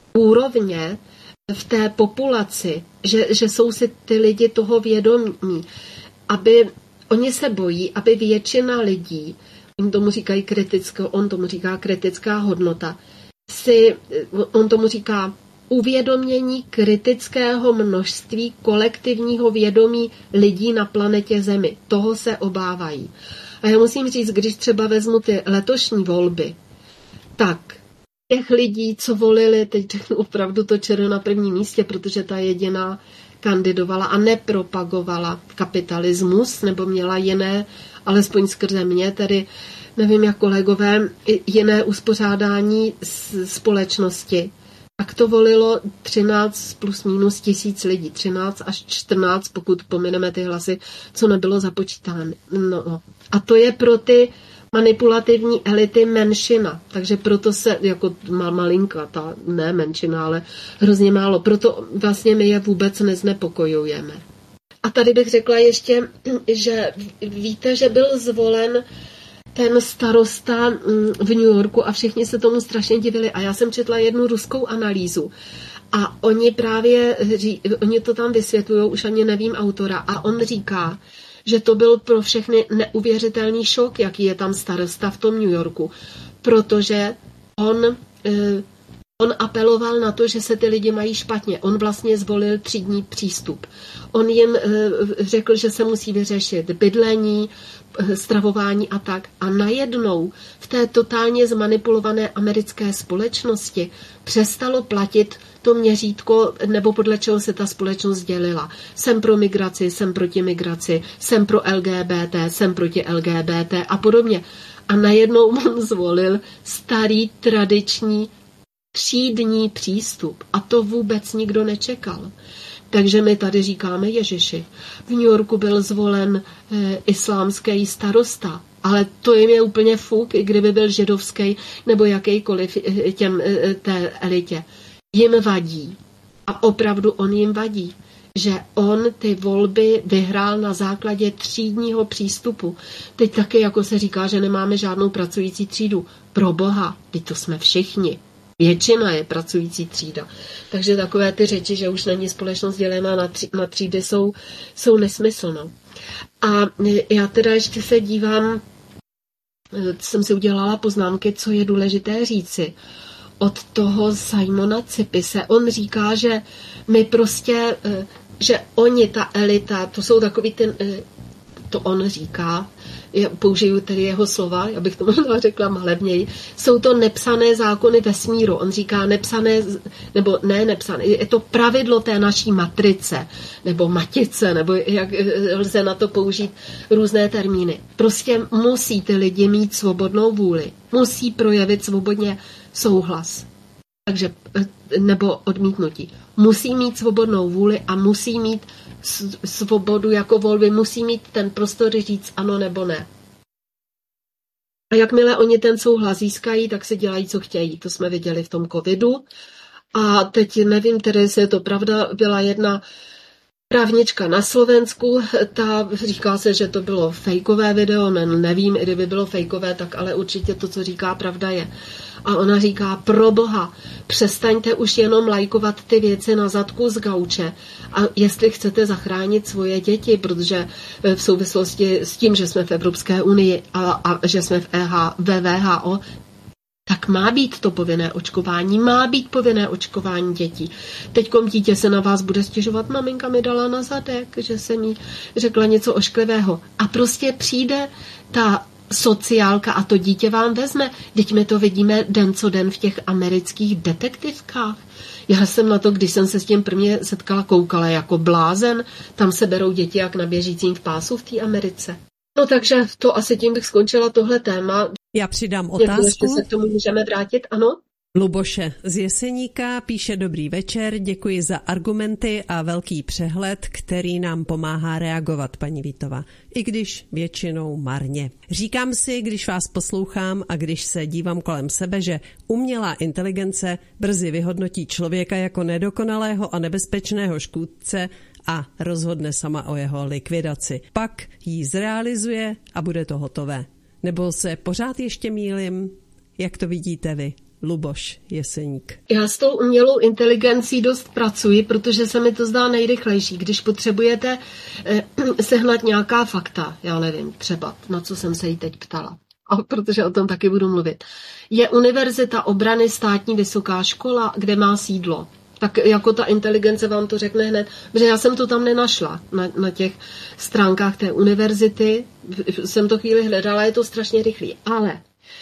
[SPEAKER 4] úrovně v té populaci, že, že jsou si ty lidi toho vědomí, aby oni se bojí, aby většina lidí, on tomu říkají kritickou, on tomu říká kritická hodnota, si, on tomu říká uvědomění kritického množství kolektivního vědomí lidí na planetě Zemi. Toho se obávají. A já musím říct, když třeba vezmu ty letošní volby, tak těch lidí, co volili, teď řeknu opravdu to čero na prvním místě, protože ta jediná kandidovala a nepropagovala kapitalismus, nebo měla jiné, alespoň skrze mě, tedy nevím jak kolegové, jiné uspořádání společnosti. Tak to volilo třináct plus minus tisíc lidí, třináct až čtrnáct, pokud pomineme ty hlasy, co nebylo započítáno. No, no. A to je pro ty manipulativní elity menšina, takže proto se, jako má malinka, ta ne menšina, ale hrozně málo, proto vlastně my je vůbec neznepokojujeme. A tady bych řekla ještě, že víte, že byl zvolen ten starosta v New Yorku a všichni se tomu strašně divili a já jsem četla jednu ruskou analýzu a oni právě, oni to tam vysvětlují, už ani nevím autora, a on říká, že to byl pro všechny neuvěřitelný šok, jaký je tam starosta v tom New Yorku, protože on, on apeloval na to, že se ty lidi mají špatně. On vlastně zvolil třídní přístup. On jim řekl, že se musí vyřešit bydlení, stravování a tak. A najednou v té totálně zmanipulované americké společnosti přestalo platit to měřítko, nebo podle čeho se ta společnost dělila. Jsem pro migraci, jsem proti migraci, jsem pro L G B T, jsem proti L G B T a podobně. A najednou on zvolil starý, tradiční, třídní přístup. A to vůbec nikdo nečekal. Takže my tady říkáme Ježiši. V New Yorku byl zvolen e, islámský starosta, ale to jim je úplně fuk, kdyby byl židovský nebo jakýkoliv e, těm e, té elitě. Jim vadí. A opravdu on jim vadí, že on ty volby vyhrál na základě třídního přístupu. Teď taky, jako se říká, že nemáme žádnou pracující třídu. Pro boha, teď to jsme všichni. Většina je pracující třída. Takže takové ty řeči, že už není společnost dělená na, tři, na třídy, jsou, jsou nesmyslné. A já teda ještě se dívám, jsem si udělala poznámky, co je důležité říci. Od toho Simona Cipise, on říká, že my prostě, že oni, ta elita, to jsou takový ten, to on říká, použiju tedy jeho slova, abych to možná řekla malebněji, jsou to nepsané zákony vesmíru. On říká nepsané, nebo ne nepsané, je to pravidlo té naší matrice, nebo matice, nebo jak lze na to použít různé termíny. Prostě musí ty lidi mít svobodnou vůli. Musí projevit svobodně souhlas. Takže, nebo odmítnutí. Musí mít svobodnou vůli a musí mít svobodu jako volby, musí mít ten prostor říct ano nebo ne. A jakmile oni ten souhlas získají, tak si dělají, co chtějí. To jsme viděli v tom covidu. A teď nevím, tedy jestli je to pravda, byla jedna právnička na Slovensku, ta říká se, že to bylo fejkové video, ne, nevím, i kdyby bylo fejkové, tak ale určitě to, co říká, pravda je. A ona říká, pro boha, přestaňte už jenom lajkovat ty věci na zadku z gauče. A jestli chcete zachránit svoje děti, protože v souvislosti s tím, že jsme v Evropské unii a, a že jsme v E H, ve V H O, tak má být to povinné očkování, má být povinné očkování dětí. Teďkom dítě se na vás bude stěžovat, maminka mi dala na zadek, že jsem jí řekla něco ošklivého. A prostě přijde ta sociálka a to dítě vám vezme. Teď my to vidíme den co den v těch amerických detektivkách. Já jsem na to, když jsem se s tím prvně setkala, koukala jako blázen. Tam se berou děti jak na běžícím v pásu v té Americe. No takže to asi tím bych skončila tohle téma.
[SPEAKER 3] Já přidám otázku.
[SPEAKER 4] Ještě se k tomu můžeme vrátit, ano?
[SPEAKER 3] Luboše z Jeseníka píše dobrý večer, děkuji za argumenty a velký přehled, který nám pomáhá reagovat, paní Vítová, i když většinou marně. Říkám si, když vás poslouchám a když se dívám kolem sebe, že umělá inteligence brzy vyhodnotí člověka jako nedokonalého a nebezpečného škůdce a rozhodne sama o jeho likvidaci. Pak ji zrealizuje a bude to hotové. Nebo se pořád ještě mýlim? Jak to vidíte vy? Luboš Jeseník.
[SPEAKER 4] Já s tou umělou inteligencí dost pracuji, protože se mi to zdá nejrychlejší. Když potřebujete eh, sehnat nějaká fakta, já nevím, třeba na co jsem se jí teď ptala, a protože o tom taky budu mluvit. Je Univerzita obrany státní vysoká škola, kde má sídlo. Tak jako ta inteligence vám to řekne hned, protože já jsem to tam nenašla na, na těch stránkách té univerzity, jsem to chvíli hledala, je to strašně rychlý, ale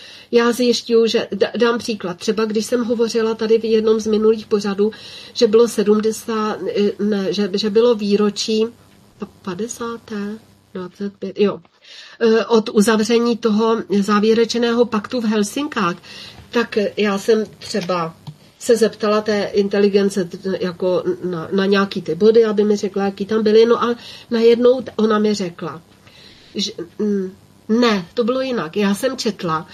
[SPEAKER 4] já zjišťuju, že dám příklad. Třeba když jsem hovořila tady v jednom z minulých pořadů, že bylo sedmdesát, ne, že, že bylo výročí padesát, dvacet pět, jo, od uzavření toho závěrečného paktu v Helsinkách, tak já jsem třeba se zeptala té inteligence jako na, na nějaký ty body, aby mi řekla, jaký tam byly, no a najednou ona mi řekla, že ne, to bylo jinak. Já jsem četla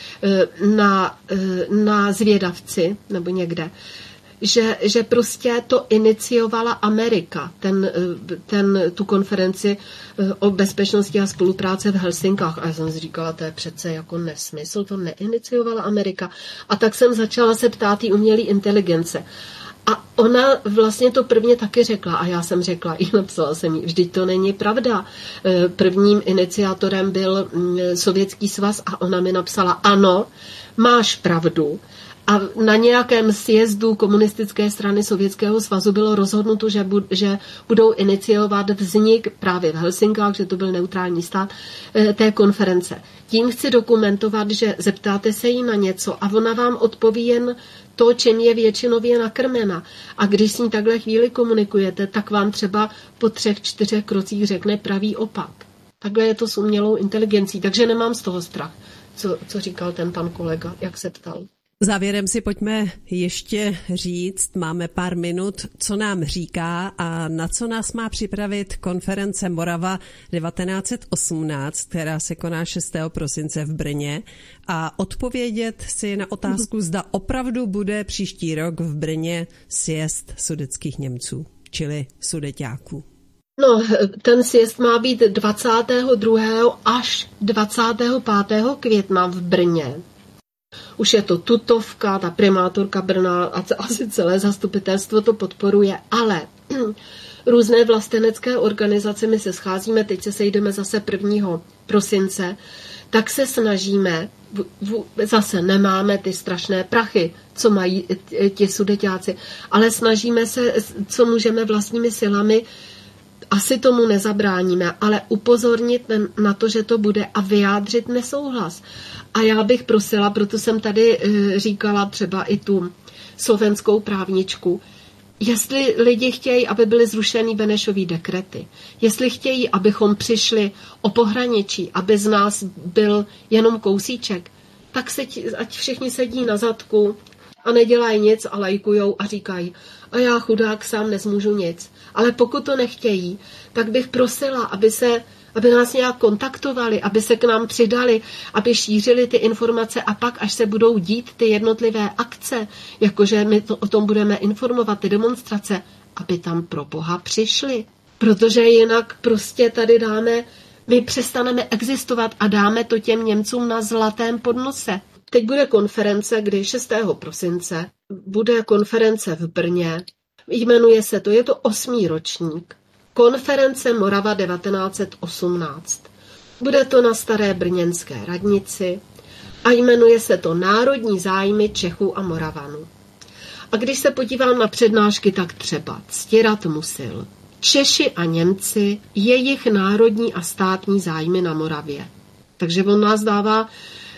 [SPEAKER 4] na, na Zvědavci, nebo někde, že, že prostě to iniciovala Amerika, ten, ten, tu konferenci o bezpečnosti a spolupráce v Helsinkách. A já jsem si říkala, to je přece jako nesmysl, to neiniciovala Amerika. A tak jsem začala se ptát jí umělé inteligence. A ona vlastně to prvně taky řekla a já jsem řekla, i napsala jsem jí, vždyť to není pravda. Prvním iniciátorem byl Sovětský svaz a ona mi napsala, ano, máš pravdu. A na nějakém sjezdu komunistické strany Sovětského svazu bylo rozhodnuto, že, bud, že budou iniciovat vznik právě v Helsinkách, že to byl neutrální stát, té konference. Tím chci dokumentovat, že zeptáte se jí na něco a ona vám odpoví jen to, čím je většinově nakrmena. A když s ní takhle chvíli komunikujete, tak vám třeba po třech, čtyřech krocích řekne pravý opak. Takhle je to s umělou inteligencí, takže nemám z toho strach, co, co říkal ten pan kolega, jak se ptal.
[SPEAKER 3] Závěrem si pojďme ještě říct, máme pár minut, co nám říká a na co nás má připravit konference Morava devatenáct osmnáct, která se koná šestého prosince v Brně, a odpovědět si na otázku, zda opravdu bude příští rok v Brně sjezd sudetských Němců, čili sudeťáků.
[SPEAKER 4] No, ten sjezd má být dvacátého druhého až dvacátého pátého května v Brně. Už je to tutovka, ta primátorka Brna a asi celé zastupitelstvo to podporuje, ale různé vlastenecké organizace, my se scházíme, teď se sejdeme zase prvního prosince, tak se snažíme, v, v, zase nemáme ty strašné prachy, co mají ti sudeťáci, ale snažíme se, co můžeme vlastními silami, asi tomu nezabráníme, ale upozornit na to, že to bude a vyjádřit nesouhlas. A já bych prosila, proto jsem tady říkala třeba i tu slovenskou právničku, jestli lidi chtějí, aby byly zrušeny Benešovy dekrety, jestli chtějí, abychom přišli o pohraničí, aby z nás byl jenom kousíček, tak se ti, ať všichni sedí na zadku a nedělají nic a lajkujou a říkají, a já chudák sám nezmůžu nic. Ale pokud to nechtějí, tak bych prosila, aby se aby nás nějak kontaktovali, aby se k nám přidali, aby šířili ty informace a pak, až se budou dít ty jednotlivé akce, jakože my to, o tom budeme informovat, ty demonstrace, aby tam pro Boha přišli. protože jinak prostě tady dáme, my přestaneme existovat a dáme to těm Němcům na zlatém podnose. Teď bude konference, kdy šestého prosince bude konference v Brně. Jmenuje se to, je to osmý ročník. Konference Morava devatenáct osmnáct. Bude to na Staré brněnské radnici a jmenuje se to Národní zájmy Čechů a Moravanů. A když se podívám na přednášky, tak třeba Ctirad Musil. Češi a Němci, jejich národní a státní zájmy na Moravě. Takže on nás dává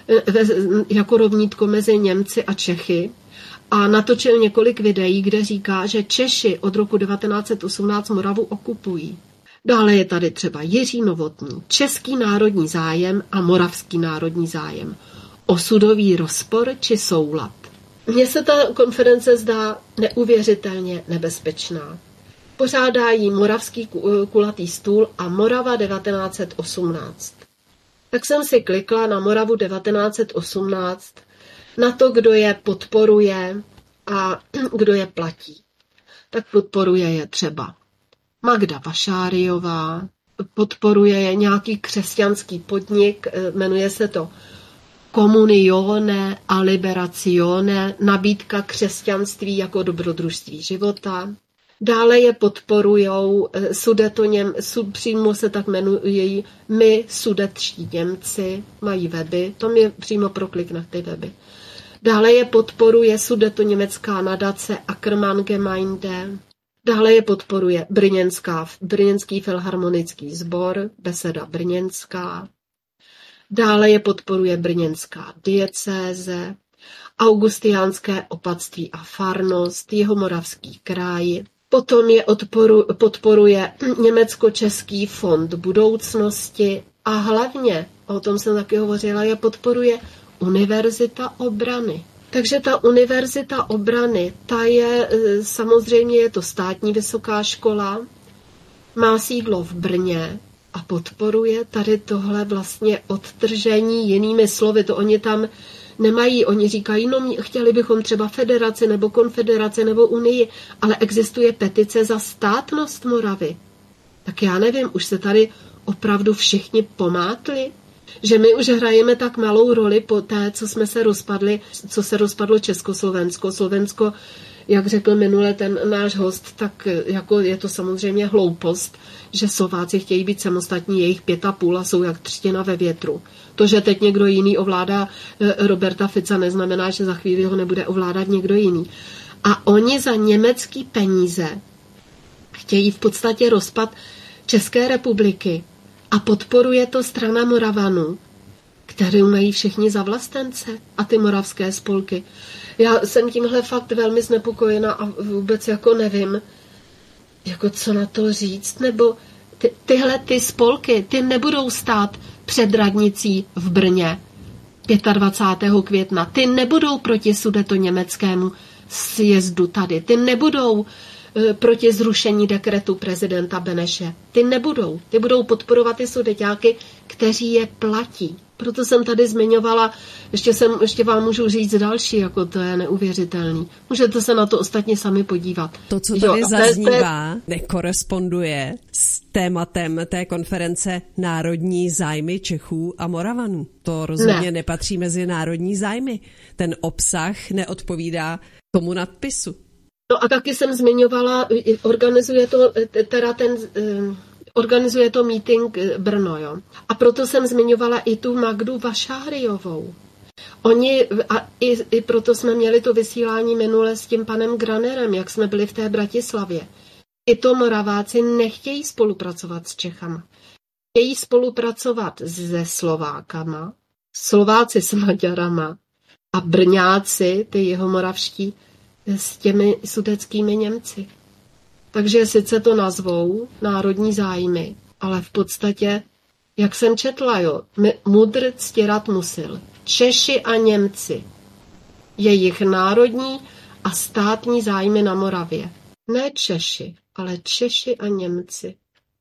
[SPEAKER 4] jako rovnítko mezi Němci a Čechy a natočil několik videí, kde říká, že Češi od roku devatenáct osmnáct Moravu okupují. Dále je tady třeba Jiří Novotný, český národní zájem a moravský národní zájem. Osudový rozpor či soulad. Mně se ta konference zdá neuvěřitelně nebezpečná. Pořádá jí Moravský kulatý stůl a Morava devatenáct osmnáct. Tak jsem si klikla na Moravu devatenáct osmnáct, na to, kdo je podporuje a kdo je platí. Tak podporuje je třeba Magda Vašáriová, podporuje je nějaký křesťanský podnik, jmenuje se to Comunione a Liberazione, nabídka křesťanství jako dobrodružství života. Dále je podporujou Sudetoněm, přímo se tak jmenují My sudetští Němci, mají weby, to mi přímo proklik na ty weby. Dále je podporuje Sudetoněmecká nadace Ackermann-Gemeinde. Dále je podporuje Brněnská, Brněnský filharmonický sbor, Beseda brněnská. Dále je podporuje Brněnská diecéze, Augustiánské opatství a farnost, Jihomoravský kraj. Potom je odporu, podporuje Německo-Český fond budoucnosti a hlavně, o tom jsem taky hovořila, je podporuje Univerzita obrany. Takže ta Univerzita obrany, ta je, samozřejmě je to státní vysoká škola, má sídlo v Brně a podporuje tady tohle vlastně odtržení, jinými slovy, to oni tam nemají, oni říkají, no chtěli bychom třeba federaci nebo konfederaci nebo unii, ale existuje petice za státnost Moravy. Tak já nevím, už se tady opravdu všichni pomátli, že my už hrajeme tak malou roli po té, co jsme se rozpadli, co se rozpadlo Československo. Slovensko, jak řekl minule ten náš host, tak jako je to samozřejmě hloupost, že Slováci chtějí být samostatní, jejich pět a půl a jsou jak třtina ve větru. To, že teď někdo jiný ovládá Roberta Fica, neznamená, že za chvíli ho nebude ovládat někdo jiný. A oni za německý peníze chtějí v podstatě rozpad České republiky a podporuje to strana Moravanů, kterou mají všichni za vlastence a ty moravské spolky. Já jsem tímhle fakt velmi znepokojena a vůbec jako nevím, jako co na to říct, nebo ty, tyhle ty spolky, ty nebudou stát před radnicí v Brně dvacátého pátého května, ty nebudou proti sudetoněmeckému sjezdu tady, ty nebudou e, proti zrušení dekretu prezidenta Beneše, ty nebudou, ty budou podporovat ty sudeťáky, kteří je platí. Proto jsem tady zmiňovala, ještě, jsem, ještě vám můžu říct další, jako to je neuvěřitelný. Můžete se na to ostatně sami podívat.
[SPEAKER 3] To, co tady jo, zaznívá, te... nekoresponduje s tématem té konference Národní zájmy Čechů a Moravanů. To rozhodně ne. nepatří mezi národní zájmy. Ten obsah neodpovídá tomu nadpisu.
[SPEAKER 4] No a taky jsem zmiňovala, organizuje to teda ten... Organizuje to meeting Brno, jo. A proto jsem zmiňovala i tu Magdu Vašáriovou. Oni, a i, i proto jsme měli to vysílání minule s tím panem Granerem, jak jsme byli v té Bratislavě. I to Moraváci nechtějí spolupracovat s Čechama. Chtějí spolupracovat se Slovákama, Slováci s Maďarama a Brňáci, ty jihomoravští, s těmi sudeckými Němci. Takže sice to nazvou národní zájmy, ale v podstatě, jak jsem četla, jo, Mudr Ctirad Musil, Češi a Němci, jejich národní a státní zájmy na Moravě. Ne Češi, ale Češi a Němci.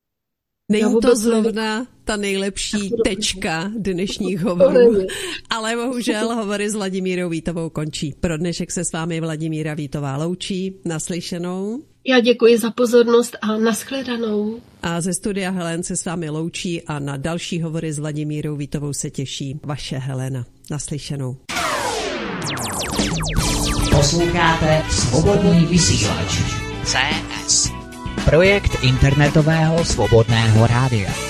[SPEAKER 3] Není to zrovna ta nejlepší tečka dnešních hovorů, ale bohužel hovory s Vladimírou Vítovou končí. Pro dnešek se s vámi Vladimíra Vítová loučí. Naslyšenou.
[SPEAKER 4] Já děkuji za pozornost a nashledanou.
[SPEAKER 3] A ze studia Helen se s vámi loučí a na další hovory s Vladimírou Vítovou se těší vaše Helena. Naslyšenou.
[SPEAKER 6] Posloucháte Svobodný vysílač C S. Projekt internetového svobodného rádia.